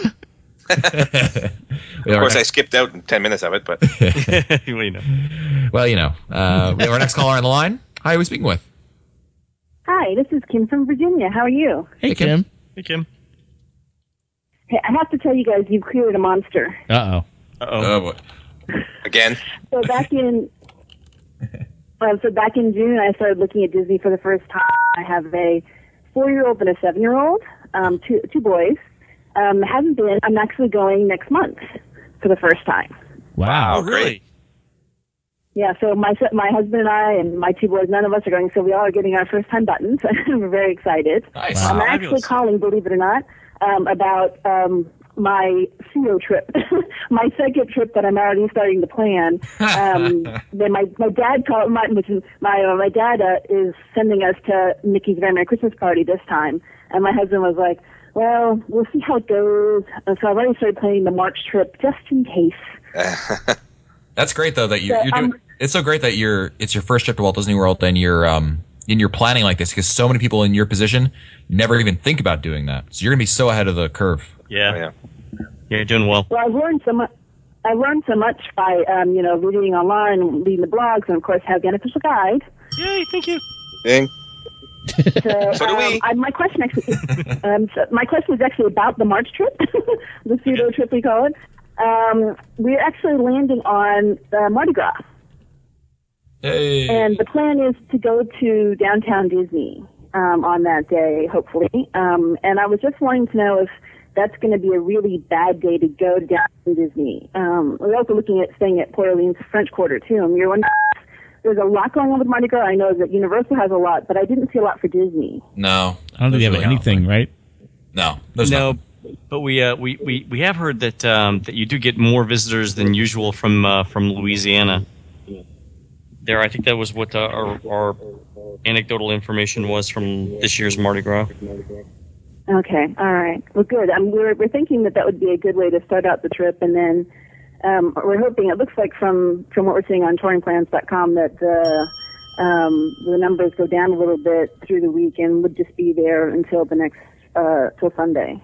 Of course, I skipped out in ten minutes of it, but well, you know. Well, you know. Uh, we have our next caller on the line. Hi, who are we speaking with? Hi, this is Kim from Virginia. How are you? Hey, Kim. Hey, Kim. Hey, I have to tell you guys, you've created a monster. Uh oh. Uh oh. Oh, boy. Again? So back in, uh, so back in June, I started looking at Disney for the first time. I have a four-year-old and a seven-year-old, um, two two boys. Um, haven't been. I'm actually going next month for the first time. Wow. Oh, really? Yeah, so my my husband and I and my two boys, none of us are going, so we all are getting our first time buttons. We're very excited. Nice. I'm Wow. actually Fabulous. calling, believe it or not, um, about um, my C O trip, my second trip that I'm already starting to plan. Um, then my my dad called, my which is, my uh, my dad uh, is sending us to Mickey's Very Merry Christmas Party this time, and my husband was like, well, we'll see how it goes. And so I've already started planning the March trip just in case. That's great though that you're, So, you're doing. um, It's so great that you're. It's your first trip to Walt Disney World, and you're um and you're planning like this because so many people in your position never even think about doing that. So you're gonna be so ahead of the curve. Yeah. Oh, yeah. Yeah, you're doing well. Well, I've learned so much. I learned so much by, um, you know, reading online, and reading the blogs, and of course, have the unofficial guide. Yay! Thank you. Ding. So, So do we. Um, I, my question actually, um, so my question is actually about the March trip, the pseudo trip we call it. Um, we're actually landing on uh, Mardi Gras, Hey. and the plan is to go to downtown Disney um, on that day, hopefully. Um, and I was just wanting to know if that's going to be a really bad day to go to downtown Disney. Um, we're also looking at staying at Port Orleans French Quarter too. And you're wondering, there's a lot going on with Mardi Gras. I know that Universal has a lot, but I didn't see a lot for Disney. No, I don't think they have There's really anything, right? no. There's no, nothing. but we, uh, we we we have heard that um, that you do get more visitors than usual from uh, from Louisiana. There, I think that was what uh, our, our anecdotal information was from this year's Mardi Gras. Okay, all right. Well, good. Um, we're we're thinking that that would be a good way to start out the trip, and then um, we're hoping. It looks like from from what we're seeing on touring plans dot com that the um, the numbers go down a little bit through the week, and would just be there until the next uh, till Sunday.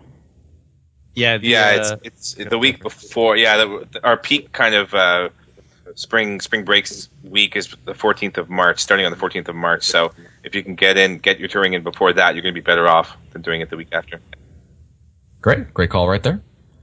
Yeah, the, Yeah, uh, it's it's the week before. Yeah, the, our peak kind of uh, spring spring breaks week is the fourteenth of March, starting on the fourteenth of March. So if you can get in, get your touring in before that, you're going to be better off than doing it the week after. Great, great call right there.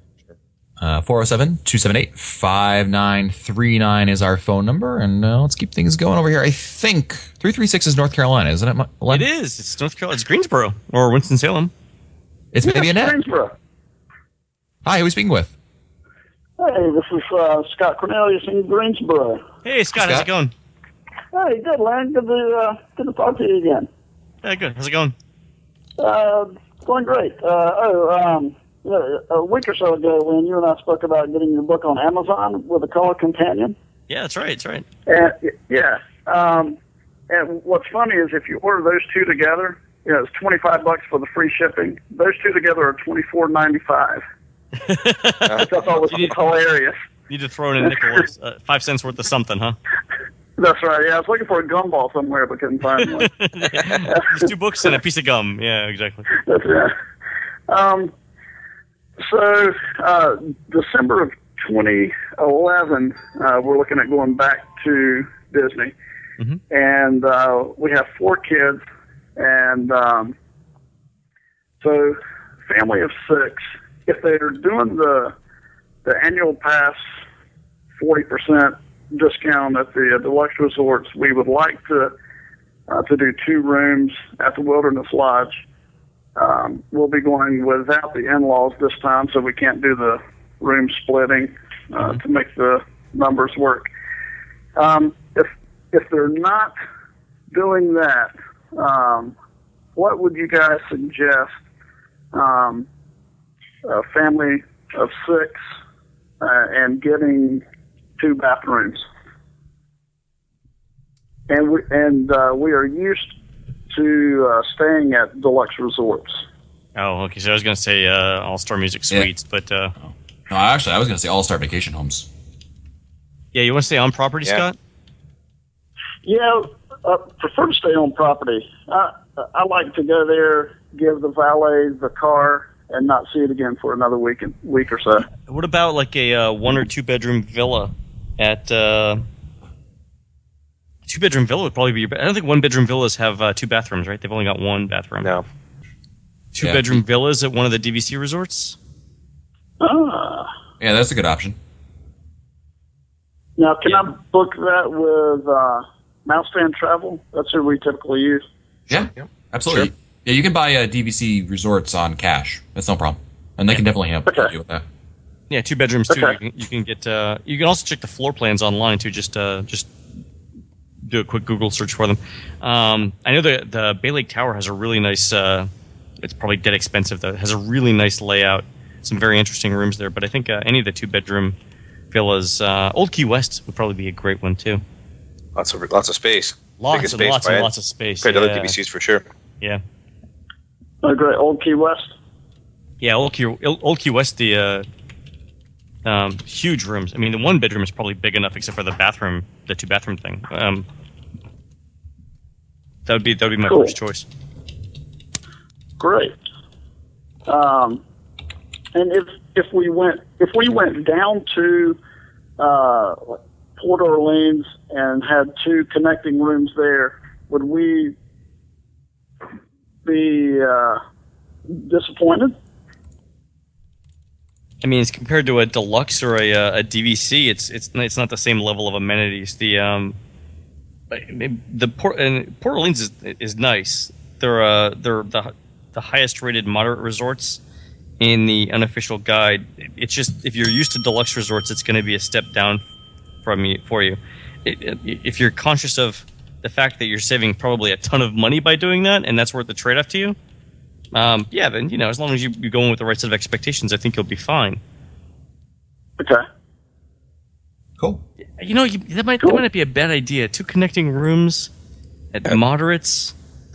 Uh, four oh seven, two seven eight, five nine three nine is our phone number, and uh, let's keep things going over here. I think three three six is North Carolina, isn't it? Ma- Len? It is. It's North Carolina. It's Greensboro or Winston-Salem. It's maybe Annette. Greensboro. Hi, who are we speaking with? Hey, this is uh, Scott Cornelius in Greensboro. Hey, Scott, how's it going? Hey, good, Len. Good to, uh, good to talk to you again. Yeah, good. How's it going? Uh, going great. Uh, oh, um, a week or so ago when you and I spoke about getting your book on Amazon with a color companion. Yeah, that's right. That's right. And, yeah. Um, and what's funny is if you order those two together, you know, it's twenty-five bucks for the free shipping. Those two together are twenty-four ninety-five. Which I thought was hilarious. Need to throw in a nickel, of, uh, five cents worth of something, huh? That's right. Yeah, I was looking for a gumball somewhere, but couldn't find one. There's two books and a piece of gum. Yeah, exactly. That's right. Um, So, uh, December of twenty eleven, uh, we're looking at going back to Disney. Mm-hmm. And uh, we have four kids. And um, so, family of six, if they're doing the the annual pass forty percent discount at the uh, deluxe resorts, we would like to uh, to do two rooms at the Wilderness Lodge. Um, we'll be going without the in-laws this time, so we can't do the room splitting uh, to make the numbers work. Um, if if they're not doing that, um, what would you guys suggest? Um, a family of six uh, and getting two bathrooms, and we and uh, we are used to uh, staying at deluxe resorts. Oh, okay. So I was going to say uh, All Star Music Suites, Yeah. but uh, No, actually, I was going to say All Star Vacation Homes. yeah, you want to stay on property, Yeah. Scott? Yeah, I prefer to stay on property. I, I like to go there, give the valet the car, and not see it again for another week week or so. What about like a uh, one or two bedroom villa at uh, two bedroom villa would probably be your. I don't think one bedroom villas have uh, two bathrooms, right? They've only got one bathroom. No. Two Yeah. bedroom villas at one of the D V C resorts. Ah. Yeah, that's a good option. Now, can I book that with uh, Mousefan Travel? That's who we typically use. Yeah, absolutely. Sure. Yeah, you can buy uh, D V C resorts on cash. That's no problem, and they can definitely help you with that. Yeah, two bedrooms too. Okay. You can, you can get. Uh, you can also check the floor plans online too. Just uh, just do a quick Google search for them. Um, I know the the Bay Lake Tower has a really nice. Uh, it's probably dead expensive though. It has a really nice layout. Some very interesting rooms there. But I think uh, any of the two bedroom villas, uh, Old Key West would probably be a great one too. Lots of lots of space. Lots Biggest and space lots by and it. lots of space. Compared to other yeah. D V Cs for sure. Yeah. Oh, great. Old Key West? Yeah, Old Key, Old Key West, the uh, um, huge rooms. I mean, the one bedroom is probably big enough, except for the bathroom, the two bathroom thing. Um, that would be that would be my Cool. first choice. Great. Um, and if if we went if we went down to uh, Port Orleans and had two connecting rooms there, would we be uh, disappointed? I mean, it's compared to a deluxe or a, uh, a D V C. It's it's it's not the same level of amenities. The um, the Port and Port Orleans is is nice. They're uh they're the the highest rated moderate resorts in the unofficial guide. It's just if you're used to deluxe resorts, it's going to be a step down from you for you. It, it, if you're conscious of the fact that you're saving probably a ton of money by doing that, and that's worth the trade off to you. Um, yeah, then, you know, as long as you, you go in with the right set of expectations, I think you'll be fine. Okay. Cool. You know, you, that might that might not be a bad idea. Two connecting rooms at moderates.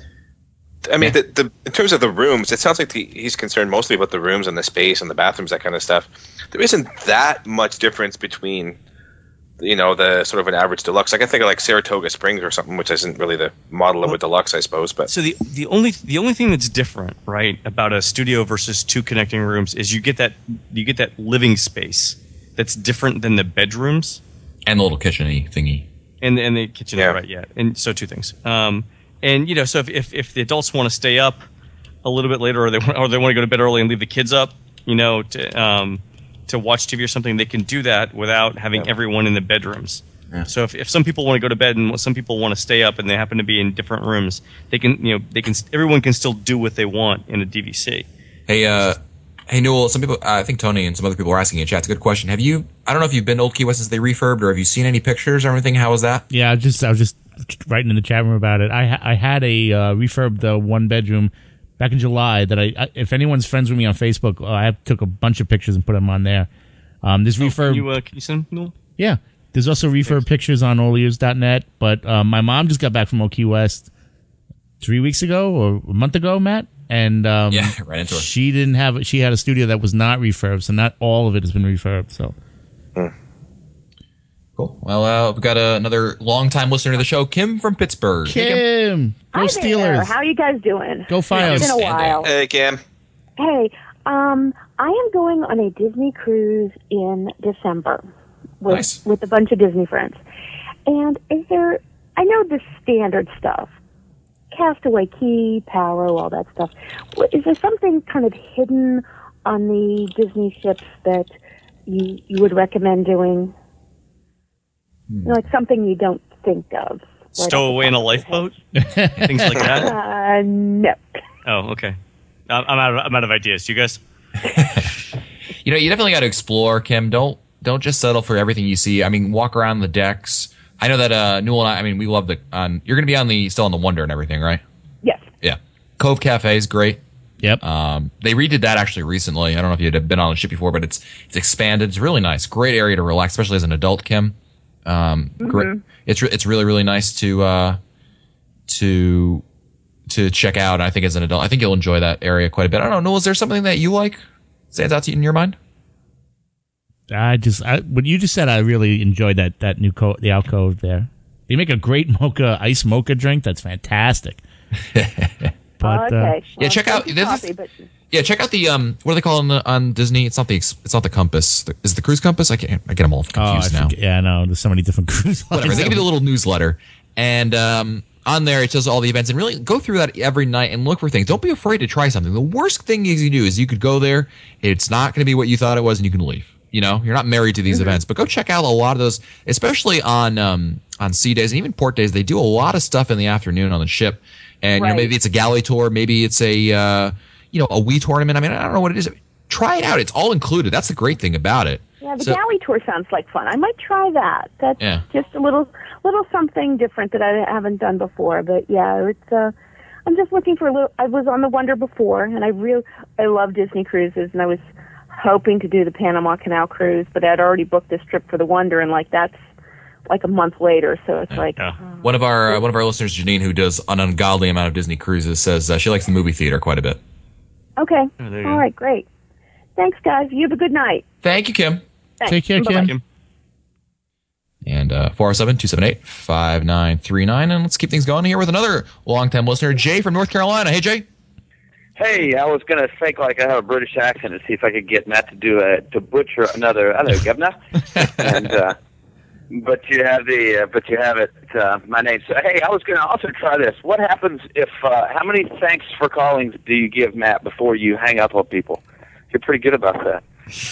I mean, the, the in terms of the rooms, it sounds like the, he's concerned mostly about the rooms and the space and the bathrooms, that kind of stuff. There isn't that much difference between, you know, the sort of an average deluxe. I can think of like Saratoga Springs or something, which isn't really the model of a deluxe, I suppose. But So the the only the only thing that's different, right, about a studio versus two connecting rooms is you get that you get that living space that's different than the bedrooms and the little kitchen-y thingy, and and the kitchen, Yeah. right? Yeah, and so two things. Um, and you know, so if if, if the adults want to stay up a little bit later, or they want, or they want to go to bed early and leave the kids up, you know, to um, to watch T V or something, they can do that without having everyone in the bedrooms. So if, if some people want to go to bed and some people want to stay up and they happen to be in different rooms, they can, you know, they can, everyone can still do what they want in a D V C. Hey, uh, hey, Newell. Some people, uh, I think Tony and some other people were asking in chat. It's a good question. Have you? I don't know if you've been to Old Key West since they refurbed, or have you seen any pictures or anything? How was that? Yeah, I just I was just writing in the chat room about it. I ha- I had a uh, refurbed uh, one bedroom back in July. That I, I if anyone's friends with me on Facebook, uh, I took a bunch of pictures and put them on there. Um, this Oh, refurb. Can you, uh, can you send them? Newell? Yeah. There's also refurb pictures on all ears dot net, but um, my mom just got back from Old Key West three weeks ago or a month ago, Matt, and um, Yeah, right into it. she didn't have. She had a studio that was not refurbed, so not all of it has been refurbed. So Cool. Well, uh, we've got uh, another long-time listener to the show, Kim from Pittsburgh. Hey, Kim, go Hi Steelers! there. How you guys doing? Go Files. It's been a while. Hey, Cam. Hey, um, I am going on a Disney cruise in December with Nice. with a bunch of Disney friends. And is there? I know the standard stuff, Castaway Key, Palo, all that stuff. What- Is there something kind of hidden on the Disney ships that you you would recommend doing? You know, like something you don't think of. right Stow off away in a lifeboat? Things like the- that? Uh, no. Oh, okay. I'm I'm out of, I'm out of ideas. You guys? You know, you definitely got to explore, Kim. Don't don't just settle for everything you see. I mean, walk around the decks. I know that uh, Newell and I. I mean, we love the. On you're going to be on the still on the Wonder and everything, right? Yes. Yeah. Cove Cafe is great. Yep. Um, they redid that actually recently. I don't know if you had been on the ship before, but it's it's expanded. It's really nice. Great area to relax, especially as an adult, Kim. Um, great. It's re- it's really really nice to uh, to to check out. I think as an adult, I think you'll enjoy that area quite a bit. I don't know. Noel, is there something that you like stands out to you in your mind? I just I, what you just said. I really enjoyed that that new co- the alcove there. They make a great mocha ice mocha drink. That's fantastic. But, Oh, okay. uh, Yeah, check out. Coffee, this is- but Yeah, check out the um. What do they call it on, the, on Disney? It's not the ex- it's not the Compass. The- Is it the Cruise Compass? I can't. I get them all oh, I confused now. forget- yeah, I know. There's so many different cruise lines. Whatever. They give you the little newsletter, and um, on there it shows all the events, and really go through that every night and look for things. Don't be afraid to try something. The worst thing you can do is you could go there. It's not going to be what you thought it was, and you can leave. You know, you're not married to these Mm-hmm. events, but go check out a lot of those, especially on um, on sea days and even port days. They do a lot of stuff in the afternoon on the ship, and you know, Right. maybe it's a galley tour, maybe it's a uh, you know a Wii tournament. I mean, I don't know what it is. Try it out. It's all included. That's the great thing about it. yeah, the So- galley tour sounds like fun. I might try that. That's Yeah. just a little little something different that I haven't done before. But yeah, it's uh, I'm just looking for a little. I was on the Wonder before, and I real I love Disney cruises, and I was hoping to do the Panama Canal cruise, but I'd already booked this trip for the Wonder, and like that's like a month later. So it's like One of our uh, one of our listeners, Janine, who does an ungodly amount of Disney cruises, says uh, she likes the movie theater quite a bit. okay, Oh, there you all go. right, great. Thanks, guys. You have a good night. Thank you, Kim. Thanks. Take care, Bye-bye. Kim. And uh, four oh seven, two seven eight, five nine three nine. And let's keep things going here with another long-time listener, Jay from North Carolina. Hey, Jay. Hey, I was going to fake like I have a British accent and see if I could get Matt to do a to butcher another. Hello, Governor. and uh, but you have the uh, but you have it. Uh, my name. So hey, I was going to also try this. What happens if? Uh, how many thanks for callings do you give Matt before you hang up on people? You're pretty good about that.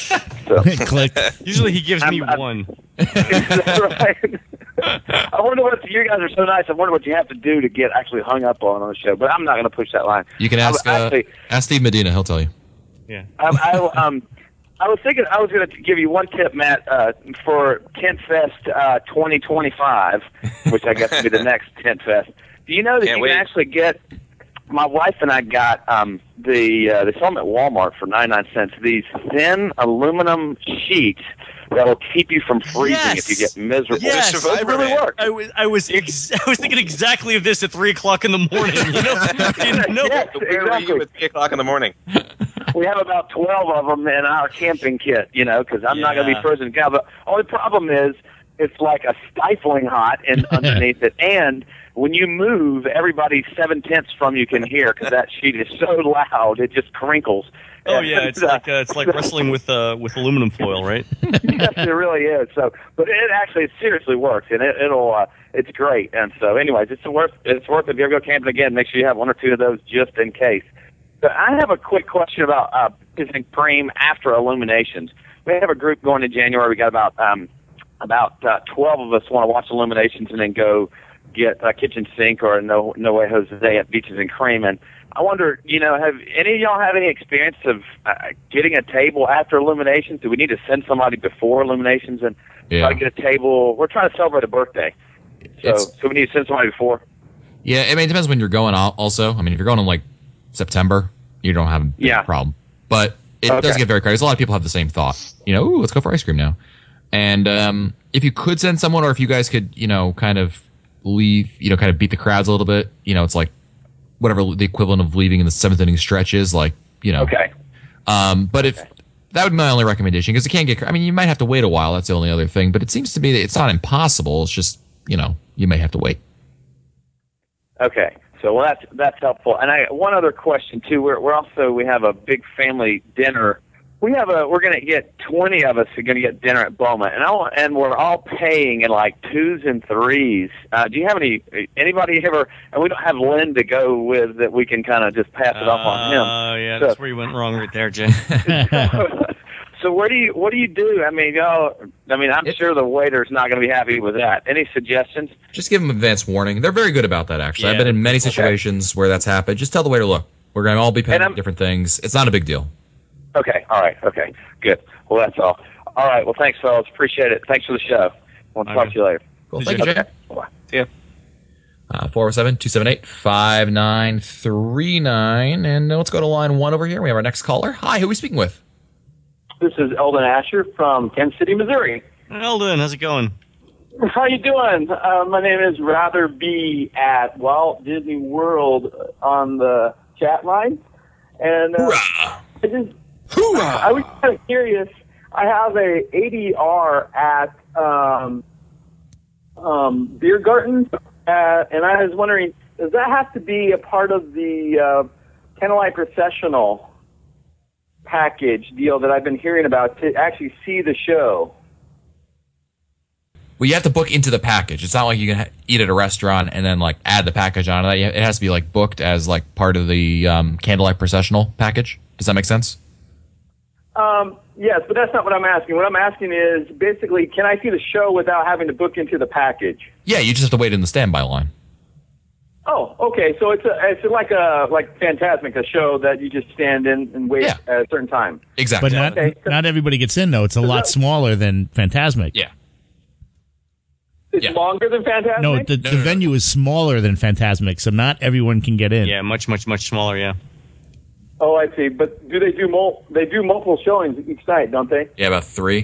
So. Click. Usually he gives me I'm- I'm- one. That's right. I wonder what you guys are so nice. I wonder what you have to do to get actually hung up on on the show. But I'm not going to push that line. You can ask I, uh, actually, ask Steve Medina. He'll tell you. Yeah. I, I, um, I was thinking I was going to give you one tip, Matt, uh, for Tent Fest uh, twenty twenty-five, which I guess will be the next Tent Fest. Do you know that Can't you wait. can actually get? My wife and I got um, the uh, they sell them at Walmart for ninety-nine cents. These thin aluminum sheets that will keep you from freezing Yes. if you get miserable. Yes, Those really man. work. I was I was ex- I was thinking exactly of this at three o'clock in the morning. You know, you know? Yes, Where were you exactly. at three o'clock in the morning? We have about twelve of them in our camping kit, you know, because I'm not going to Yeah. be frozen to death. But only problem is it's like a stifling hot in underneath it, and when you move, everybody seven tenths from you can hear because that sheet is so loud it just crinkles. Oh yeah, it's And, uh, like uh, it's like wrestling with uh, with aluminum foil, right? yes, it really is. So, but it actually it seriously works, and it, it'll uh, it's great. And so, anyways, it's worth it's worth it. If you ever go camping again, make sure you have one or two of those just in case. But I have a quick question about uh, visiting Preem after Illuminations. We have a group going in January. We got about um, about uh, twelve of us want to watch Illuminations and then go get a kitchen sink or no no way Jose at Beaches and Cream. And I wonder, you know, have any of y'all have any experience of uh, getting a table after Illuminations? Do we need to send somebody before Illuminations and Yeah. try to get a table? We're trying to celebrate a birthday, so It's- so we need to send somebody before. Yeah, I mean, it depends when you're going al- also. I mean, if you're going in like September, you don't have a big Yeah. problem. But it Okay. does get very crowded. 'Cause a lot of people have the same thought. You know, ooh, let's go for ice cream now. And um, if you could send someone, or if you guys could, you know, kind of leave, you know, kind of beat the crowds a little bit, you know, it's like whatever the equivalent of leaving in the seventh inning stretch is, like, you know. Okay. Um, but if that would be my only recommendation, because it can get, cr- I mean, you might have to wait a while. That's the only other thing. But it seems to me that it's not impossible. It's just, you know, you may have to wait. Okay, so well, that's that's helpful. And I one other question too. We're we're also we have a big family dinner we have a we're going to get twenty of us are going to get dinner at Boma, and I want, and we're all paying in like twos and threes. Uh, do you have any anybody ever? And we don't have Lynn to go with that we can kind of just pass it off on him. Oh yeah, So- that's where you went wrong right there, Jay. So what do you what do you do? I mean, y'all. I mean, I'm sure the waiter's not going to be happy with that. Any suggestions? Just give them advance warning. They're very good about that, actually. I've Yeah. been in many situations where that's happened. Just tell the waiter, look, we're going to all be paying for different things. It's not a big deal. Okay. All right. Okay. Good. Well, that's all. All right. Well, thanks, fellas. Appreciate it. Thanks for the show. We'll talk to you later. Cool. Thank you, Jay. Okay. Bye. See ya. Uh, four oh seven, two seven eight, five nine three nine. And uh, let's go to line one over here. We have our next caller. Hi, who are we speaking with? This is Eldon Asher from Kansas City, Missouri. Eldon, how's it going? How you doing? Uh, my name is Rather Be at Walt Disney World on the chat line, and uh, I just I was kind of curious. I have a A D R at um, um, Beer Garden, uh, and I was wondering, does that have to be a part of the uh, Candlelight Processional package deal that I've been hearing about to actually see the show? Well, you have to book into the package. It's not like you can ha- eat at a restaurant and then like add the package on it. It has to be like booked as like part of the um, Candlelight Processional package. Does that make sense? Um, yes, but that's not what I'm asking. What I'm asking is basically, can I see the show without having to book into the package? Yeah, you just have to wait in the standby line. Oh, okay. So it's a, it's like a like Fantasmic, a show that you just stand in and wait at a certain time. Exactly. But not Okay. not everybody gets in though. It's a lot smaller than Fantasmic. Yeah. It's longer than Fantasmic? No, the, the venue is smaller than Fantasmic, so not everyone can get in. Yeah, much, much, much smaller. Yeah. Oh, I see. But do they do mul- they do multiple showings each night, don't they? Yeah, about three.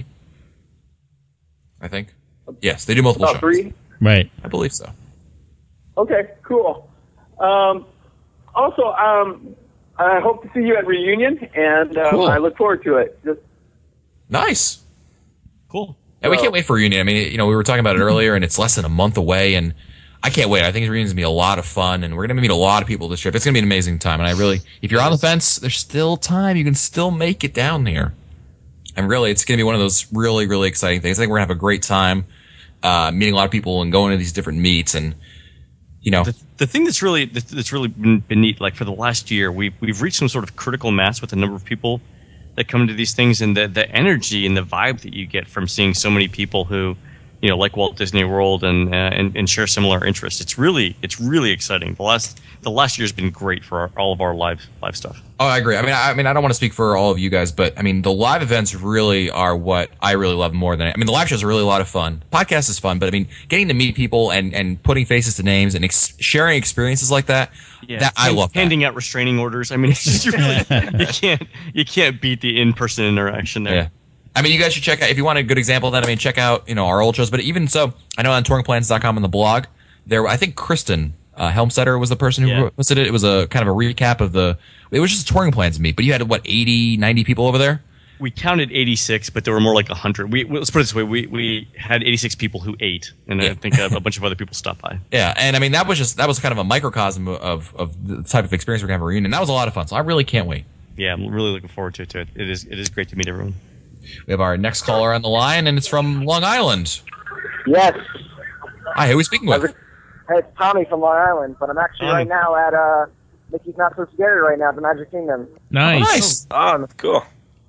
I think. Yes, they do multiple About shows. three? Right. I believe so. Okay, cool. Um, also, um, I hope to see you at Reunion, and um, Cool. I look forward to it. Just Nice. Cool. And we can't wait for reunion. I mean, you know, we were talking about it earlier, and it's less than a month away, and I can't wait. I think reunion's gonna be a lot of fun, and we're gonna meet a lot of people this trip. It's gonna be an amazing time, and I really, if you're on the fence, there's still time. You can still make it down there, and really, it's gonna be one of those really, really exciting things. I think we're gonna have a great time uh, meeting a lot of people and going to these different meets, and you know, The, the thing that's really that's really been, been neat, like for the last year, we've we've reached some sort of critical mass with the number of people that come to these things, and the the energy and the vibe that you get from seeing so many people who, you know, like Walt Disney World and uh, and, and share similar interests. It's really it's really exciting. The last the last year's been great for our, all of our live live stuff. Oh, I agree. I mean, I, I mean, I don't want to speak for all of you guys, but I mean, the live events really are what I really love more than. I mean, the live shows are really a lot of fun. Podcast is fun, but I mean, getting to meet people and, and putting faces to names and ex- sharing experiences like that, Yeah, that I hand- love. That. handing out restraining orders. I mean, it's just really, you can't you can't beat the in person interaction there. Yeah. I mean, you guys should check out, if you want a good example of that, I mean, check out, you know, our old shows. But even so, I know on touring plans dot com on the blog, there, I think Kristen uh, Helmstetter was the person who Yeah. posted it. It was a kind of a recap of the, it was just a touring plans meet, but you had, what, eighty, ninety people over there? We counted eighty-six, but there were more like one hundred. We, let's put it this way. We, we had eighty-six people who ate, and I think a, a bunch of other people stopped by. Yeah, and I mean, that was just, that was kind of a microcosm of, of the type of experience we're going to have at Reunion. That was a lot of fun, so I really can't wait. Yeah, I'm really looking forward to it. To it. It is it is great to meet everyone. We have our next caller on the line, and it's from Long Island. Yes. Hi, who are we speaking with? Hey, it's Tommy from Long Island, but I'm actually Tommy. right now at uh, Mickey's Not So Scary right now at the Magic Kingdom. Nice. Nice. Oh, that's cool.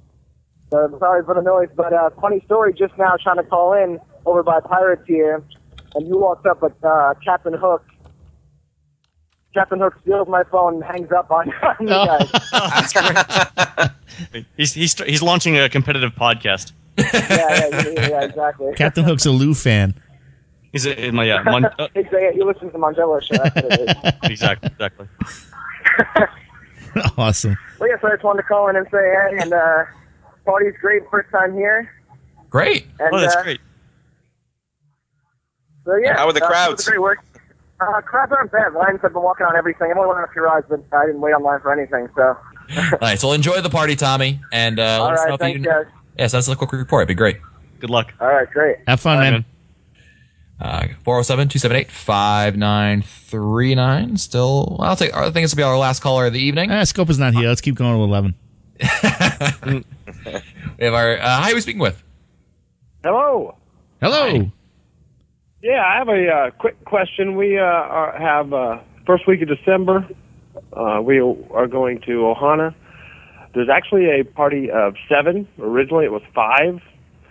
So sorry for the noise, but uh, funny story. Just now, trying to call in over by Pirates here, and you walked up with uh, Captain Hook. Captain Hook steals my phone and hangs up on you guys. He's he's he's launching a competitive podcast. yeah, yeah, yeah, yeah, exactly. Captain Hook's a Lou fan. He's a, in my uh, Mon- uh, Exactly. You listen to the Mangello show. That's what it is. exactly exactly. Awesome. Well, yes, I just wanted to call in and say hey, and uh, party's great, first time here. Great. And, Oh, that's uh, great. So yeah, How were the uh, crowds? it was great work. Uh, crowds aren't bad. Lines have been walking on everything. I've only went on a few rides, but I didn't wait online for anything. So. All right, so enjoy the party, Tommy, and uh, All let us know right, if thanks, you. guys. Yeah, send us a quick report. It'd be great. Good luck. All right, great. Have fun, man. Uh, four oh seven, two seven eight, five nine three nine. Still, I'll take. I think this will be our last caller of the evening. Ah, Scopa's not here. Let's keep going to eleven. We have our. Uh, hi, who are we speaking with? Hello. Hello. Yeah, I have a uh, quick question. We uh, are, have uh, first week of December. Uh, we are going to Ohana. There's actually a party of seven. Originally, it was five.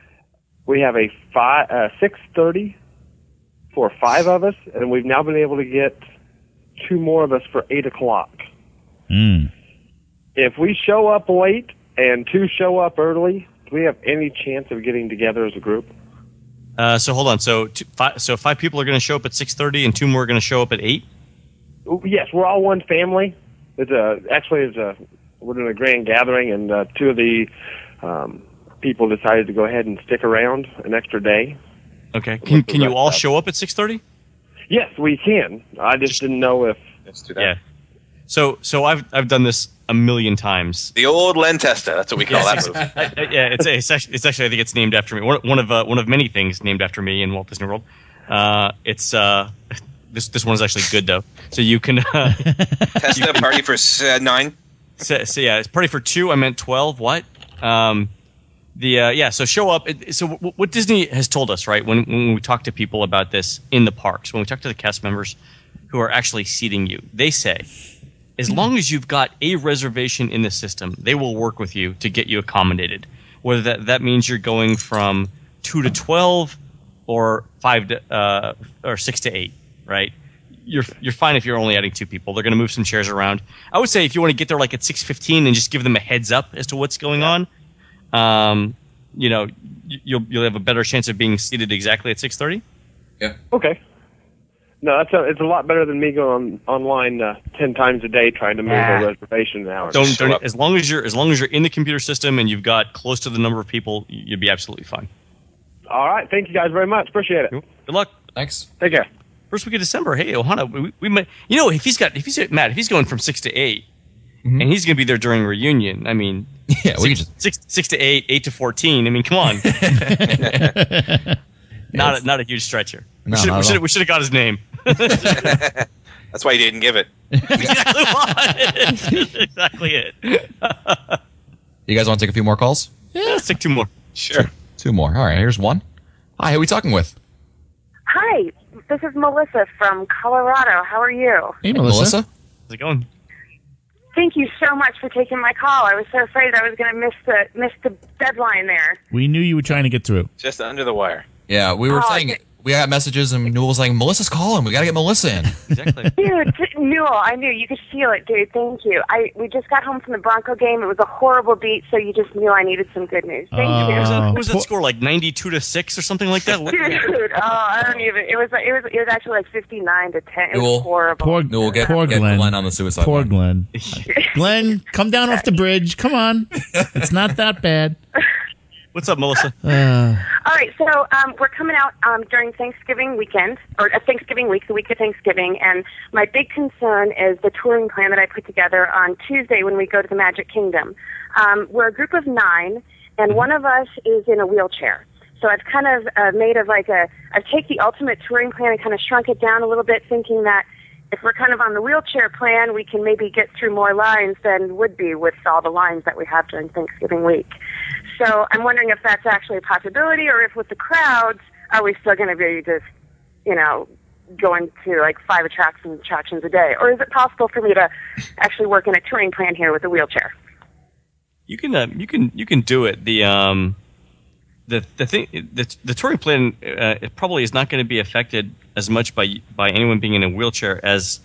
We have a five uh, six thirty for five of us, and we've now been able to get two more of us for eight o'clock. Mm. If we show up late and two show up early, do we have any chance of getting together as a group? Uh, so hold on. So two, five, so five people are going to show up at six thirty, and two more are going to show up at eight. Yes, we're all one family. It's a actually it's a we're doing a grand gathering, and uh, two of the um, people decided to go ahead and stick around an extra day. Okay. Can can you all show up at six thirty? Yes, we can. I just didn't know if. Let's do that. Yeah. So so I've I've done this a million times. The old Len tester. That's what we call Yes, that move. I- I- yeah, it's it's actually, it's actually I think it's named after me. One, one of uh, one of many things named after me in Walt Disney World. Uh, it's uh, this this one is actually good though. So you can uh, Test a party for uh, nine. So, so yeah, it's party for two. I meant twelve. What? Um, the uh, yeah. So show up. It, so w- what Disney has told us, right? When when we talk to people about this in the parks, when we talk to the cast members who are actually seating you, they say, as long as you've got a reservation in the system, they will work with you to get you accommodated. Whether that that means you're going from two to twelve or five to uh, or six to eight, right? You're you're fine if you're only adding two people. They're going to move some chairs around. I would say if you want to get there like at six fifteen and just give them a heads up as to what's going on, um, you know, you'll you'll have a better chance of being seated exactly at six thirty. Yeah. Okay. No, that's a, it's a lot better than me going on, online uh, ten times a day trying to move Yeah. a reservation hour. Don't, don't as long as you're as long as you're in the computer system and you've got close to the number of people, you'll be absolutely fine. All right. Thank you guys very much. Appreciate it. Good luck. Thanks. Take care. First week of December. Hey, Ohana, we, we might. You know, if he's got if he's Matt, if he's going from six to eight, and he's going to be there during reunion. I mean, yeah, six, we just six six to eight, eight to fourteen. I mean, come on. not a, not a huge stretch here. No, we should not at we should all. we should have got his name. That's why you didn't give it. exactly why. exactly it. You guys want to take a few more calls? Yeah, let's take two more. Sure. Two more. All right, here's one. Hi, who are we talking with? Hi, this is Melissa from Colorado. How are you? Hey, Melissa. How's it going? Thank you so much for taking my call. I was so afraid I was going to miss the miss the deadline there. We knew you were trying to get through. Just under the wire. Yeah, we were Oh, saying we got messages and Newell was saying Melissa's calling. We got to get Melissa in. Exactly. Dude, t- Newell, I knew you could feel it, dude. Thank you. I we just got home from the Bronco game. It was a horrible beat, so you just knew I needed some good news. Thank What was that, you. what was that score? Like ninety-two to six or something like that? What- Dude, oh, I don't even. It was it was it was actually like fifty-nine to ten. It was Newell, horrible. Poor, Newell, get, poor get Glenn. Glenn on the suicide Poor line. Glenn. Glenn, come down off the bridge. Come on. It's not that bad. What's up, Melissa? Uh, All right, so um, we're coming out um, during Thanksgiving weekend, or uh, Thanksgiving week, the week of Thanksgiving, and my big concern is the touring plan that I put together on Tuesday when we go to the Magic Kingdom. Um, we're a group of nine, and one of us is in a wheelchair. So I've kind of uh, made of like a, I've taken the ultimate touring plan and kind of shrunk it down a little bit, thinking that if we're kind of on the wheelchair plan, we can maybe get through more lines than would be with all the lines that we have during Thanksgiving week. So I'm wondering if that's actually a possibility, or if with the crowds, are we still going to be just, you know, going to like five attractions attractions a day? Or is it possible for me to actually work in a touring plan here with a wheelchair? You can uh, you can you can do it. The um the the thing the the touring plan uh, it probably is not going to be affected as much by by anyone being in a wheelchair as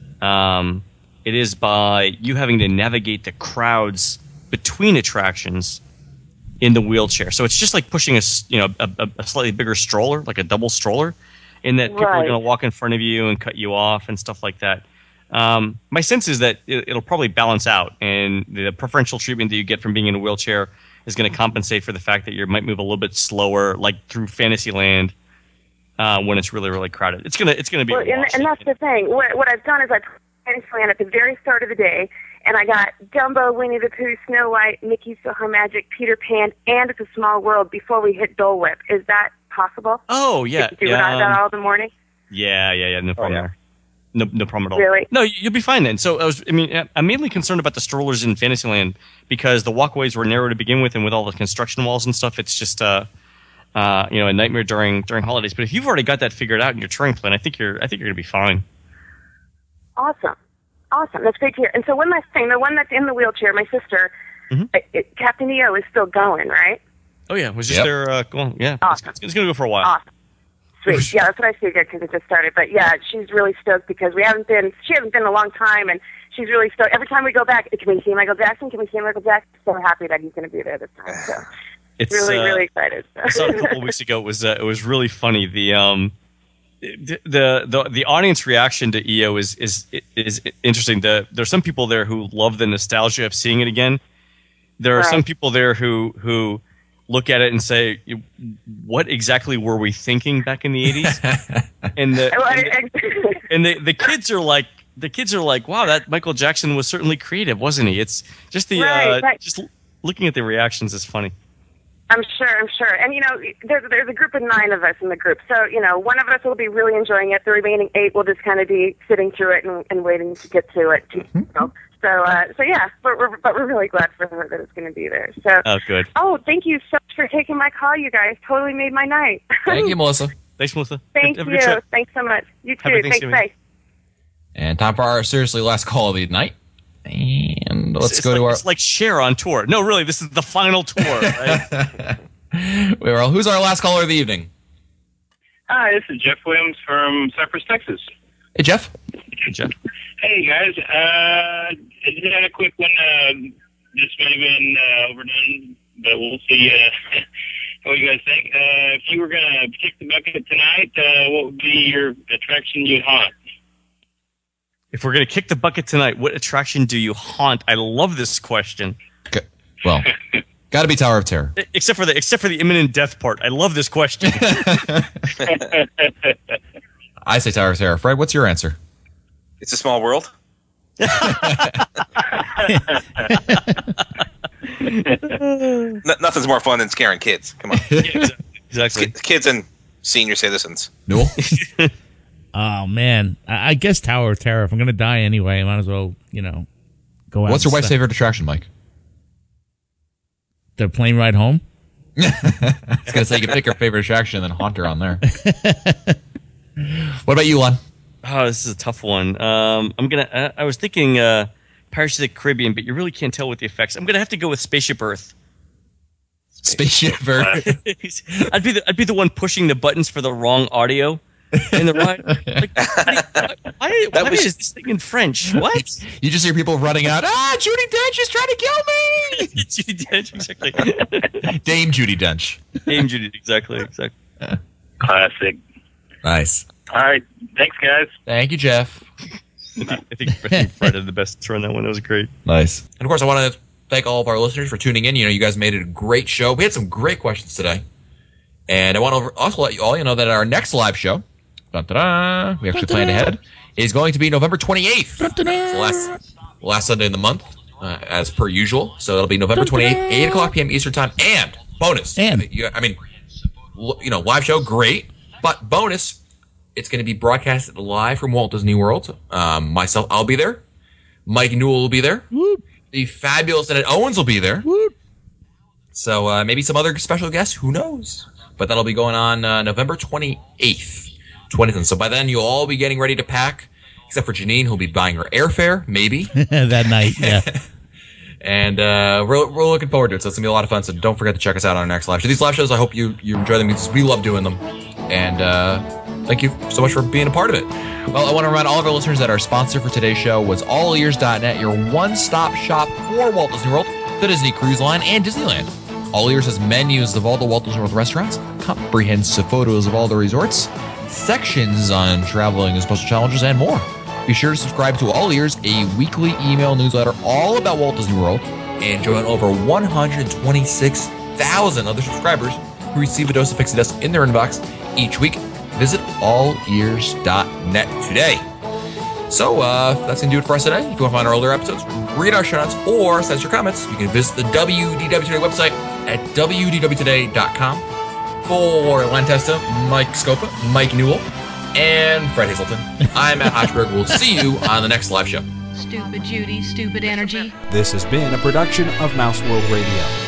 um it is by you having to navigate the crowds between attractions in the wheelchair. So it's just like pushing a s- you know a, a slightly bigger stroller, like a double stroller, in that people are Right. going to walk in front of you and cut you off and stuff like that. Um, my sense is that it, it'll probably balance out, and the preferential treatment that you get from being in a wheelchair is going to compensate for the fact that you might move a little bit slower, like through Fantasyland, uh, when it's really really crowded. It's gonna it's gonna be Well, a and, wash. and that's the thing. What, what I've done is I put Fantasyland at the very start of the day, and I got Dumbo, Winnie the Pooh, Snow White, Mickey's Soho Magic, Peter Pan, and It's a Small World before we hit Dole Whip. Is that possible? Oh yeah, Do yeah, that um, all in the morning? yeah, yeah, yeah. No problem there. No, no problem at all. Really? No, you'll be fine then. So I was, I mean, I'm mainly concerned about the strollers in Fantasyland because the walkways were narrow to begin with, and with all the construction walls and stuff, it's just uh, uh, you know, a nightmare during during holidays. But if you've already got that figured out in your touring plan, I think you're, I think you're gonna be fine. Awesome. Awesome. That's great to hear. And so one last thing, the one that's in the wheelchair, my sister, Mm-hmm. it, it, Captain E O is still going, right? Oh yeah, was just Yep. there. Uh, well, yeah, Awesome. it's, it's gonna go for a while. Awesome. Sweet. Yeah, that's what I figured because it just started. But yeah, she's really stoked because we haven't been, she hasn't been in a long time, and she's really stoked. Every time we go back, can we see Michael Jackson? Can we see Michael Jackson? So happy that he's going to be there this time. So It's really, uh, really excited. I saw it a couple of weeks ago. It was uh, it was really funny. The um the, the the the audience reaction to E O is is is interesting. The, there's some people there who love the nostalgia of seeing it again. There are Right. some people there who who look at it and say, "What exactly were we thinking back in the eighties?" and the Well, and, the, and the the kids are like. The kids are like, "Wow, that Michael Jackson was certainly creative, wasn't he?" It's just the Right, uh, right. just l- looking at the reactions is funny. I'm sure, I'm sure. And, you know, there's, there's a group of nine of us in the group. So, you know, one of us will be really enjoying it. The remaining eight will just kind of be sitting through it and, and waiting to get to it. You know? So, uh, so yeah, but we're, but we're really glad for her that it's going to be there. So, Oh, good. oh, thank you so much for taking my call, you guys. Totally made my night. Thank you, Melissa. Thanks, Melissa. Thank Have a you. good trip. Thanks so much. You Happy too. Thanks, Thanksgiving. bye. And time for our seriously last call of the night. And let's It's go like, to our. It's like Cher on tour. No, really, this is the final tour. Right? Well, who's our last caller of the evening? Hi, this is Jeff Williams from Cypress, Texas. Hey, Jeff. Hey, Jeff. Hey, guys. Uh, I just had a quick one. Uh, this may have been uh, overdone, but we'll see uh, what you guys think. Uh, if you were going to kick the bucket tonight, uh, what would be your attraction you'd haunt? If we're gonna kick the bucket tonight, what attraction do you haunt? I love this question. Well, got to be Tower of Terror. E- Except for the except for the imminent death part. I love this question. I say Tower of Terror. Fred, what's your answer? It's a small world. N- nothing's more fun than scaring kids. Come on. Exactly. Ki- Kids and senior citizens. Newell? Oh man, I, I guess Tower of Terror. If I'm gonna die anyway, I might as well, you know, go out. What's your and wife's stuff. favorite attraction, Mike? The plane ride home. I was going to say you can pick her favorite attraction and then haunt her on there. What about you, Lon? Oh, this is a tough one. Um, I'm gonna. Uh, I was thinking uh, Pirates of the Caribbean, but you really can't tell with the effects. I'm gonna have to go with Spaceship Earth. Spaceship Earth. I'd be the I'd be the one pushing the buttons for the wrong audio. In the right, like, why, why, why was- is this thing in French? What? You just hear people running out. Ah, Judi Dench is trying to kill me. Judi Dench, exactly. Dame Judi Dench. Dame Judi, exactly, exactly. Classic. Nice. All right. Thanks, guys. Thank you, Jeff. I think, I think Fred had the best turn on that one. That was great. Nice. And of course, I want to thank all of our listeners for tuning in. You know, you guys made it a great show. We had some great questions today. And I want to also let you all you know that our next live show, dun-da-da, we actually planned ahead, is going to be November twenty-eighth. It's the last, last Sunday in the month, uh, as per usual. So it'll be November twenty-eighth, eight o'clock p.m. Eastern Time. And bonus. And. You- I mean, l- you know, live show, great. But bonus, it's going to be broadcasted live from Walt Disney World. Um, myself, I'll be there. Mike Newell will be there. The fabulous Annette Owens will be there. So uh, maybe some other special guests. Who knows? But that'll be going on uh, November twenty-eighth. twentieth. So by then, you'll all be getting ready to pack, except for Janine, who'll be buying her airfare, maybe. That night, yeah. And uh, we're, we're looking forward to it. So it's going to be a lot of fun. So don't forget to check us out on our next live show. These live shows, I hope you, you enjoy them because we love doing them. And uh, thank you so much for being a part of it. Well, I want to remind all of our listeners that our sponsor for today's show was all ears dot net, your one-stop shop for Walt Disney World, the Disney Cruise Line, and Disneyland. All Ears has menus of all the Walt Disney World restaurants, comprehensive photos of all the resorts, sections on traveling and special challenges, and more. Be sure to subscribe to All Ears, a weekly email newsletter all about Walt Disney World, and join over one hundred twenty-six thousand other subscribers who receive a dose of Pixie Dust in their inbox each week. Visit all ears dot net today. So, uh, that's going to do it for us today. If you want to find our older episodes, read our show notes, or send us your comments, you can visit the W D W Today website at w d w today dot com. For Len Testa, Mike Scopa, Mike Newell, and Fred Hazelton. I'm Matt Hochberg. We'll see you on the next live show. Stupid Judy, stupid energy. This has been a production of Mouse World Radio.